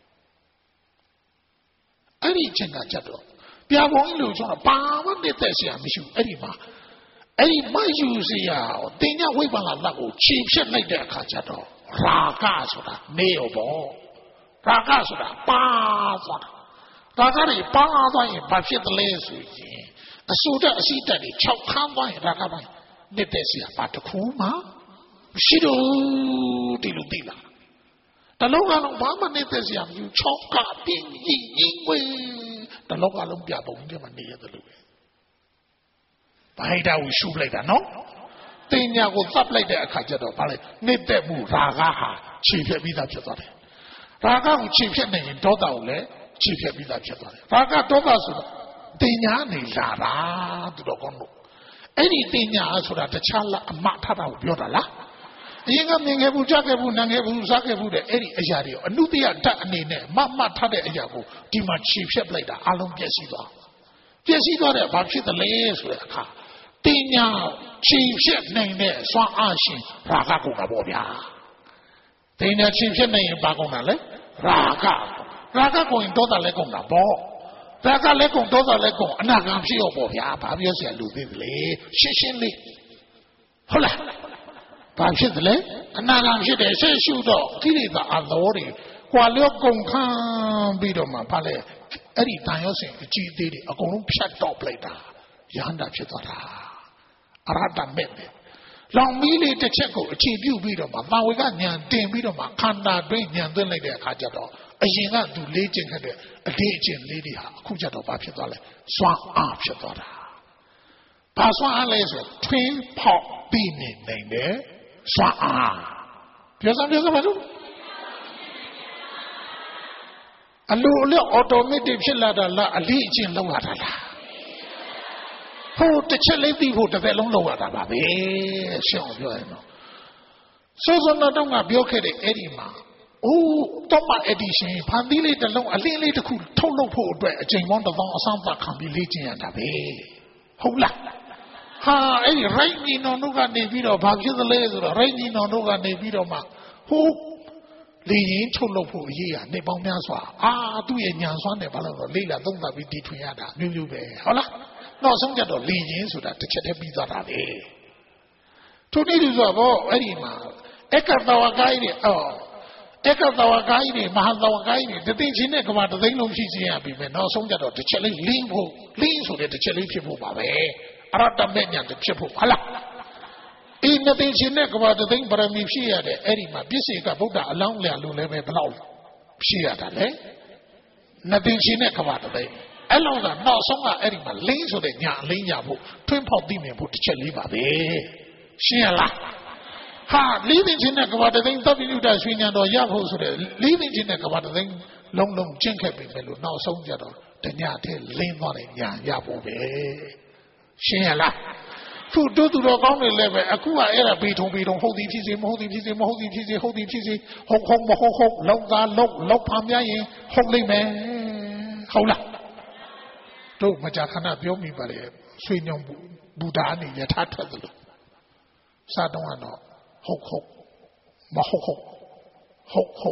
အဲ့ဒီချိန်ကကြတော့ပြာပုံလို့ဆိုတော့ဘာမှနေတဲ့ဆရာမရှိဘူးအဲ့ဒီမှာအဲ့ဒီမယူစရာတင်ညဝိပ္ပန္နလက်ကိုခြေဖြတ်လိုက်တဲ့အခါကျတော့ရာဂဆိုတာနေရောပေါ့ရာဂဆိုတာပါသွားတာရာဂတွေပါသွားရင်ဘာဖြစ်သလဲဆိုရင်အဆူတက်အစီတက်တွေ6ခန်းသွားရင်ရာဂပိုင်းနေတဲ့ဆရာဘာတစ်ခုမှမရှိတော့ဒီလိုသိလားတလုံးကလုံးဘာမှနေတဲ့ဆရာမရှိ6ကပြင်းရင်ဝေးတလုံးကလုံးပြပုံထဲမှာနေရတယ်လို့ပဲဘာဟိတကိုရှုလိုက်တာနော်တင်ညာကိုသတ်လိုက်တဲ့အခါကျတော့ဘာလဲနေတဲ့မှုရာဂဟာခြေဖြတ်ပြီးသားဖြစ်သွားတယ်ရာဂကိုခြေဖြတ်နေရင်ဒေါသကိုလည်းခြေဖြတ်ပြီးသားဖြစ်သွားတယ်ရာဂဒေါသဆိုတော့တင်ညာနေလာတာသူတော်ကောင်းတို့အဲ့ဒီတင်ညာဆိုတာတခြားလားအမထတာကိုပြောတာလားအရင်ကမြင်ခဲ့ဘူးကြားခဲ့ဘူးနားခဲ့ဘူးစားခဲ့ဘူးတဲ့အဲ့ဒီအရာတွေအနုတ္တိယဓာတ်အနေနဲ့မထားတဲ့အရာကိုဒီမှာခြေဖြတ်လိုက်တာအလုံးပြည့်စည်သွားတဲ့ဘာဖြစ်သလဲဆိုတဲ့အခါတင်ညာခြေဖြတ်နိုင်တဲ့စွမ်းအားရှင်ရာဂကုန်တာပေါ့ဗျာတင်ညာခြေဖြတ်နိုင်ရင်ဘာကုန်တာလဲရာဂကုန်ရင်ဒေါသလည်းကုန်တာပေါ့ရာဂလည်းကုန်ဒေါသလည်းကုန်အနာဂံဖြစ်ရောပေါ့ဗျာဘာပြောเสียလူသေးတယ်လေရှင်းလေးဟုတ်လားဘာဖြစ်သလဲအနာဂံဖြစ်တယ်ဆက်ရှုတော့ကိလေသာအသောတွေကွာလျော့ကုန်ခန်းပြီးတော့မှဘာလဲအဲ့ဒီတန်ရောစင်အကြည့်သေးတွေအကုန်လုံးဖြတ်တော့ပလိုက်တာယဟန္တာဖြစ်သွားတာအရဟတမဲ့တယ်လောင်မီးလေးတစ်ချက်ကိုအခြေပြုပြီးတော့မှသာဝေကညာတင်ပြီးတော့မှခန္ဓာတွင်းညာသွင်းလိုက်တဲ့အခါကျတော့အရင်ကသူလေးကျင်ခဲ့တဲ့အတေးအကျင့်လေးတွေဟာအခုကျတော့ဘာဖြစ်သွားလဲစွမ်းအားဖြစ်သွားတာဘာစွမ်းအားလဲဆိုထွင်းဖောက်ပြီးနေနိုင်တယ်စွမ်းအားပြောစမ်းပါလို့အလိုအလျောက်အော်တိုမက်တစ်ဖြစ်လာတာလားအလေးအကျင့်လောက်လာတာလားဟိုတစ်ချက်လေးသိဖို့တစ်သက်လုံးလောက်ရတာပါပဲရှင်းအောင်ပြောရင်တော့စောစောတော့ကပြောခဲ့တဲ့အဲ့ဒီမှာတော့မှအဒီရှင်ဖန်သီးလေးတစ်လုံးအလင်းလေးတစ်ခုထုတ်လုပ်ဖို့အတွက်အချိန်ပေါင်း1000အစမ်းသတ်ခံပြီးလေ့ကျင့်ရတာပဲဟုတ်လားဟာအဲ့ဒီရိုက်ညီနောင်တို့ကနေပြီးတော့ဘာဖြစ်သလဲဆိုတော့ရိုက်ညီနောင်တို့ကနေပြီးတော့မှလေရင်ထုတ်လုပ်ဖို့အရေးရနေပေါင်းများစွာသူ့ရဲ့ညံစွမ်းတယ်ဘာလို့လဲလိလာသုံးသပ်ပြီးတီထွင်ရတာမျိုးပဲဟုတ်လားနောက်ဆုံးကျတော့လေရင်ဆိုတာတစ်ချက်တည်းပြီးသွားတာပဲထို့နည်းတူဆိုတော့အဲ့ဒီမှာအက္ကတဝကိုင်းတွေအက္ကတဝကိုင်းတွေမဟာတဝကိုင်းတွေတသိချင်းနဲ့ကဘာတသိန်းလုံးဖြစ်ခြင်းရပြီပဲနောက်ဆုံးကျတော့တစ်ချက်လေးလင်းဆိုတဲ့တစ်ချက်လေးဖြစ်ဖို့ပါပဲအရတ္တမဲ့ညာတစ်ဖြစ်ဖို့ဟုတ်လားနသိချင်းနဲ့ကဘာတသိန်းပရမီဖြစ်ရတဲ့အဲ့ဒီမှာပြည့်စေကဗုဒ္ဓအလောင်းလျာလို့လည်းပဲဘလောက်ဖြစ်ရတာလဲနသိချင်းနဲ့ကဘာတသိန်းအဲ့လောကနောက်ဆုံးကအဲ့ဒီမှာလင်းဆိုတဲ့ညာအလင်းရဖို့ထွင်းဖောက်သိမြင်ဖို့တစ်ချက်လေးပါပဲရှင်းရလားဟာလေးသိချင်းနဲ့ကဘာတသိန်းသဗ္ဗညုတရွှေညာတော်ရဖို့ဆိုတဲ့လေးသိချင်းနဲ့ကဘာတသိန်းလုံးကျင့်ခဲ့ပြီမယ်လို့နောက်ဆုံးကြတော့တညထဲလင်းသွားတဲ့ညာရဖို့ပဲရှင်းရလားသူတို့သူတော်ကောင်းတွေလည်းပဲအခုကအဲ့ဒါပြီးထုံဟုတ်သည်ဖြစ်စေမဟုတ်သည်ဖြစ်စေဟုတ်သည်ဖြစ်စေဟုတ်မဟုတ်လောက်သားလောက်ဖမ်းပြရင်ဟုတ်လိမ့်မယ်ဟုတ်လားတို့မကြာခဏပြောမိပါလေဆွေညုံဘူတာအနေယထာထွက်သလိုစတော့ကတော့ဟုတ်မဟုတ်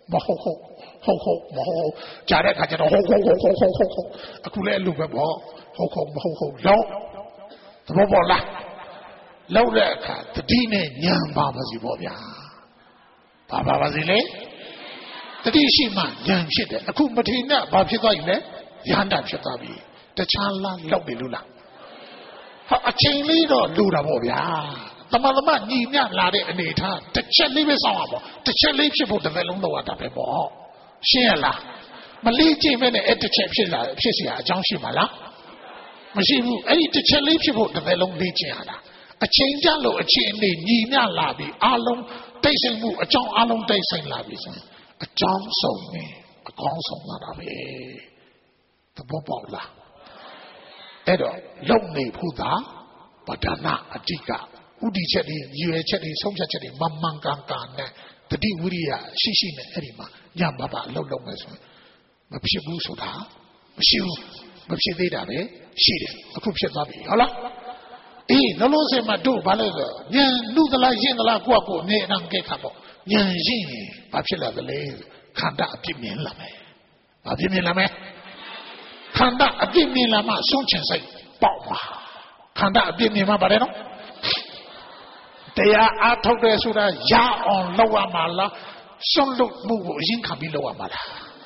မဟုတ်မဟုတ်ကြားတဲ့အခါကျတော့ဟုတ်အခုလည်းအလူပဲပေါ့ဟုတ်မဟုတ်လောက်သဘောပေါက်လားလောက်တဲ့အခါတတိနဲ့ဉာဏ်ပါပါစီပေါ့ဗျာပါပါစီလေတတိရှိမှဉာဏ်ဖြစ်တယ်အခုမထေနဲ့ဘာဖြစ်သွားပြီလဲရဟန္တာဖြစ်သွားပြီတခြားလားလောက်ပြီလို့လားဟာအချိန်လေးတော့လူတာပေါ့ဗျာတမညီမြလာတဲ့အနေထားတစ်ချက်လေးပဲစောင့်ရပါတစ်ချက်လေးဖြစ်ဖို့တစ်သက်လုံးလောက်ရတာပဲပေါ့ရှင်းရလားမလေးကြည့်မဲ့နဲ့အဲ့တစ်ချက်ဖြစ်เสียအကြောင်းရှိမှာလားမရှိဘူးအဲ့ဒီတစ်ချက်လေးဖြစ်ဖို့တစ်သက်လုံးလေးကျင်ရတာအချိန်ကြလို့အချိန်နေညီမြလာပြီအလုံးတိတ်ဆိတ်မှုအကြောင်းအလုံးတိတ်ဆိတ်လာပြီဆိုအကြောင်းဆုံးနေအကောင်းဆုံးလာတာပဲသဘောပေါက်လားအဲ့တော့လုံနေဖို့သာပဒနာအတိကဥဒိချက်တွေရည်ရွယ်ချက်တွေဆုံးဖြတ်ချက်တွေမမှန်ကန်ကန်နဲ့တတိဝိရိယရှိနဲ့အဲ့ဒီမှာညမပါအလုံးလုံးမယ်ဆိုရင်မဖြစ်ဘူးဆိုတာမရှိဘူးမဖြစ်သေးတာပဲရှိတယ်အခုဖြစ်သွားပြီဟုတ်လားအေးလုံးလုံးစင်မှာတို့ဘာလဲဆိုဉာဏ်လူသလားရှင်းသလားကိုယ့်ကိုယ်အမြဲတမ်းကြက်ခါပေါ့ဉာဏ်ရှင်းရင်ဘာဖြစ်လာသလဲခန္ဓာအပြစ်မြင်လာမယ်ဘာဖြစ်မြင်လာမယ်ခန္ဓာအပြစ်မြင်လာမှဆုံးချင်စိတ်ပေါက်ပါခန္ဓာအပြစ်မြင်မှပါတယ်နော်တရားအားထုတ်တယ်ဆိုတာရအောင်လုပ်ရမှာလားစွန့်လွတ်မှုကိုအရင်ခံပြီးလုပ်ရမှာလား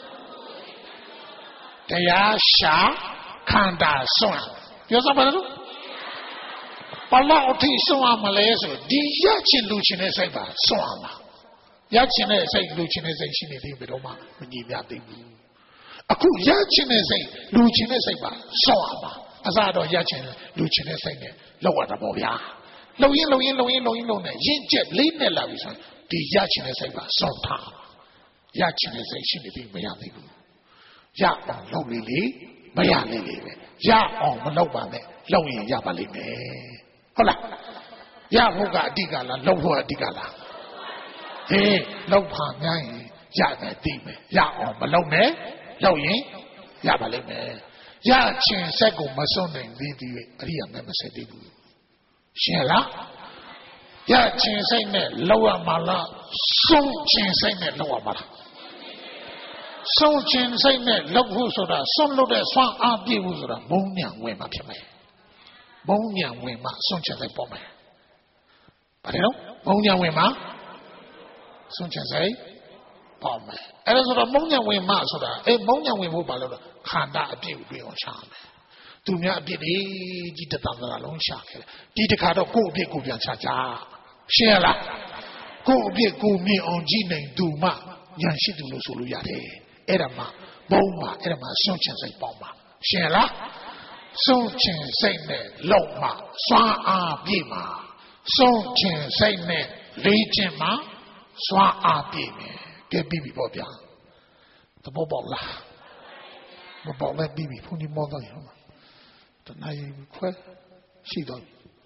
တရားရှာခန္ဓာစွန့်ပြောစမ်းပါလားဘလောက်အထိစွန့်ရမလဲဆိုဒီရချင်လူချင်တဲ့စိတ်ပါစွန့်ရမှာရချင်တဲ့စိတ်လူချင်တဲ့စိတ်ရှိနေသေးဘယ်တော့မှမညီမျှသေးဘူးအခုရချင်တဲ့စိတ်လူချင်တဲ့စိတ်ပါစွန့်ရမှာအစားတော့ရချင်လူချင်တဲ့စိတ်နဲ့လောက်ရတာပေါ့ဗျာလုံရင်နဲ့ရင့်ကျက်လေးနဲ့လာပြီဆိုရင်ဒီရချင်တဲ့စိတ်ပါစွန့်ထားရချင်တဲ့စိတ်ရှိနေသေးမရသေးဘူးရအောင်လုပ်လေမရလေပဲရအောင်မလုပ်ပါနဲ့လုပ်ရင်ရပါလိမ့်မယ်ဟုတ်လားရဖို့ကအဓိကလားလုပ်ဖို့အဓိကလားဟေးလုပ်ပါများရင်ရတယ်သိမယ်ရအောင်မလုပ်နဲ့လုပ်ရင်ရပါလိမ့်မယ်ရချင်စက်ကိုမစွန့်နိုင်သေးသေးအရိယာမဲမဆက်သေးဘူးရှင်းလားရချင်စိတ်နဲ့လောက်ရမှာလားဆုံးချင်စိတ်နဲ့လောက်ရမှာလားဆုံးချင်စိတ်နဲ့လောက်ဖို့ဆိုတာဆုံးလို့တဲ့ဆွမ်းအားပြည့်ဖို့ဆိုတာဘုံညာဝင်မှာဖြစ်မယ်ဘုံညာဝင်မှာဆုံးချင်စိတ်ပေါ်မယ်ဘာလဲနော်ဘုံညာဝင်မှာဆုံးချင်စိတ်ပေါ်မယ်အဲ့ဒါဆိုတော့ဘုံညာဝင်မှာဆိုတာဘုံညာဝင်ဖို့ဘာလို့လဲခန္ဓာအပြည့်ကိုတွေ့အောင်ရှာမယ်သူများအပြစ်တွေကြီးတသံသရာလုံးရှာခဲ့တယ်ဒီတခါတော့ကိုယ့်အပြစ်ကိုပြန်ချကြရှင်းရလားကိုယ့်အပြစ်ကိုမြင်အောင်ကြည့်နိုင်သူမှဉာဏ်ရှိသူလို့ဆိုလို့ရတယ်အဲ့ဒါမှဘုံမှာအဲ့ဒါမှဆုံးချင်စိတ်ပေါက်မှာရှင်းရလားဆုံးချင်စိတ်နဲ့လောက်မှစွမ်းအားပြည့်မှာဆုံးချင်စိတ်နဲ့လေးခြင်းမှာစွမ်းအားပြည့်မယ်ကဲပြီးပြီပေါ့ဗျာသဘောပေါက်လားမပေါက်လည်းပြီးပြီဘုန်းကြီးမောတော့ရမှာတဏှာခွဲရှိတော့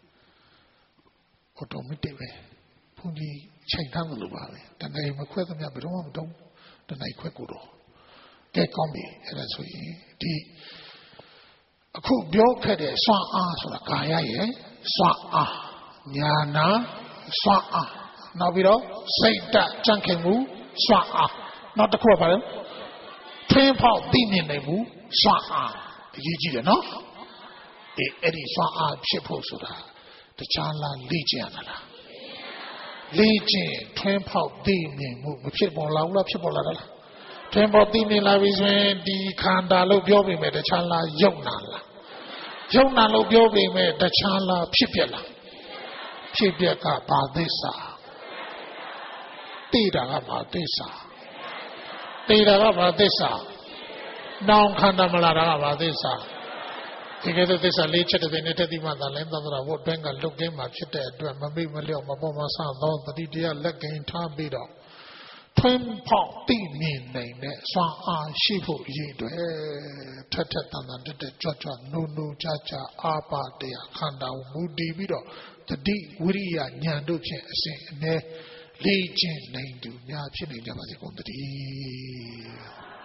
အော်တိုမက်တစ်ပဲဘုန်းကြီးချိန်ထားမလို့ပါပဲတဏှာမခွဲသမျှဘယ်တော့မှမတုံးတဏှာခွဲကိုတော့ကဲကောင်းပြီအဲ့ဒါဆိုရင်ဒီအခုပြောခဲ့တဲ့စွမ်းအားဆိုတာကာယရဲ့စွမ်းအားညာနာစွမ်းအားနောက်ပြီးတော့စိတ်တကြံ့ခိုင်မှုစွမ်းအားနောက်တစ်ခုကဘာလဲထွင်းဖောက်သိမြင်နိုင်မှုစွမ်းအားအရေးကြီးတယ်နော်အဲ့ဒီစွမ်းအားဖြစ်ဖို့ဆိုတာတခြားလားလေ့ကျင့်ရတာလားလေ့ကျင့်ထွင်းဖောက်သိမြင်မှုမဖြစ်ပေါ်လာဘူးလားဖြစ်ပေါ်လာတာလားထွင်းဖောက်သိမြင်လာပြီဆိုရင်ဒီခန္ဓာလို့ပြောပေမဲ့တခြားလားယုံနာလားယုံနာလို့ပြောပေမဲ့တခြားလားဖြစ်ပြက်လားဖြစ်ပြက်ကဘာသစ္စာသိတာကဘာသစ္စာသိတာကဘာသစ္စာနောင်ခန္ဓာမလာတာကဘာသစ္စာဒီကဲသစ္စာလေးချက်တဲ့နဲ့တတိမသာလဲသန္တရာဘုအတွင်းကလုတ်ကင်းမှာဖြစ်တဲ့အတွက်မမိတ်မလျော့မပေါ်မဆသောတတိတရားလက်ကင်ထားပြီးတော့ထွင်းဖောက်သိမြင်နိုင်တဲ့စွမ်းအားရှိဖို့ရည်တွေထက်ထက်တန်တန်တက်ကြွကြွနိုးနိုးကြကြအာပါတရားခန္ဓာကိုမူတည်ပြီးတော့တတိဝိရိယဉာဏ်တို့ဖြင့်အစဉ်အမြဲလေ့ကျင့်နိုင်သူများဖြစ်နေကြပါစေကုန်သတည်း